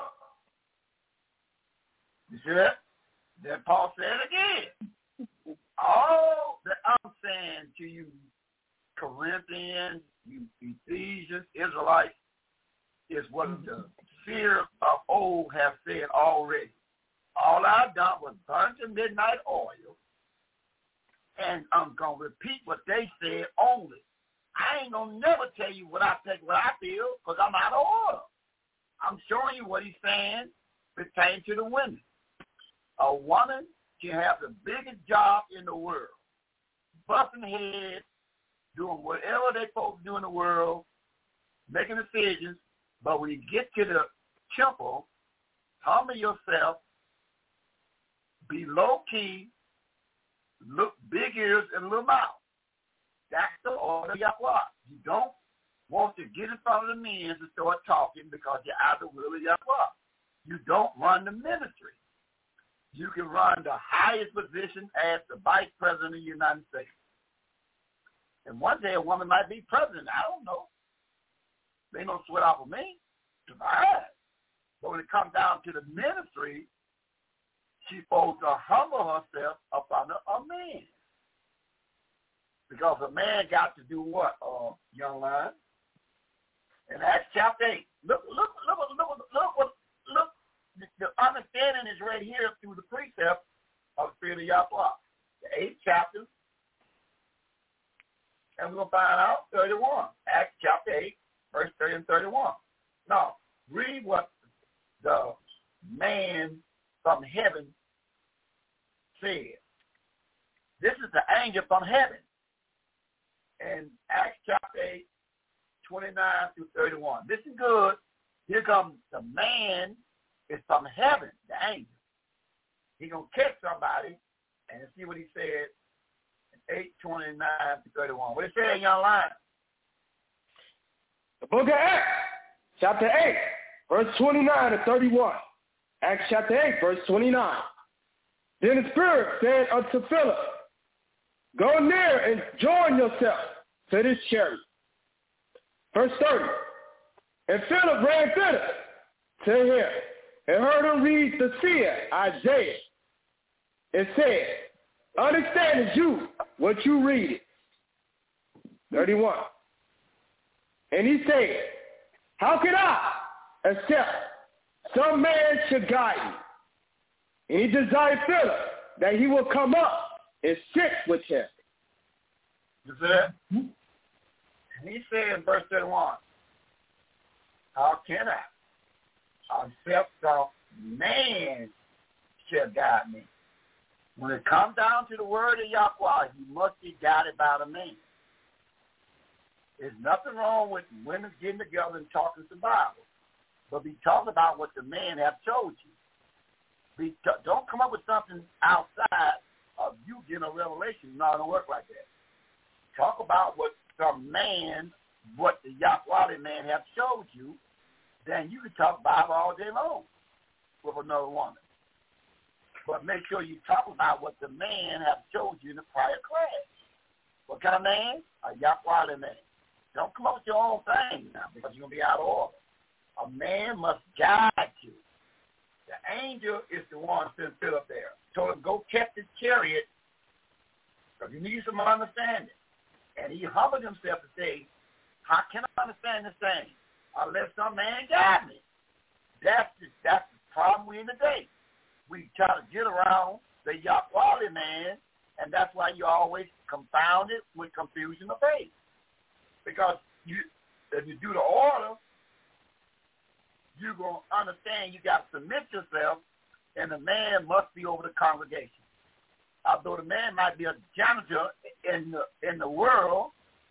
You see that? Then Paul said again. All that I'm saying to you, Corinthians, you Ephesians, Israelites, is what the seers of old have said already. All I've done was burn the midnight oil, and I'm going to repeat what they said only. I ain't going to never tell you what I think, what I feel, because I'm out of order. I'm showing you what he's saying pertaining to the women. A woman can have the biggest job in the world, busting heads, doing whatever they're supposed to do in the world, making decisions, but when you get to the temple, humble yourself, be low-key, look big ears and little mouth. That's the order of Yahweh. You don't want to get in front of the men and start talking because you're out of the will of Yahweh. You don't run the ministry. You can run the highest position as the vice president of the United States. And one day a woman might be president. I don't know. They don't sweat off of me. Right. But when it comes down to the ministry, she's supposed to humble herself up under a man. Because a man got to do what, young line? In Acts chapter 8. Look. The understanding is right here through the precept of the Spirit of Yahweh. The 8th chapter. And we're going to find out 31. Acts chapter 8, verse 30 and 31. Now, read what the man from heaven said. This is the angel from heaven. In Acts chapter 8, 29 through 31. This is good. Here comes the man is from heaven, the angel. He's going to catch somebody and see what he said in 8:29 to 31. What it say in your line? The book of Acts, chapter 8, verse 29 to 31. Acts chapter 8, verse 29. Then the Spirit said unto Philip, go near and join yourself to this chariot. Verse 30. And Philip ran thither to him and heard him read the seer Isaiah and said, understand you what you read. 31. And he said, how can I except some man should guide me? And he desired Philip that he will come up and sit with him. You see that? And he said in verse 31, how can I except some man shall guide me? When it comes down to the word of Yahweh, you must be guided by the man. There's nothing wrong with women getting together and talking the Bible, but be talking about what the man have told you. Don't come up with something outside of you getting a revelation. It's not going to work like that. Talk about what some man, what the Yahweh man have showed you, then you can talk Bible all day long with another woman. But make sure you talk about what the man have showed you in the prior class. What kind of man? A Yahweh man. Don't come up with your own thing now because you're going to be out of order. A man must guide you. The angel is the one sent Philip there. Told him, go catch the chariot because you need some understanding. And he humbled himself to say, how can I understand this thing unless some man guide me? That's the problem we're in today. We try to get around the Yahweh man, and that's why you always confound it with confusion of faith. Because if you do the order, you're going to understand you got to submit yourself, and the man must be over the congregation. Although the man might be a janitor in the world,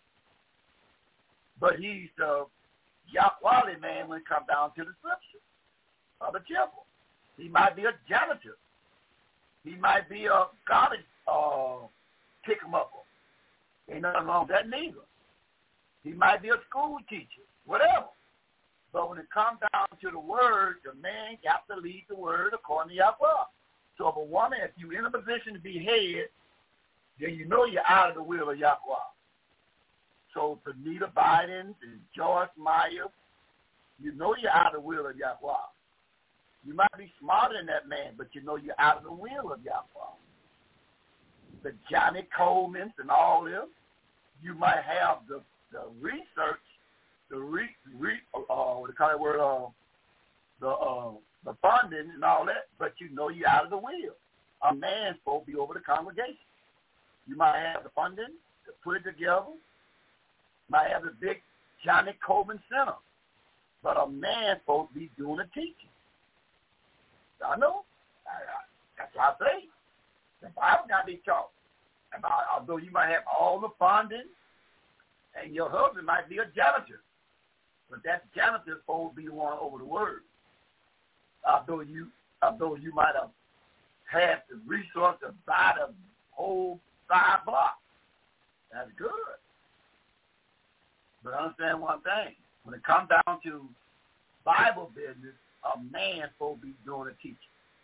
but he's the Yahweh man when it comes down to the scripture of the temple. He might be a janitor. He might be a garbage pick-em-upper. Ain't nothing wrong with that neither. He might be a school teacher, whatever. But when it comes down to the word, the man got to lead the word according to Yahweh. So if a woman, if you're in a position to be head, then you know you're out of the will of Yahweh. So for Nita Biden and Joyce Meyer, you know you're out of the will of Yahweh. You might be smarter than that man, but you know you're out of the will of Yahweh. The Johnny Colemans and all them, you might have the research, the funding and all that, but you know you're out of the will. A man's supposed to be over the congregation. You might have the funding to put it together. Might have the big Johnny Coleman Center, but a man's supposed to be doing the teaching. I know. That's what I say. The Bible got to be taught. Although you might have all the funding, and your husband might be a janitor, but that janitor is supposed to be the one over the word. Although you might have had the resource to buy the whole 5 blocks. That's good. But understand one thing. When it comes down to Bible business, a man's supposed to be doing the teaching.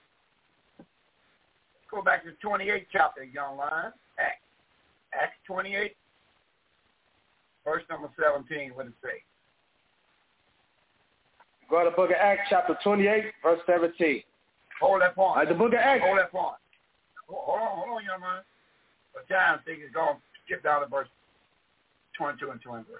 Let's go back to the 28th chapter, young line. Acts 28, verse number 17. What does it say? Go to the book of Acts, chapter 28, verse 17. Hold that point. The book of Acts. Hold that point. Hold on, young man. But John thinks it's going to skip down to verse 22 and 23.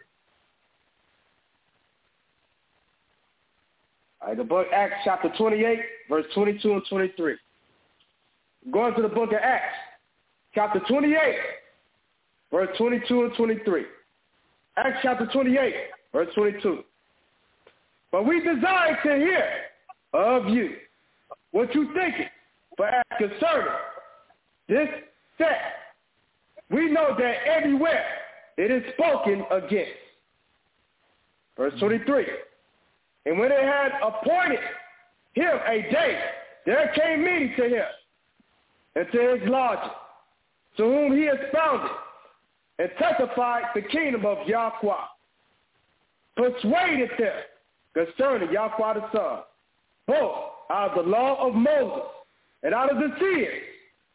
All right, the book of Acts, chapter 28, verse 22 and 23. Going to the book of Acts, chapter 28, verse 22 and 23. Acts chapter 28, verse 22. But we desire to hear of you what you think, for as concerning this sect, we know that everywhere it is spoken against. Verse 23. And when they had appointed him a day, there came many to him and to his lodging, to whom he expounded and testified the kingdom of Yahweh, persuaded them concerning Yahweh the Son, both out of the law of Moses and out of the seers,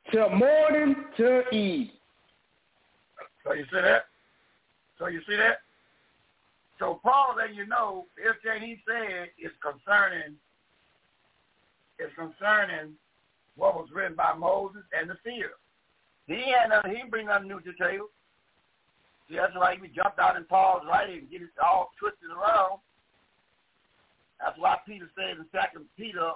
till morning till eve. So you see that? So Paul letting you know everything he said is concerning what was written by Moses and the seer. He didn't bring nothing new to the table. See, that's why he jumped out in Paul's writing and get it all twisted around. That's why Peter said in 2 Peter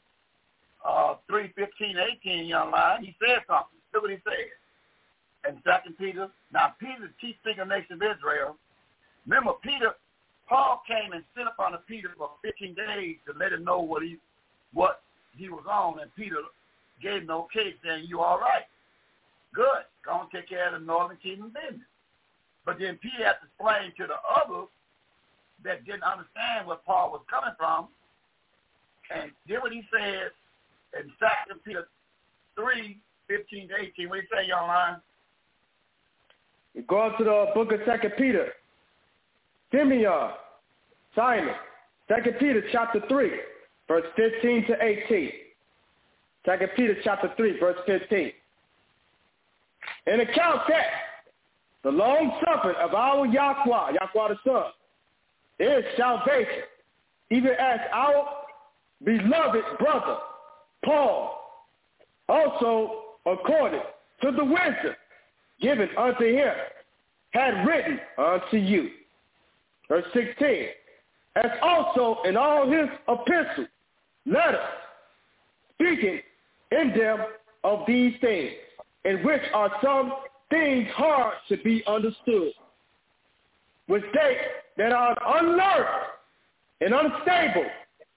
3:15-18, young man, he said something. Look what he said. In 2 Peter, now Peter, the chief figure nation of Israel, remember Paul came and sent upon Peter for 15 days to let him know what he was on, and Peter gave him the okay, saying, you all right. Good. Go and take care of the northern kingdom business. But then Peter had to explain to the others that didn't understand where Paul was coming from, and then what he said in 2 Peter 3:15-18, what did he say, young man? We go on to the book of 2 Peter. Simeon, Simon, 2 Peter chapter 3, verse 15-18. 2 Peter chapter 3, verse 15. In account that the long suffering of our Yahweh the Son, is salvation, even as our beloved brother Paul also according to the wisdom given unto him had written unto you. Verse 16, as also in all his epistles, letters, speaking in them of these things, in which are some things hard to be understood, which they that are unlearned and unstable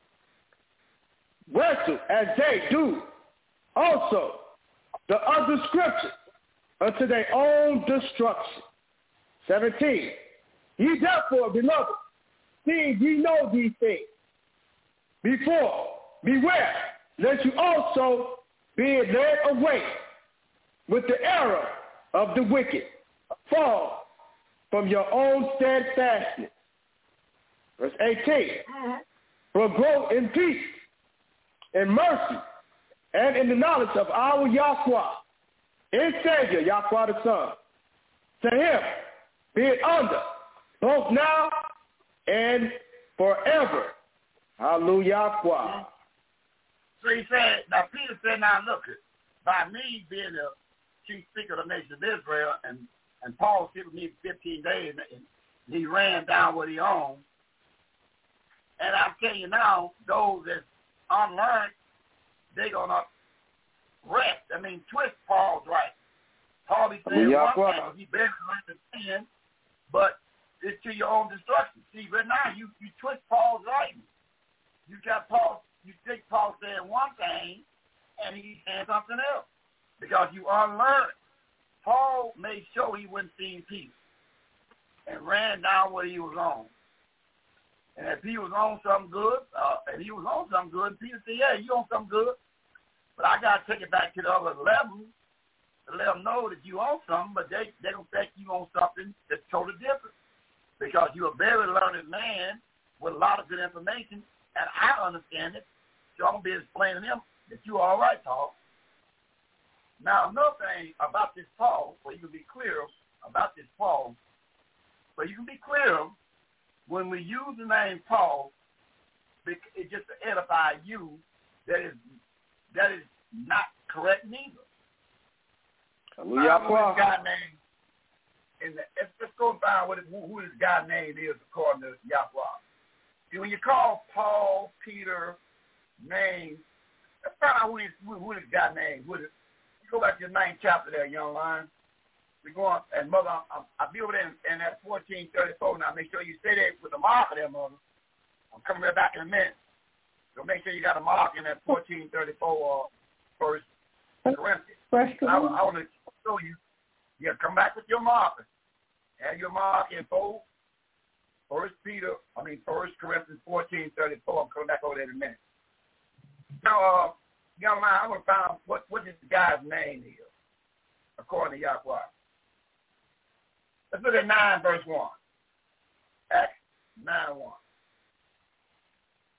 wrestle as they do also the other scriptures unto their own destruction. 17, ye therefore, beloved, seeing ye know these things, beware, lest you also be led away with the error of the wicked, fall from your own steadfastness. Verse 18, but grow in peace and mercy and in the knowledge of our Yahweh and Savior, Yahweh the Son. To him be it honor, both now and forever. Hallelujah. So he said, now Peter said, now look, by me being the chief speaker of the nation of Israel, and Paul sent me 15 days, and he ran down what he owned. And I'm telling you now, those that's unlearned, they're going to twist Paul's right. Paul be saying one thing, he better understand, but it's to your own destruction. See, right now, you twist Paul's writing. You think Paul saying one thing, and he's saying something else, because you unlearned. Paul made sure he wouldn't see peace and ran down what he was on. And if he was on something good, Peter said, yeah, you on something good, but I got to take it back to the other level to let them know that you on something, but they don't think you on something that's totally different, because you're a very learned man with a lot of good information, and I understand it, so I'm going to be explaining to them that you're all right, Paul. Now, another thing about this Paul, so you can be clear about this Paul, when we use the name Paul, it's just to edify you that is not correct neither. Hallelujah. Let's go and find who this guy's name is according to Yahweh. See, when you call Paul, Peter, names, let's find out who this guy's name is. You go back to the 9th chapter there, young lion. We go on, and mother, I'll be over there in that 1434 now. Make sure you say that with the marker there, mother. I'm coming right back in a minute. So make sure you got a mark in that 1434 First Corinthians. I want to show you. Yeah, come back with your marker. Have your mark in both. 1 Corinthians 14:34. I'm coming back over there in a minute. Now, young man, I want to find out what this guy's name is, according to Yahweh. Let's look at 9, verse 1. Acts 9:1.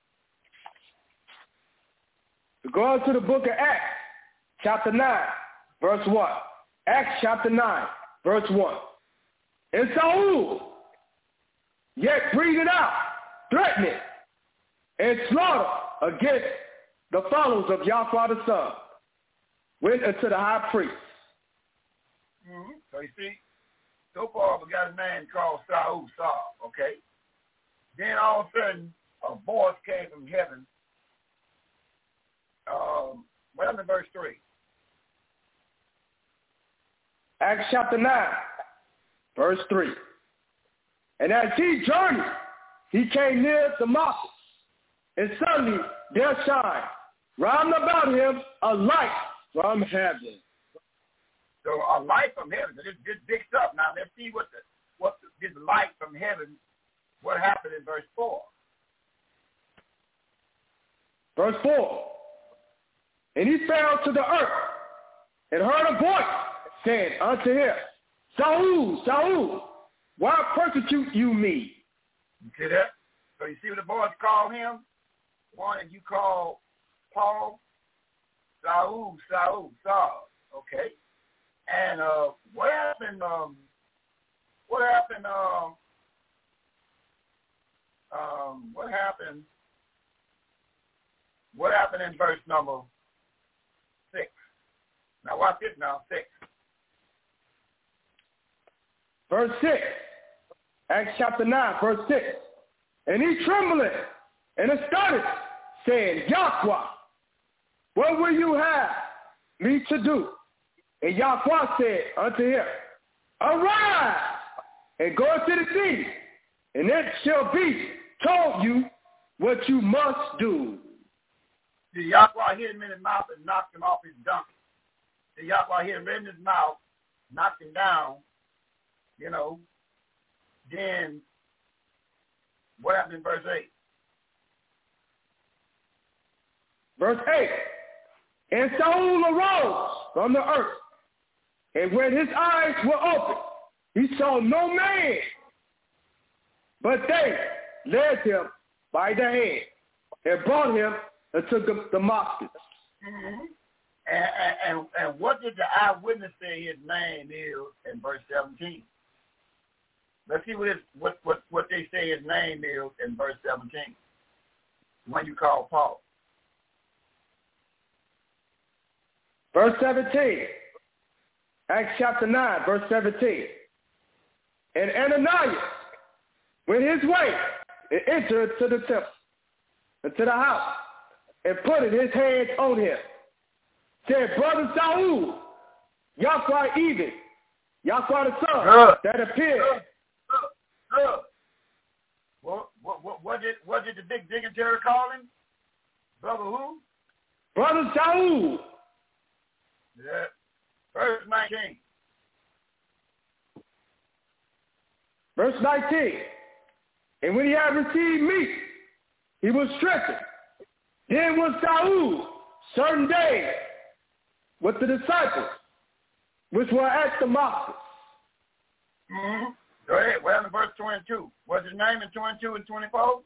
We go on to the book of Acts, chapter 9, verse 1. Acts chapter 9, verse 1. And Saul, yet breathing out, threatening, and slaughter against the followers of Yahweh the Son, went unto the high priest. Mm-hmm. So you see, so far we got a man called Saul, okay? Then all of a sudden, a voice came from heaven. Well, in verse 3. Acts chapter 9, verse 3. And as he journeyed, he came near Damascus, and suddenly there shined round about him a light from heaven. So a light from heaven. So this big stuff. Now let's see this light from heaven, what happened in verse 4. Verse 4. And he fell to the earth and heard a voice saying unto him, Saul, Saul, why persecute you me? You see that? So you see what the boys call him? One that you call Paul, Saul, Saul, Saul. Okay. And what happened? What happened in verse number 6? Now watch this now, 6. Verse 6, Acts chapter 9, verse 6. And he trembling and astonished, saying, Yahweh, what will you have me to do? And Yahweh said unto him, Arise and go into the city, and it shall be told you what you must do. See, Yahweh hit him in his mouth and knocked him off his donkey. See, Yahweh hit him in his mouth, knocked him down, you know. Then what happened in verse 8? Verse 8. And Saul arose from the earth, and when his eyes were opened, he saw no man, but they led him by the hand and brought him into Damascus. Mm-hmm. And what did the eyewitness say his name is in verse 17? Let's see what they say his name is in verse 17. When you call Paul. Verse 17. Acts chapter 9, verse 17. And Ananias went his way and entered to the temple, into the house, and put his hands on him. Said, Brother Saul, Yahweh even, Yahweh the Son, that appeared. What did the big dignitary call him? Brother who? Brother Saul. Yeah. Verse 19. Verse 19. And when he had received meat, he was strengthened. Then was Saul certain days with the disciples, which were at Damascus. Mm-hmm. Go ahead. Well, in verse 22. What's his name in 22 and 24?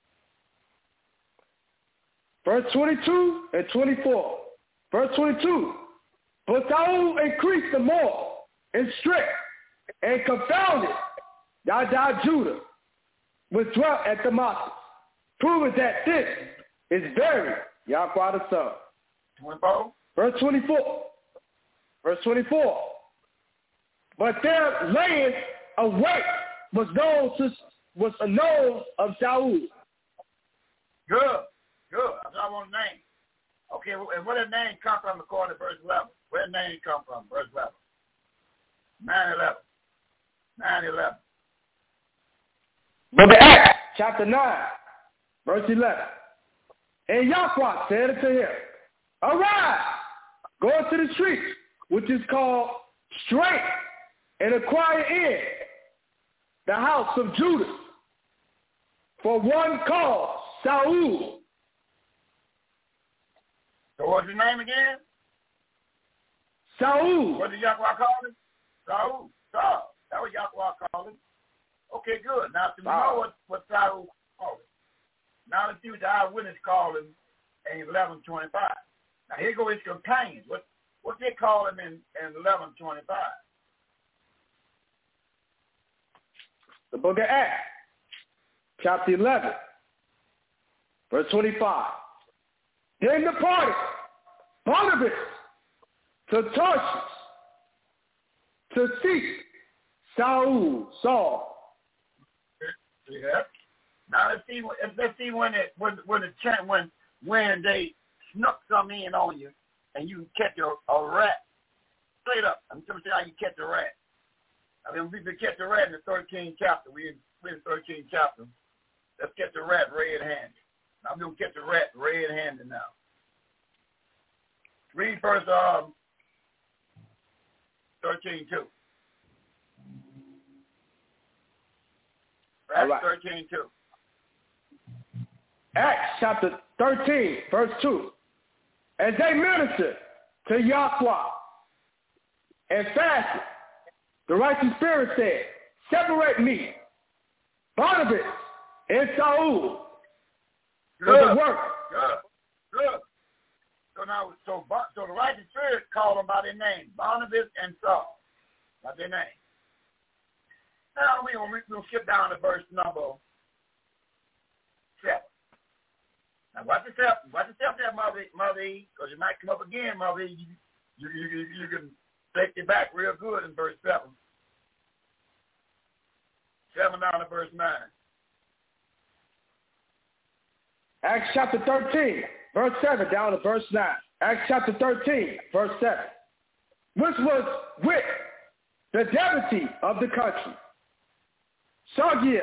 Verse 22 and 24. Verse 22. But Saul increased the more in strength and confounded Yada Judah, which dwelt at Damascus, proving that this is very Yahweh the Son. 24. Verse 24. Verse 24. But there laying await was a nose of Saul. Good. I want a name. Okay, and where did the name come from according to verse 11? Where did the name come from? Verse 11. 9:11. But the Acts, chapter 9, verse 11. And Yahweh said unto him, Arise, go into the street, which is called Straight, and acquire in the house of Judas, for one called Saul. So what's his name again? Saul. What did Yahweh call him? Saul. That was Yahweh called him. Okay, good. Now, we know what Saul called him. Now let's see what the eyewitness called him in 11:25. Now here go his companions. What they call him in 11:25? The book of Acts, chapter 11, verse 25. Then departed Barnabas to Tarsus to seek Saul. Yeah. Now let's see when they snuck some in on you and you catch a rat. Straight up. I'm going to tell you how you catch a rat. I mean, we can catch a rat in the 13th chapter. We're in the 13th chapter. Let's catch a rat red-handed. I'm going to catch a rat red-handed now. Read verse 13:2. Acts 13:2. Acts chapter 13, verse 2. As they ministered to Yahweh and fasted, the righteous spirit said, separate me, Barnabas and Saul, for the work. Good. So the righteous spirit called them by their name, Barnabas and Saul, by their name. Now we'll skip down to verse number 7. Now watch yourself there, Mother E, because you might come up again, Mother E. You can take it back real good in verse 7. 7 down to verse 9. Acts chapter 13, verse 7 down to verse 9. Acts chapter 13, verse 7. Which was with the deputy of the country, Sergius,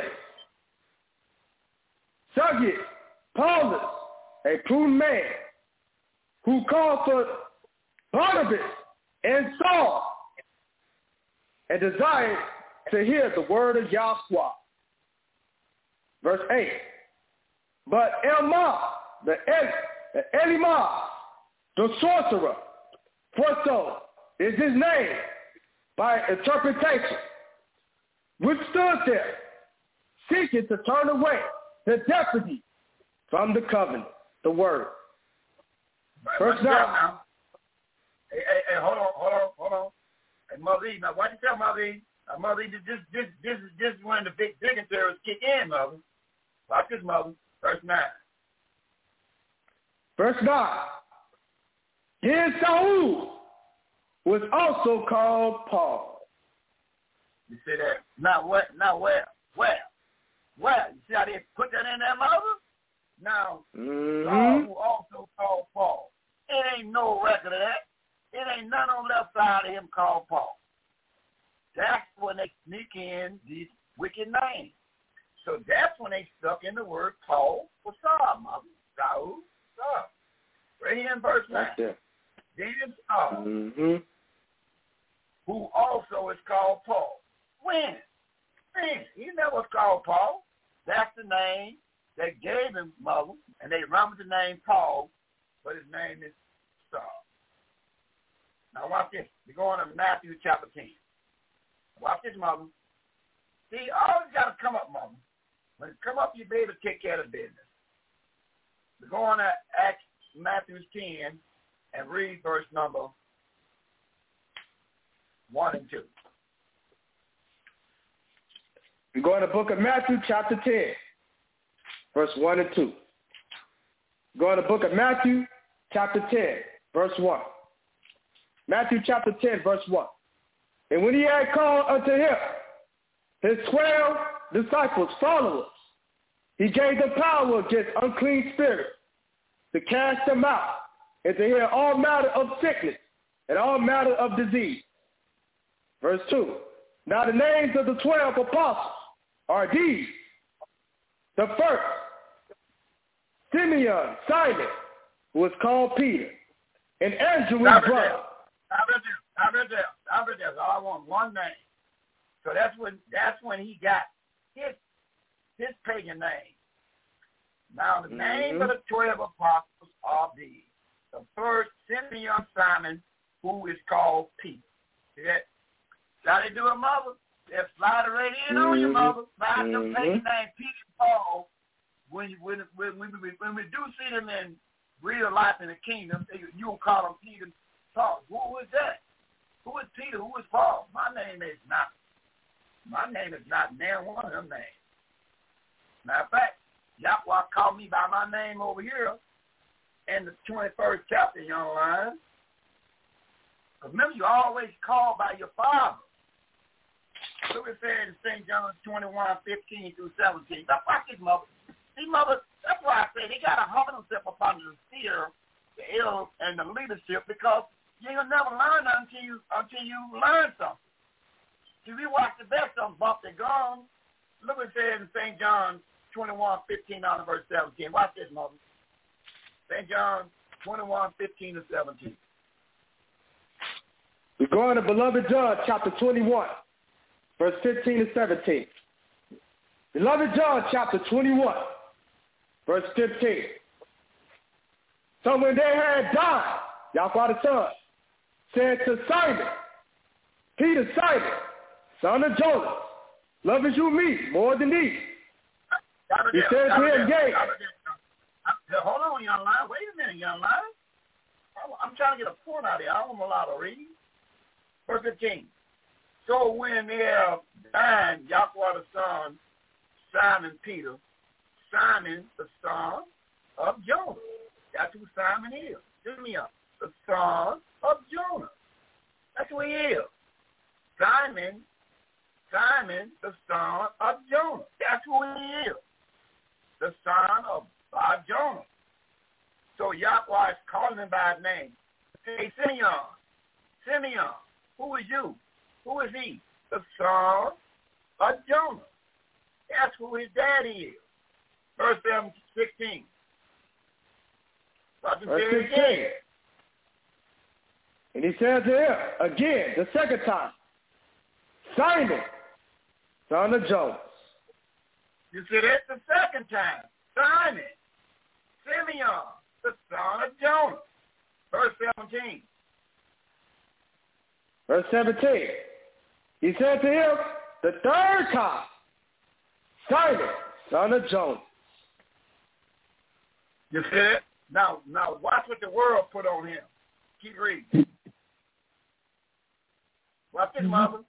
Paulus, a prudent man, who called for Barnabas and Saul, and desired to hear the word of Yahweh. Verse 8. But Elma, the Elimah, the sorcerer, for so is his name by interpretation, which stood there, seeking to turn away the deputy from the covenant, the word. Verse 9. Hey, hold on. Hey, Mother E, now why you tell Mother E? Mother E, this is when the big dignitaries kick in, Mother. Watch this, Mother. Verse 9. Verse 9. Then Saul was also called Paul. You see that? Now where? You see how they put that in there, Mother? Now, Saul who also called Paul. It ain't no record of that. It ain't none on the left side of him called Paul. That's when they sneak in these wicked names. So that's when they stuck in the word Paul for Saul, Mother. Saul. Right here in verse 9. Then Saul, who also is called Paul. When? He never was called Paul. That's the name they gave him, Mother, and they run with the name Paul, but his name is Saul. Now watch this. We're going to Matthew chapter 10. Watch this, Mother. See, always got to come up, Mother. When it come up, you'll be able to take care of the business. We're going to Matthew 10 and read verse number 1 and 2. We're going to the book of Matthew chapter 10, verse 1 and 2. We're going to the book of Matthew chapter 10, verse 1. Matthew chapter 10, verse 1. And when he had called unto him his 12 disciples, followers, he gave them power against unclean spirits to cast them out and to heal all matter of sickness and all matter of disease. Verse 2. Now the names of the 12 apostles are these. The first, Simeon, Simon, who is called Peter, and Andrew his brother. I want one name. So that's when he got his pagan name. Now the name of the 12 apostles are these. The first, Simeon, Simon, who is called Peter. See that? How they do it, Mother? They slide it right in on you, Mother. Slide the pagan name Peter and Paul. When we do see them in real life in the kingdom, you will call them Peter, Paul. Who is that? Who is Peter? Who is Paul? My name is not near one of them names. Matter of fact, Yahweh called me by my name over here in the 21st chapter, young lion. Remember, you always called by your father. Look at that in St. John 21:15 through 17. Now, watch his mother. See, mother, that's why I say they got to humble themselves up under the fear, the ill, and the leadership, because you ain't never learn until you learn something. See, we watch the best of them bump their gums. Look what it says in St. John 21:15 on verse 17. Watch this, mother. St. John 21:15 to 17. We're going to beloved John chapter 21, verse 15 to 17. Beloved John chapter 21, verse 15. So when they had died, Yahweh the Son said to Simon, Peter, Simon, son of Jonas, lovest you me more than these? He said to him, yea. Hold on, young lion. Wait a minute, young lion. I'm trying to get a point out here. I don't know a lot of reading. Verse 15. So when they have dined, Yahweh the Son, Simon Peter, Simon the son of Jonah. That's who Simon is. Simeon, the son of Jonah. That's who he is. Simon, the son of Jonah. That's who he is. The son of Jonah. So Yahweh is calling him by his name. Hey, Simeon, who is you? Who is he? The son of Jonah. That's who his daddy is. Verse 16. Verse 16. And he said to him again, the second time, Simon, son of Jonas. You see, that's the second time. Simon, Simeon, the son of Jonah. Verse 17. Verse 17. He said to him the third time, Simon, son of Jonas. You see it? Now watch what the world put on him. Keep reading. Watch this, mother.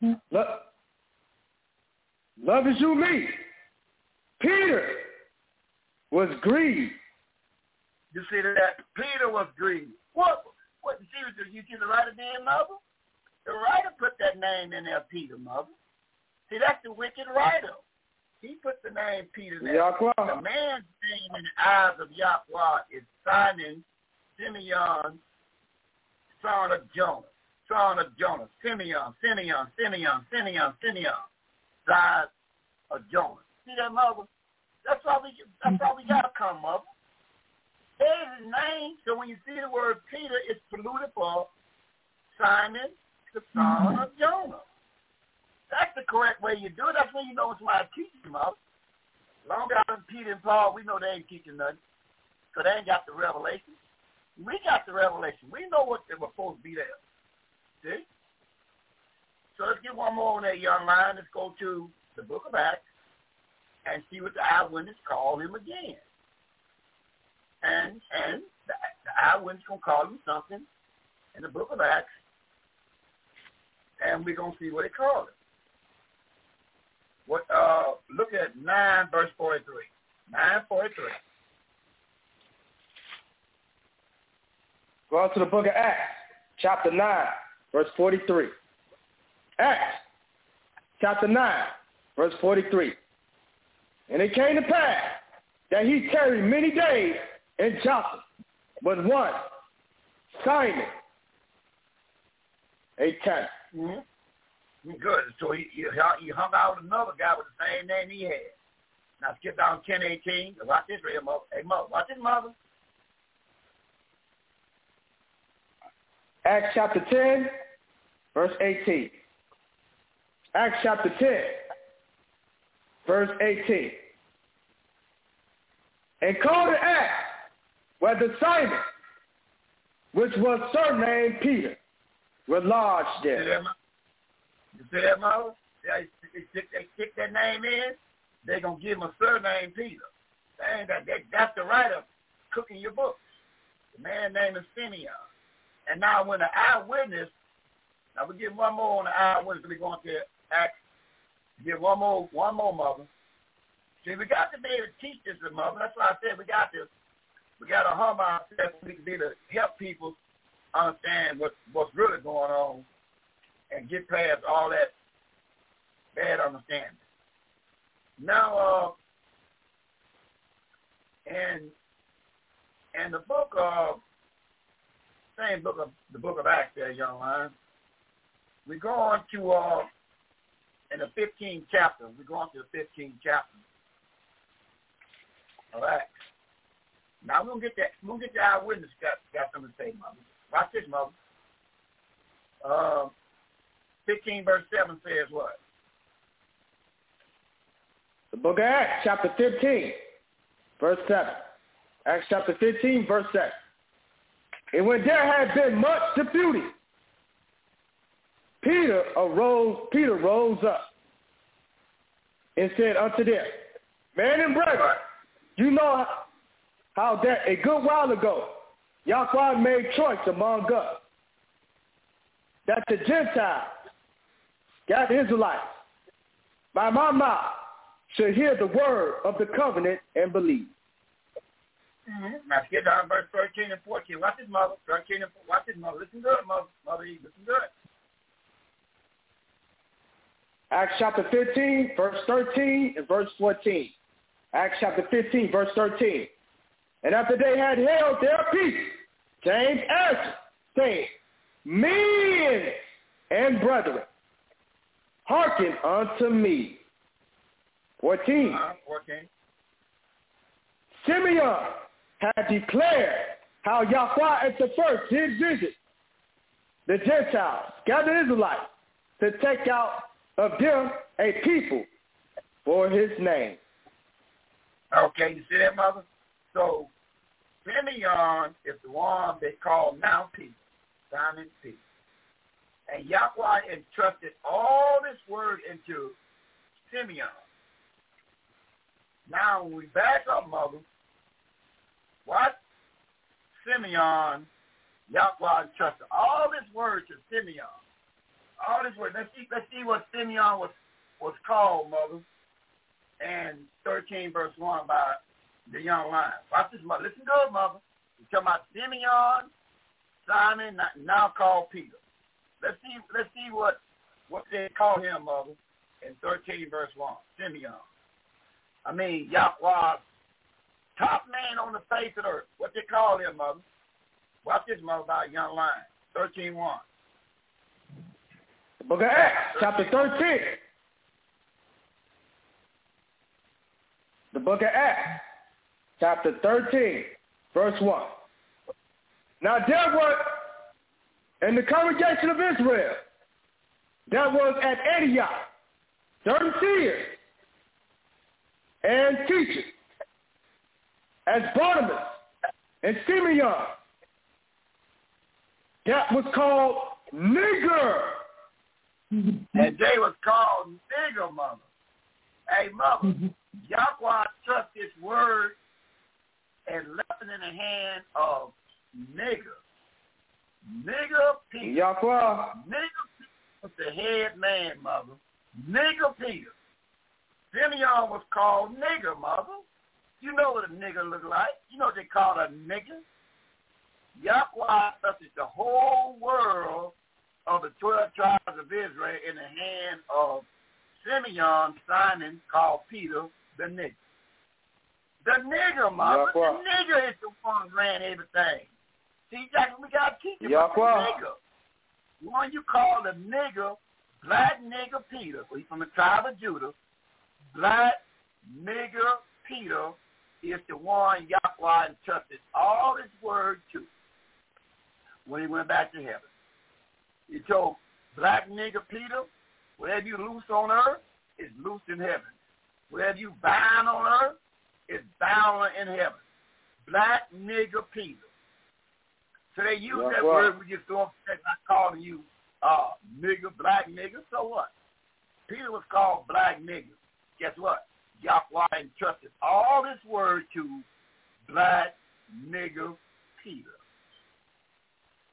Love is you me. Peter was grieved. You see that? Peter was grieved. What? You see the writer there, mother? The writer put that name in there, Peter, mother. See, that's the wicked writer. He put the name Peter there. Yahweh. The man's name in the eyes of Yahweh is Simon, Simeon, son of Jonah. Son of Jonah. Simeon, side of Jonah. See that, mother? That's all we got to come, mother. There's his name. So when you see the word Peter, it's polluted for Simon, the son of Jonah. That's the correct way you do it. That's when you know it's my teaching, mother. Long as Peter and Paul, we know they ain't teaching nothing. So they ain't got the revelation. We got the revelation. We know what they were supposed to be there. See? So let's get one more on that, young man. Let's go to the book of Acts and see what the eyewitness called him again. And the eyewitness going to call him something in the book of Acts, and we're going to see what he called him. Look at 9, verse 43. 9:43. Go on to the book of Acts, chapter 9, verse 43. Acts, chapter 9, verse 43. And it came to pass that he tarried many days in Joppa, but one, Simon, a tenant. Mm-hmm. Good. So he hung out with another guy with the same name he had. Now skip down 10:18. Watch this, Mother. Hey, Mother. Watch this, Mother. Acts chapter 10, verse 18. Acts chapter 10, verse 18. And called to Acts whether Simon, which was surnamed Peter, were lodged there. You see that, Mother? They stick that name in, they're going to give him a surname Peter. That's the writer cooking your book. The man's name is Simeon. And now when the eyewitness, now we get one more on the eyewitness. We're going to Acts. Get one more, mother. See, we got to be able to teach this, mother. That's why I said we got to humble ourselves. We can be able to help people understand what's really going on and get past all that bad understanding. Now, and the book of the book of Acts, there, young man. We go on to in the 15th chapter. We go on to the 15th chapter of Acts. Now we're gonna get that. We're gonna get the eyewitness got something to say, mother. Watch this, mother. 15 verse 7 says what? The book of Acts, chapter 15, verse 7. Acts chapter 15, verse 7. And when there had been much disputing, Peter rose up and said unto them, Men and brethren, you know how that a good while ago Yahweh made choice among us, that the Gentiles, God the Israelites, by my mouth should hear the word of the covenant and believe. Mm-hmm. Now get down to verse 13 and 14. Watch this, mother. 13 and 14. Watch this, mother. Listen good, mother. Mother, listen good. Acts chapter 15, verse 13 and verse 14. Acts chapter 15, verse 13. And after they had held their peace, James answered, saying, Men and brethren, hearken unto me. 14. 14. Simeon had declared how Yahweh at the first did visit the Gentiles, gathered Israelites, to take out of them a people for his name. Okay, you see that, mother? So Simeon is the one they call now Peter, Simon Peter. And Yahweh entrusted all this word into Simeon. Now, when we back up, mother, what? Simeon, Yahweh entrusted all this word to Simeon. All this word. Let's see what Simeon was called, mother. And 13 verse 1 by the young lion. Watch this, mother. Listen good, mother. We're talking about Simeon, Simon, now called Peter. Let's see what they call him, mother, in 13 verse 1. Simeon. I mean, Yahweh's top man on the face of the earth. What they call him, mother. Watch this, mother, about a young lion. 13:1. The book of Acts, chapter 13. The book of Acts, chapter 13, verse 1. Now there were in the congregation of Israel that was at Antioch certain seers and teachers, as Barnabas and Simeon, that was called nigger. And they was called nigger, mother. Hey, mother, Yahweh took this word and left it in the hand of nigger. Nigger Peter. Yahweh. Nigger Peter was the head man, mother. Nigger Peter. Simeon was called nigger, mother. You know what a nigger look like. You know what they call a nigger. Yahweh touches the whole world of the 12 tribes of Israel in the hand of Simeon, Simon, called Peter, the nigger. The nigger, mother. Yahweh. The nigger is the one who ran everything. See, Jack, we got to teach you about the nigger. One you call the nigger, black nigger Peter, he's from the tribe of Judah. Black nigger Peter is the one Yahweh entrusted all his word to when he went back to heaven. He told black nigger Peter, whatever you loose on earth is loose in heaven. Whatever you bind on earth is bound in heaven. Black nigger Peter. So they use that word when you throw up, not calling you nigger, black nigger, so what? Peter was called black nigger. Guess what? Yahweh entrusted all this word to black nigger Peter. Black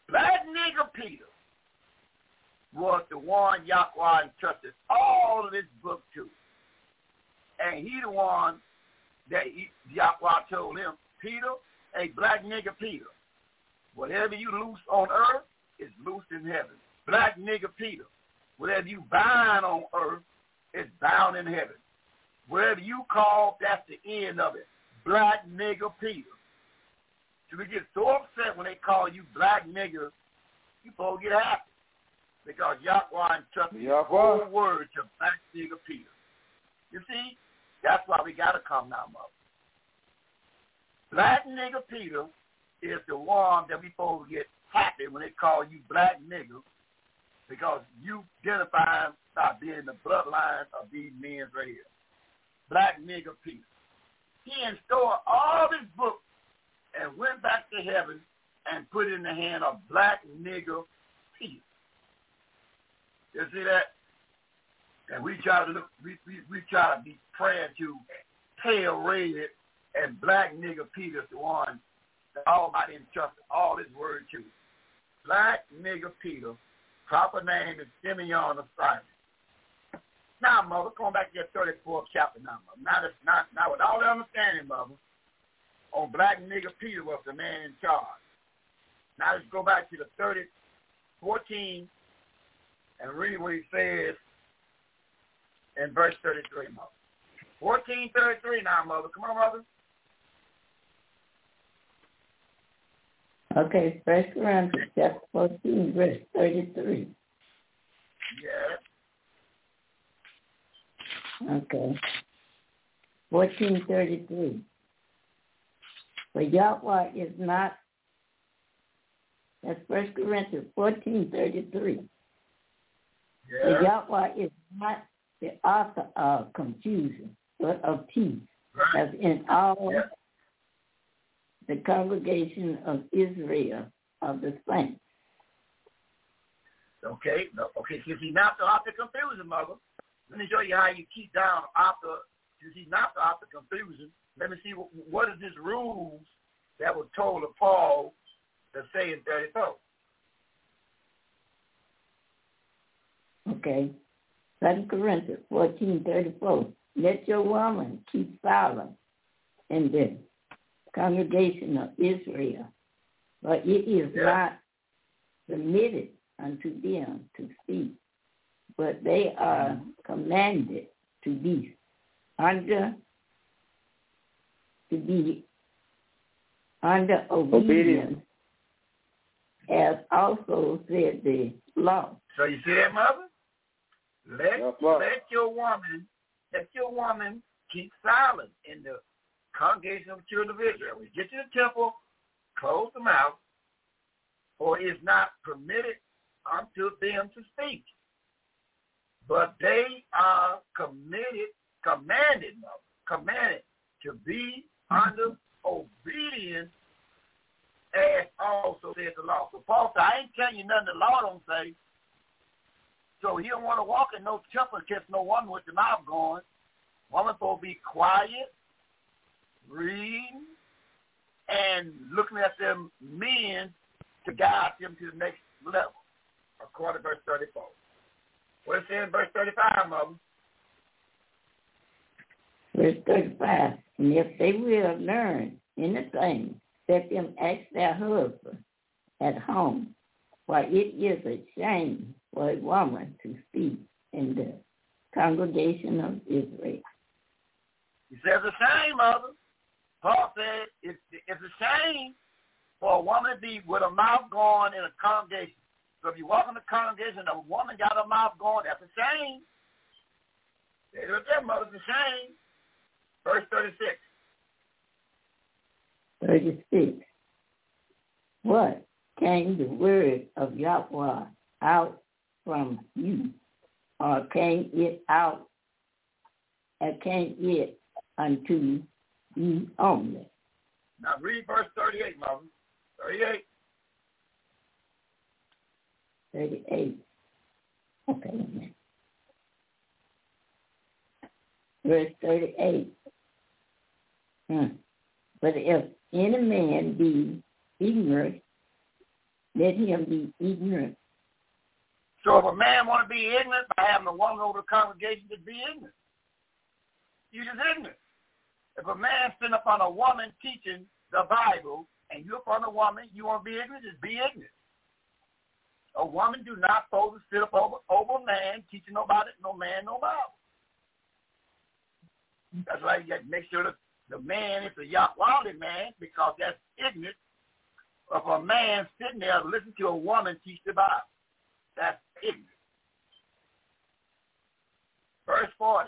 nigga Peter was the one Yahweh entrusted all of this book to. And he the one that Yahweh told him, Peter, a black nigga Peter, whatever you loose on earth is loosed in heaven. Black nigga Peter, whatever you bind on earth is bound in heaven. Wherever you call, that's the end of it. Black nigga Peter. So we get so upset when they call you black nigga, you supposed to get happy. Because Yahweh entrusted the whole word to black nigga Peter. You see? That's why we got to come now, mother. Black nigga Peter is the one that we supposed to get happy when they call you black nigga, because you identify by being the bloodline of these men right here. Black nigga Peter. He installed all his books and went back to heaven and put it in the hand of black nigga Peter. You see that? And we try to look, we try to be praying to pale red, and black nigga Peter is the one that Almighty entrusted all his word to. Black nigga Peter, proper name is Simeon of Simon. Now, mother, come back to your 34th chapter now, mother. Now with all the understanding, mother, on black nigga Peter was the man in charge. Now let's go back to the 14 and read what he says in verse 33, mother. 14:33 now, mother. Come on, mother. Okay, 1 Corinthians chapter 14, verse 33. Yes. Okay. 14:33. For Yahweh is not, that's 1 Corinthians 14:33. Yes. For Yahweh is not the author of confusion, but of peace, Right. as in all Yes. the congregation of Israel of the saints. Okay, okay. Since he's not the author of confusion, mother, let me show you how you keep down author. Since he's not the author of confusion, let me see what is this rules that was told to Paul to say in 34. Okay. 2 Corinthians 14:34. Let your woman keep silent in the congregation of Israel, but it is not permitted unto them to speak, but they are commanded to be under obedience, as also said the law. So you see that, mother? Let your woman keep silent in the congregation of the children of Israel. When you get to the temple, close the mouth, for it is not permitted unto them to speak. But they are commanded to be under obedience, as also said the law. So Paul said, I ain't telling you nothing the law don't say. So he don't want to walk in no temple and catch no woman with the mouth going. Woman supposed to be quiet, reading, and looking at them men to guide them to the next level, according to verse 34. What it says in verse 35, mother? Verse 35. And if they will learn anything, let them ask their husband at home, for it is a shame for a woman to speak in the congregation of Israel. He says the same, mother. Paul said it's a shame for a woman to be with her mouth going in a congregation. So if you walk in the congregation and a woman got her mouth going, that's a shame. There's that, mother, it's a shame. Verse 36. 36. What came the word of Yahweh out from you, or came it out, and came it unto you only? Now read verse 38, mother. 38. 38. Okay. Verse 38. But if any man be ignorant let him be ignorant. So if a man want to be ignorant by having a woman over the congregation, just be ignorant. You just ignorant. If a man sitting up on a woman teaching the Bible and you're up on a woman, you want to be ignorant, just be ignorant. A woman do not supposed to sit up over a man teaching nobody, no man, no Bible. That's why you got to make sure that the man is a Yahweh man, because that's ignorant of a man sitting there listening to a woman teach the Bible. That's ignorant. Verse 40.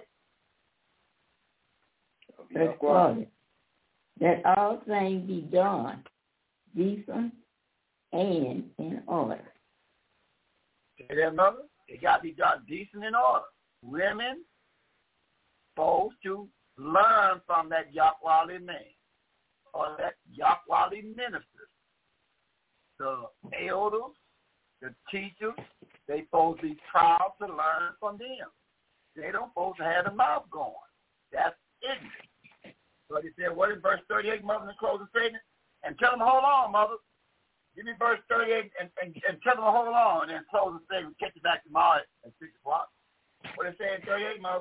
Verse 40. That all things be done decent and in order. Say that, mother? It got to be done decent in order. Women supposed to learn from that Yahweh man or that Yahweh ministers. The elders, the teachers, they supposed to be proud to learn from them. They don't supposed to have the mouth going. That's ignorant. So he said, what is verse 38, mother, in the closing statement? And tell them, hold on, mother. Give me verse 38 and tell them to hold on, and then close the statement. Catch you back tomorrow at 6 o'clock. What is it saying, 38, mother?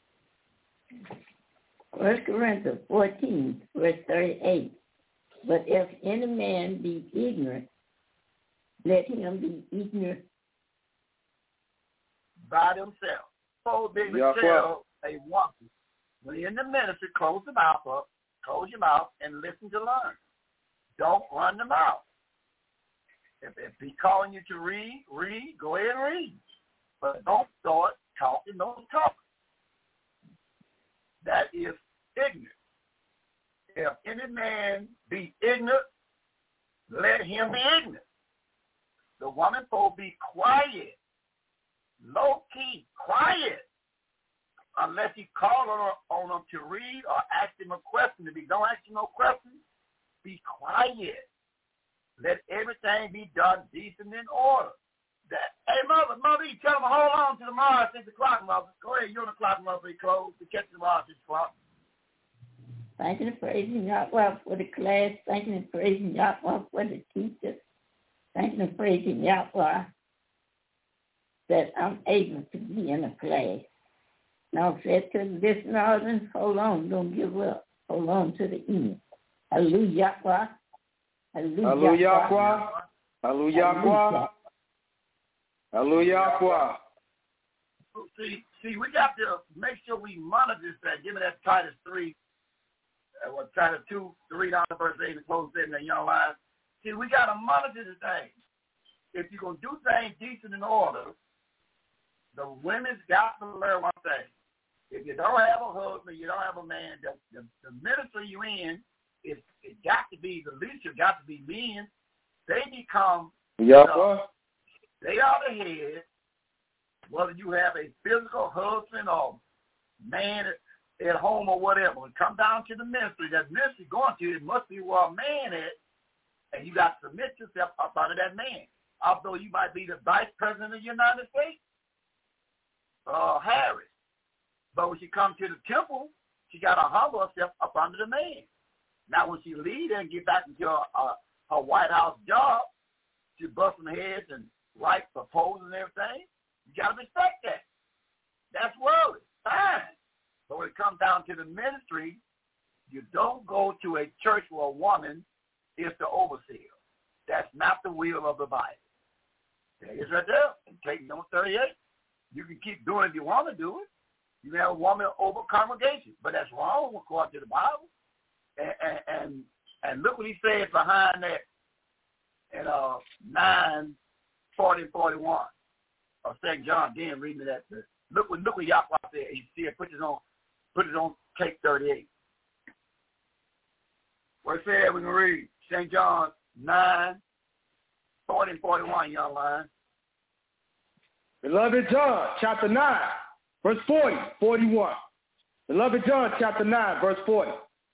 1 Corinthians 14, verse 38. But if any man be ignorant, let him be ignorant by themselves. So they would tell a woman, when you're in the ministry, close the mouth up, close your mouth, and listen to learn. Don't run the mouth. If he's calling you to read, go ahead and read. But don't start talking, don't talk. That is ignorant. If any man be ignorant, let him be ignorant. The woman supposed to be quiet, low-key, quiet, unless he call on them to read or ask him a question. If he don't ask him no questions, be quiet. Let everything be done decent in order. Hey, mother, you tell them to hold on to tomorrow at 6 o'clock, mother. Go ahead, you're on the clock, mother, be closed. We catch you tomorrow at 6 o'clock. Thanking and praising Yahweh for the class. Thanking and praising Yahweh for the teachers. Thanking and praising Yahweh that I'm able to be in a class. Now, said to the listeners, hold on, don't give up. Hold on to the end. Hallelujah, Yahweh. Hallelujah. Hallelujah. Hallelujah. See, we got to make sure we monitor this thing. Give me that Titus 3, Titus 2, read on verse 8 and close it in the young line. See, we got to monitor this thing. If you're going to do things decent in order, the women's got to learn one thing. If you don't have a husband, you don't have a man, the ministry you're in, it got to be, the leadership got to be men. They become, they are the head, whether you have a physical husband or man at home or whatever. When it comes down to the ministry, that ministry going to, it must be where a man is, and you got to submit yourself up under that man. Although you might be the vice president of the United States, Harris. But when she comes to the temple, she got to humble herself up under the man. Now, when she leaves and get back into her White House job, she's busting heads and write proposals and everything. You got to respect that. That's worldly. Fine. But when it comes down to the ministry, you don't go to a church where a woman is the overseer. That's not the will of the Bible. There it is right there. Take number 38. You can keep doing it if you want to do it. You can have a woman over congregation, but that's wrong according to the Bible. And look what he says behind that in 9, 40, and 41 of St. John. Then reading that. Look what Yahweh said. He said, put it on take 38. What it said, we can read St. John 9, 40, and 41, young line. Beloved John, chapter 9, verse 40, 41. Beloved John, chapter 9, verse 40.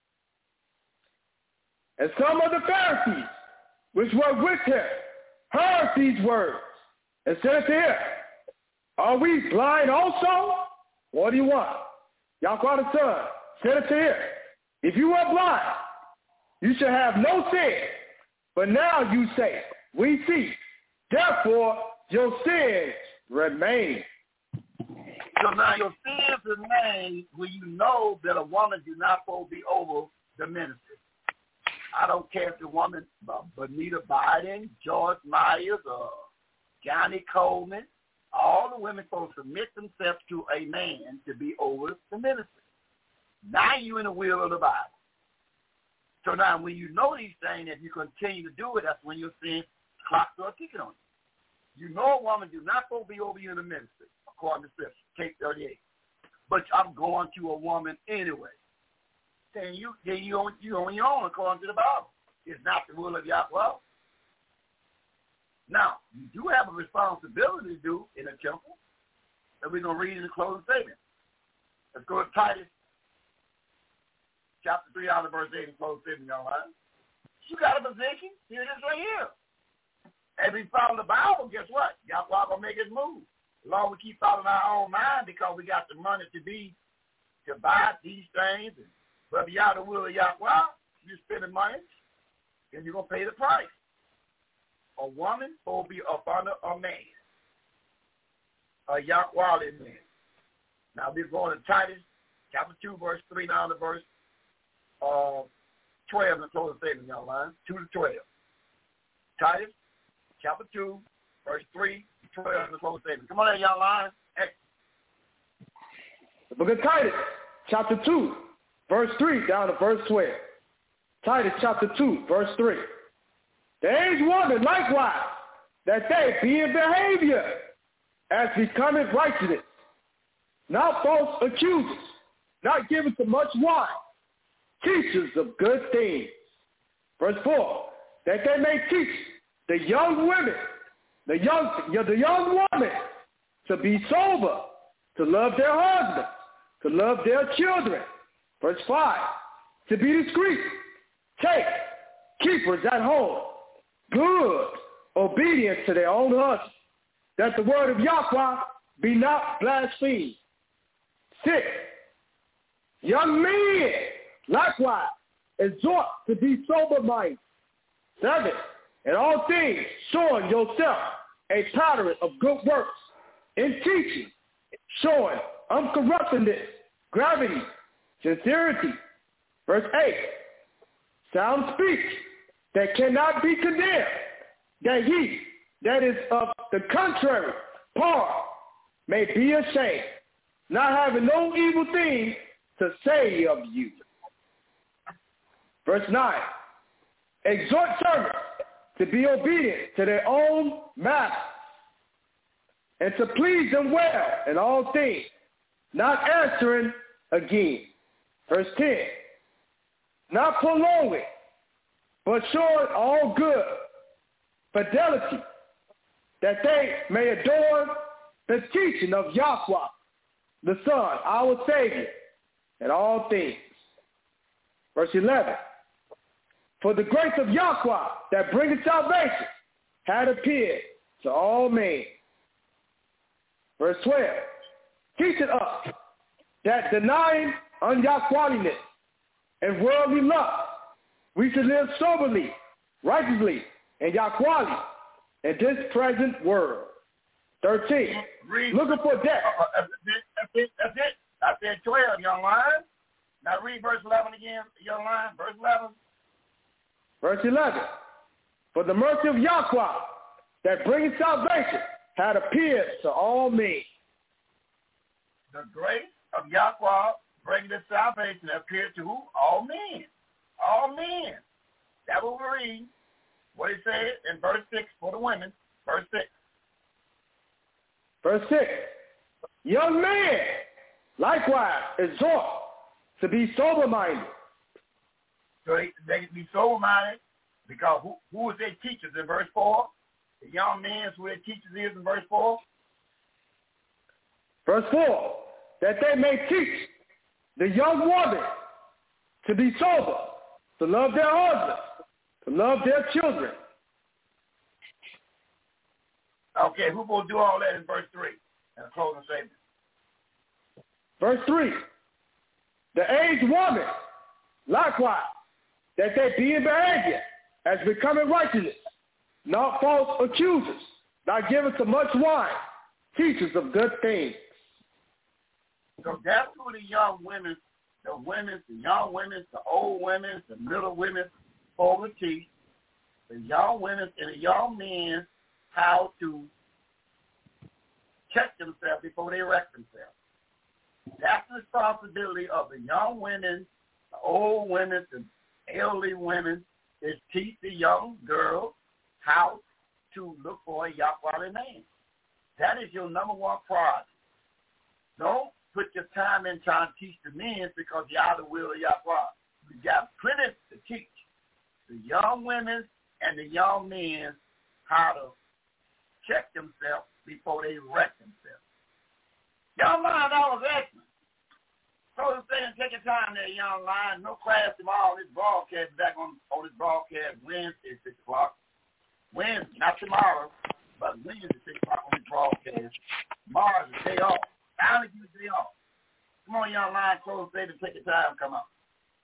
And some of the Pharisees, which were with him, heard these words, and said to him, are we blind also? What do you want? Yahweh the Son said to him, if you were blind, you should have no sin. But now you say, we see. Therefore, your sins remain. So now your sins remain when you know that a woman do not supposed to be over the ministry. I don't care if the woman, Bonita Biden, George Myers, or Johnny Coleman, all the women supposed to submit themselves to a man to be over the ministry. Now you in the will of the Bible. So now when you know these things, if you continue to do it, that's when your sin clock starts kicking on you. You know a woman do not supposed to be over you in the ministry, according to Scripture, Case 38. But I'm going to a woman anyway. Then you on your own according to the Bible. It's not the will of Yahweh. Now, you do have a responsibility to do in a temple that we're going to read in the closing statement. Let's go to Titus chapter 3 out of verse 8 and closing statement, y'all right? You got a position. Here it is right here. As we follow the Bible, guess what? Yahweh going to make us move. As long as we keep following our own mind because we got the money to buy these things. And whether y'all the will of Yahweh, you're spending money, and you're going to pay the price. A woman will be up under a man, a Yahweh man. Now we're going to Titus chapter 2, verse 3 down to verse 12 in the closing statement, y'all line, 2 to 12. Titus chapter 2, verse 3 to 12 in the closing statement. Come on in, y'all line. The book of Titus, chapter 2, verse 3 down to verse 12. Titus chapter 2, verse 3. The aged woman likewise, that they be in behavior as becoming righteousness, not false accusers, not given to much wine, teachers of good things. Verse 4, that they may teach the young women, the young woman to be sober, to love their husbands, to love their children. Verse 5, to be discreet, keepers at home, good, obedient to their own husbands, that the word of Yahweh be not blasphemed. 6, young men, likewise, exhort to be sober-minded. 7, in all things, showing yourself a pattern of good works, in teaching, showing uncorruptedness, gravity, sincerity. Verse 8, sound speech that cannot be condemned, that he that is of the contrary part may be ashamed, not having no evil thing to say of you. Verse 9, exhort servants to be obedient to their own masters, and to please them well in all things, not answering again. Verse 10, not prolonging, but showing all good fidelity, that they may adorn the teaching of Yahweh, the Son, our Savior, in all things. Verse 11, for the grace of Yahweh that bringeth salvation had appeared to all men. Verse 12, teaching us that denying unyahwaliness and worldly lust, we should live soberly, righteously, and Yahweh in this present world. 13, looking for death. That's it. I said 12, young line. Now read verse 11 again, young line. Verse 11. Verse 11, for the mercy of Yahweh that bringeth salvation had appeared to all men. The grace of Yahweh bringing the salvation appeared to who? All men. All men. That will read what he said in verse 6 for the women. Verse 6. Verse 6. Young men, likewise, exhort to be sober-minded. So they can be sober-minded because who is their teachers in verse 4? The young men who their teachers is in verse 4. Verse 4. That they may teach the young woman to be sober, to love their husbands, to love their children. Okay, who's going to do all that in verse 3? And a closing statement. Verse 3. The aged woman, likewise, that they be in behavior as becoming righteousness, not false accusers, not givers to much wine, teachers of good things. So that's who the young women, the young women, the old women, the middle women, over teach the young women and the young men how to check themselves before they wreck themselves. That's the responsibility of the young women, the old women, the elderly women, is teach the young girls how to look for a Yahweh man. That is your number one priority. Don't put your time in trying to teach the men because you're out of the will of Yahweh. You got plenty to teach the young women and the young men how to check themselves before they wreck themselves. Young lion, I was excellent. So I'm saying, take your time there, young lion. No class tomorrow. This broadcast back on this broadcast Wednesday at 6 o'clock. Wednesday, not tomorrow, but Wednesday at 6 o'clock on this broadcast. Tomorrow's the day off. Finally give the day off. Come on, young lion, close the day to take your time. Come on.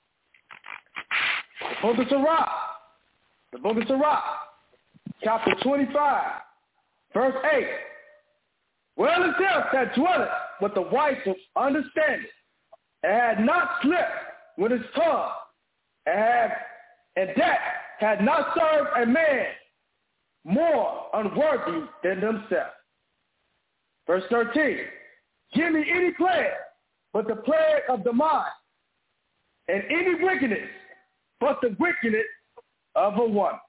The book of Sirach, chapter 25, verse 8. Well is him that dwelleth with the wife of understanding, and had not slipped with his tongue, and that had not served a man more unworthy than themselves. Verse 13. Give me any plague but the plague of the mind, and any wickedness but the wickedness of a woman.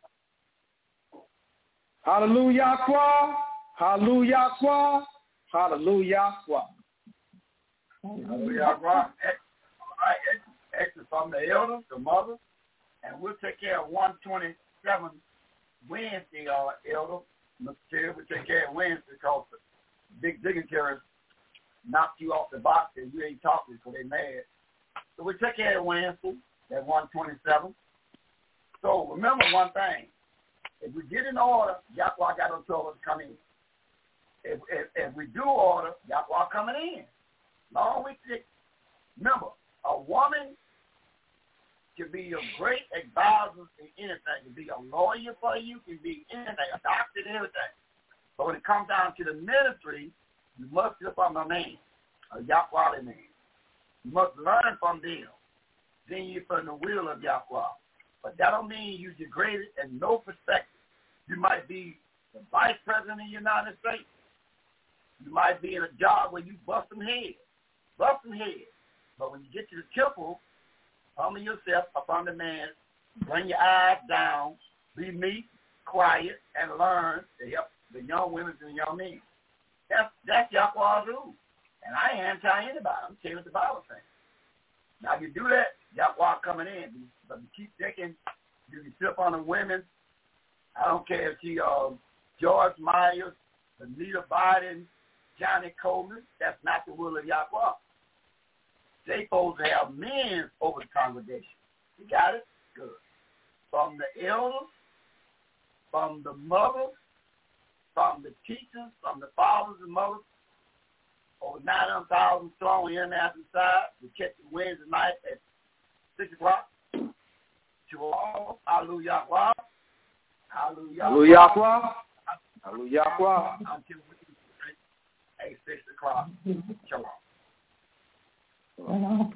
Hallelujah, hallelujah, hallelujah. Hallelujah. All right, extra from the elders, the mothers, and we'll take care of 127 Wednesday, elder. Mr. Terry, we'll take care of Wednesday because the big dignitaries knocked you off the box and you ain't talking because they mad. So we'll take care of Wednesday at 127. So remember one thing. If we get in order, Yahweh got no trouble to come in. If we do order, Yahweh coming in. Long we think. Remember, a woman can be a great advisor in anything. Can be a lawyer for you, can be anything, a doctor and everything. But when it comes down to the ministry, you must look from a man, a Yahweh man. You must learn from them. Then you from the will of Yahweh. But that don't mean you degraded in no perspective. You might be the vice president of the United States. You might be in a job where you bust some heads. But when you get to the temple, humble yourself upon the man, bring your eyes down, be meek, quiet, and learn to help the young women and the young men. That's Yahweh's rule. And I ain't anti-anybody. I'm telling you what the Bible says. Now, if you do that, Yahweh coming in. But you keep thinking you can sit up on the women. I don't care if she George Myers, Anita Biden, Johnny Coleman. That's not the will of Yahweh. They supposed to have men over the congregation. You got it? Good. From the elders, from the mothers, from the teachers, from the fathers and mothers, over 900,000 strong on the international side. We catch the Wednesday night at 6 o'clock. To all, hallelujah, hallelujah, hallelujah, hallelujah. Until we at 6 o'clock. Shalom. Well,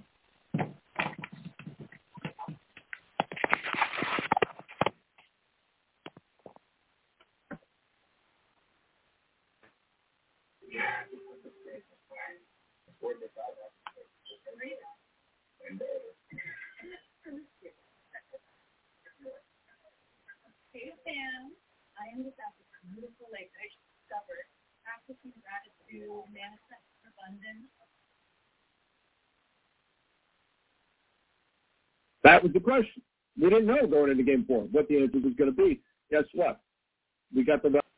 I am the beautiful lake that I discovered, practicing gratitude, manifest abundance. That was the question. We didn't know going into game 4 what the answer was going to be. Guess what? We got the